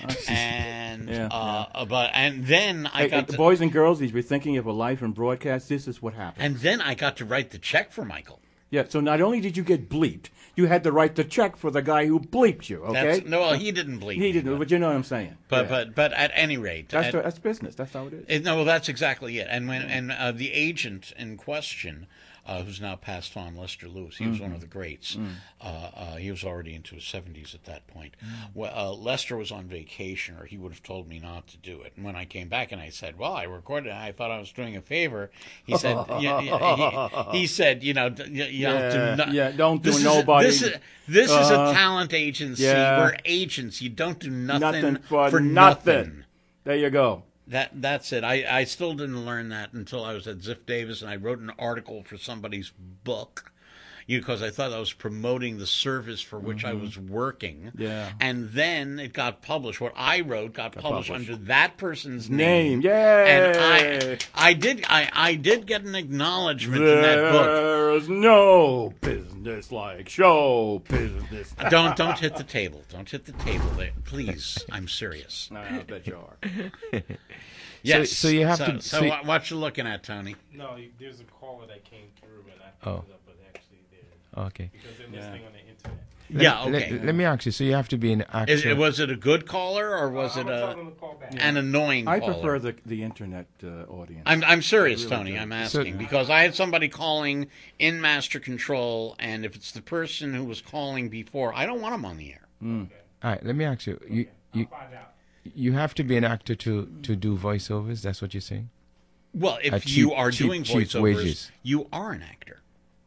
Speaker 3: And
Speaker 8: Yeah,
Speaker 3: uh, but and then I
Speaker 8: Hey,
Speaker 3: got
Speaker 8: hey,
Speaker 3: to,
Speaker 8: boys and girls, if you're thinking of a life in broadcast, this is what happened.
Speaker 3: and then I got to write the check for Michael.
Speaker 8: Yeah, so not only did you get bleeped, you had to write the check for the guy who bleeped you, okay?
Speaker 3: That's, no, well, he didn't bleep.
Speaker 8: he
Speaker 3: me,
Speaker 8: didn't,
Speaker 3: but
Speaker 8: but you know what I'm saying.
Speaker 3: but,
Speaker 8: Yeah.
Speaker 3: but but at any rate,
Speaker 8: that's,
Speaker 3: at-
Speaker 8: the- that's business. That's how it is.
Speaker 3: it- no, well, that's exactly it. And when and uh, the agent in question, uh, who's now passed on, Lester Lewis, he was one of the greats. Uh, uh, he was already into his seventies at that point. Well, uh, Lester was on vacation, or he would have told me not to do it. And when I came back and I said, "Well, I recorded it, I thought I was doing a favor," he said, yeah, yeah, he, he said, "You know, d- you, you
Speaker 8: Yeah,
Speaker 3: don't do no-
Speaker 8: yeah, don't do
Speaker 3: this is-
Speaker 8: nobody-
Speaker 3: This is, this is a
Speaker 8: Uh,
Speaker 3: talent agency.
Speaker 8: yeah.
Speaker 3: We're agents. You don't do nothing,
Speaker 8: Nothing for,
Speaker 3: for
Speaker 8: nothing.
Speaker 3: nothing."
Speaker 8: There you go.
Speaker 3: That that's it. I, I still didn't learn that until I was at Ziff Davis and I wrote an article for somebody's book, you because I thought I was promoting the service for which I was working.
Speaker 8: Yeah.
Speaker 3: And then it got published. What I wrote got, published,
Speaker 8: published.
Speaker 3: under that person's
Speaker 8: Name,
Speaker 3: name.
Speaker 8: yay!
Speaker 3: And I I did I, I did get an acknowledgement in that book.
Speaker 8: There's no business like show business.
Speaker 3: Don't don't hit the table. Don't hit the table there. Please. I'm serious.
Speaker 8: I bet you are.
Speaker 3: Yes.
Speaker 6: so you have
Speaker 3: so,
Speaker 6: to-
Speaker 3: So,
Speaker 6: so you-
Speaker 3: what, what you looking at, Tony?
Speaker 7: No, you- there's a caller that came through and I
Speaker 6: Oh.
Speaker 7: picked it up, but actually they're
Speaker 6: Okay.
Speaker 7: because they're listening on the internet.
Speaker 6: Let-
Speaker 3: Yeah,
Speaker 6: let-
Speaker 3: okay.
Speaker 6: Let, me ask you. So you have to be an actor.
Speaker 3: Is, was it a good caller or was
Speaker 7: Uh,
Speaker 3: it
Speaker 7: I'm gonna tell
Speaker 3: a,
Speaker 7: them to call back.
Speaker 3: an annoying
Speaker 8: I
Speaker 3: caller?
Speaker 8: prefer the the internet uh, audience.
Speaker 3: I'm I'm serious,
Speaker 8: I really
Speaker 3: Tony.
Speaker 8: do.
Speaker 3: I'm asking because I had somebody calling in Master Control, and if it's the person who was calling before, I don't want them on the air.
Speaker 6: All right. Let me ask you. You you
Speaker 7: Find out.
Speaker 6: you have to be an actor to to do voiceovers. That's what you're saying.
Speaker 3: Well, if
Speaker 6: At
Speaker 3: you
Speaker 6: cheap-
Speaker 3: are
Speaker 6: cheap-
Speaker 3: doing
Speaker 6: cheap
Speaker 3: voiceovers,
Speaker 6: wages.
Speaker 3: you are an actor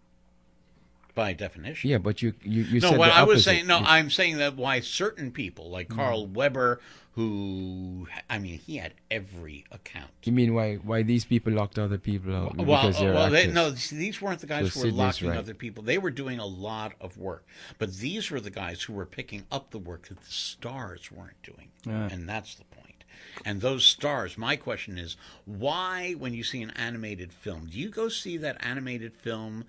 Speaker 3: by definition.
Speaker 6: Yeah, but you you, you
Speaker 3: No,
Speaker 6: said
Speaker 3: what
Speaker 6: the
Speaker 3: I was
Speaker 6: opposite.
Speaker 3: saying, no,
Speaker 6: You-
Speaker 3: I'm saying that why certain people like Carl Weber, who, I mean, he had every account.
Speaker 6: You mean why why these people locked other people out
Speaker 3: Well,
Speaker 6: because they're
Speaker 3: well they,
Speaker 6: actors?
Speaker 3: no, see, these weren't the guys
Speaker 6: So
Speaker 3: who were
Speaker 6: Sidney's
Speaker 3: locking
Speaker 6: right.
Speaker 3: other people. They were doing a lot of work. But these were the guys who were picking up the work that the stars weren't doing.
Speaker 8: Yeah.
Speaker 3: And that's the point. And those stars, my question is, why, when you see an animated film, do you go see that animated film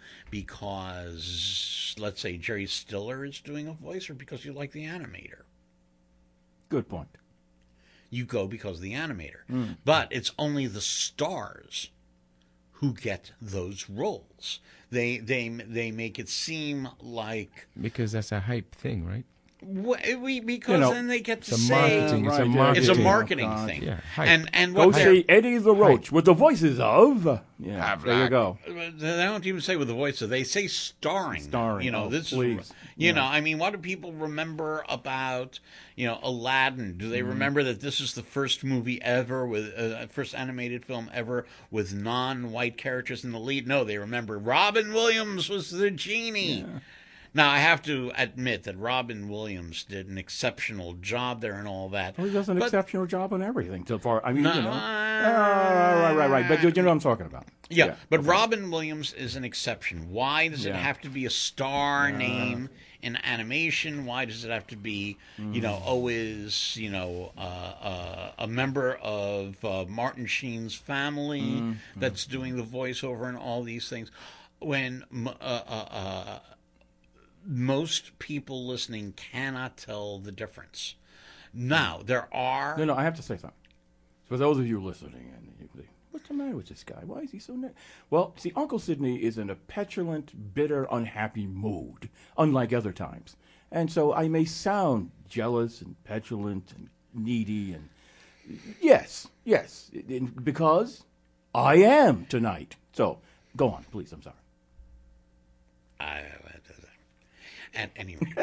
Speaker 3: because, let's say, Jerry Stiller is doing a voice, or because you like the animator?
Speaker 8: Good point.
Speaker 3: You go because of the animator.
Speaker 8: Mm.
Speaker 3: But it's only the stars who get those roles. They they they make it seem like
Speaker 6: because that's a hype thing, right?
Speaker 3: wh- we because
Speaker 8: You know,
Speaker 3: then they get to
Speaker 6: It's a
Speaker 3: say
Speaker 6: marketing. It's a
Speaker 8: Right, yeah.
Speaker 6: marketing.
Speaker 3: it's a
Speaker 8: Oh,
Speaker 3: marketing
Speaker 8: God.
Speaker 3: thing.
Speaker 6: Yeah, hype.
Speaker 3: and and
Speaker 8: Go
Speaker 3: what they're
Speaker 8: see Eddie the Roach with the voices of. Yeah, there you go.
Speaker 3: they don't even say with the voice, they say starring.
Speaker 8: Starring,
Speaker 3: You know,
Speaker 8: oh,
Speaker 3: this
Speaker 8: please.
Speaker 3: is you
Speaker 8: Yeah.
Speaker 3: know, I mean, what do people remember about, you know, Aladdin? Do they
Speaker 8: Mm-hmm.
Speaker 3: remember that this is the first movie ever with uh, first animated film ever with non-white characters in the lead? No, they remember Robin Williams was the genie. Now, I have to admit that Robin Williams did an exceptional job there and all that.
Speaker 8: Well, he does an
Speaker 3: but,
Speaker 8: exceptional job on everything. So far, I mean,
Speaker 3: no,
Speaker 8: you know,
Speaker 3: uh,
Speaker 8: uh, right, right, right. But you, you know what I'm talking about.
Speaker 3: Yeah,
Speaker 8: yeah.
Speaker 3: but
Speaker 8: okay.
Speaker 3: Robin Williams is an exception. Why does
Speaker 8: Yeah.
Speaker 3: it have to be a star
Speaker 8: Yeah.
Speaker 3: name in animation? Why does it have to be,
Speaker 8: Mm.
Speaker 3: you know, always, you know, uh, uh, a member of uh, Martin Sheen's family
Speaker 8: Mm.
Speaker 3: that's doing the voiceover and all these things? When uh, uh, uh, most people listening cannot tell the difference. Now, there are...
Speaker 8: No, no, I have to say something. For those of you listening, and you think, what's the matter with this guy? Why is he so negative? Well, see, Uncle Sidney is in a petulant, bitter, unhappy mood, unlike other times. And so I may sound jealous and petulant and needy, and yes, yes, in- because I am tonight. So, go on, please, I'm sorry.
Speaker 3: I, and anyway,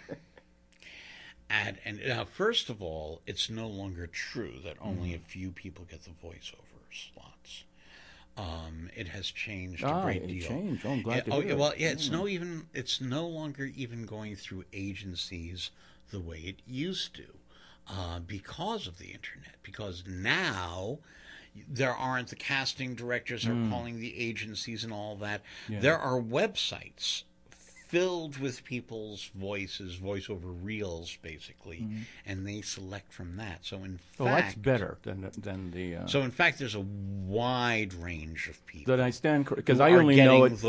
Speaker 3: and and now, first of all, it's no longer true that only a few people get the voiceover slots. Um, it has changed
Speaker 8: Ah,
Speaker 3: a great
Speaker 8: it
Speaker 3: deal.
Speaker 8: changed. Oh, I'm glad
Speaker 3: Yeah,
Speaker 8: to
Speaker 3: oh,
Speaker 8: hear
Speaker 3: yeah,
Speaker 8: it.
Speaker 3: well, yeah, it's
Speaker 8: Mm.
Speaker 3: no even it's no longer even going through agencies the way it used to, uh, because of the internet. Because now there aren't the casting directors are
Speaker 8: Mm.
Speaker 3: calling the agencies and all that.
Speaker 8: Yeah.
Speaker 3: There are websites filled with people's voices, voiceover reels, basically,
Speaker 8: Mhm.
Speaker 3: and they select from that. So in fact,
Speaker 8: Oh, that's better than than the. Uh,
Speaker 3: so in fact, there's a wide range of people
Speaker 8: that I stand because
Speaker 3: who
Speaker 8: I
Speaker 3: are
Speaker 8: only know
Speaker 3: getting
Speaker 8: it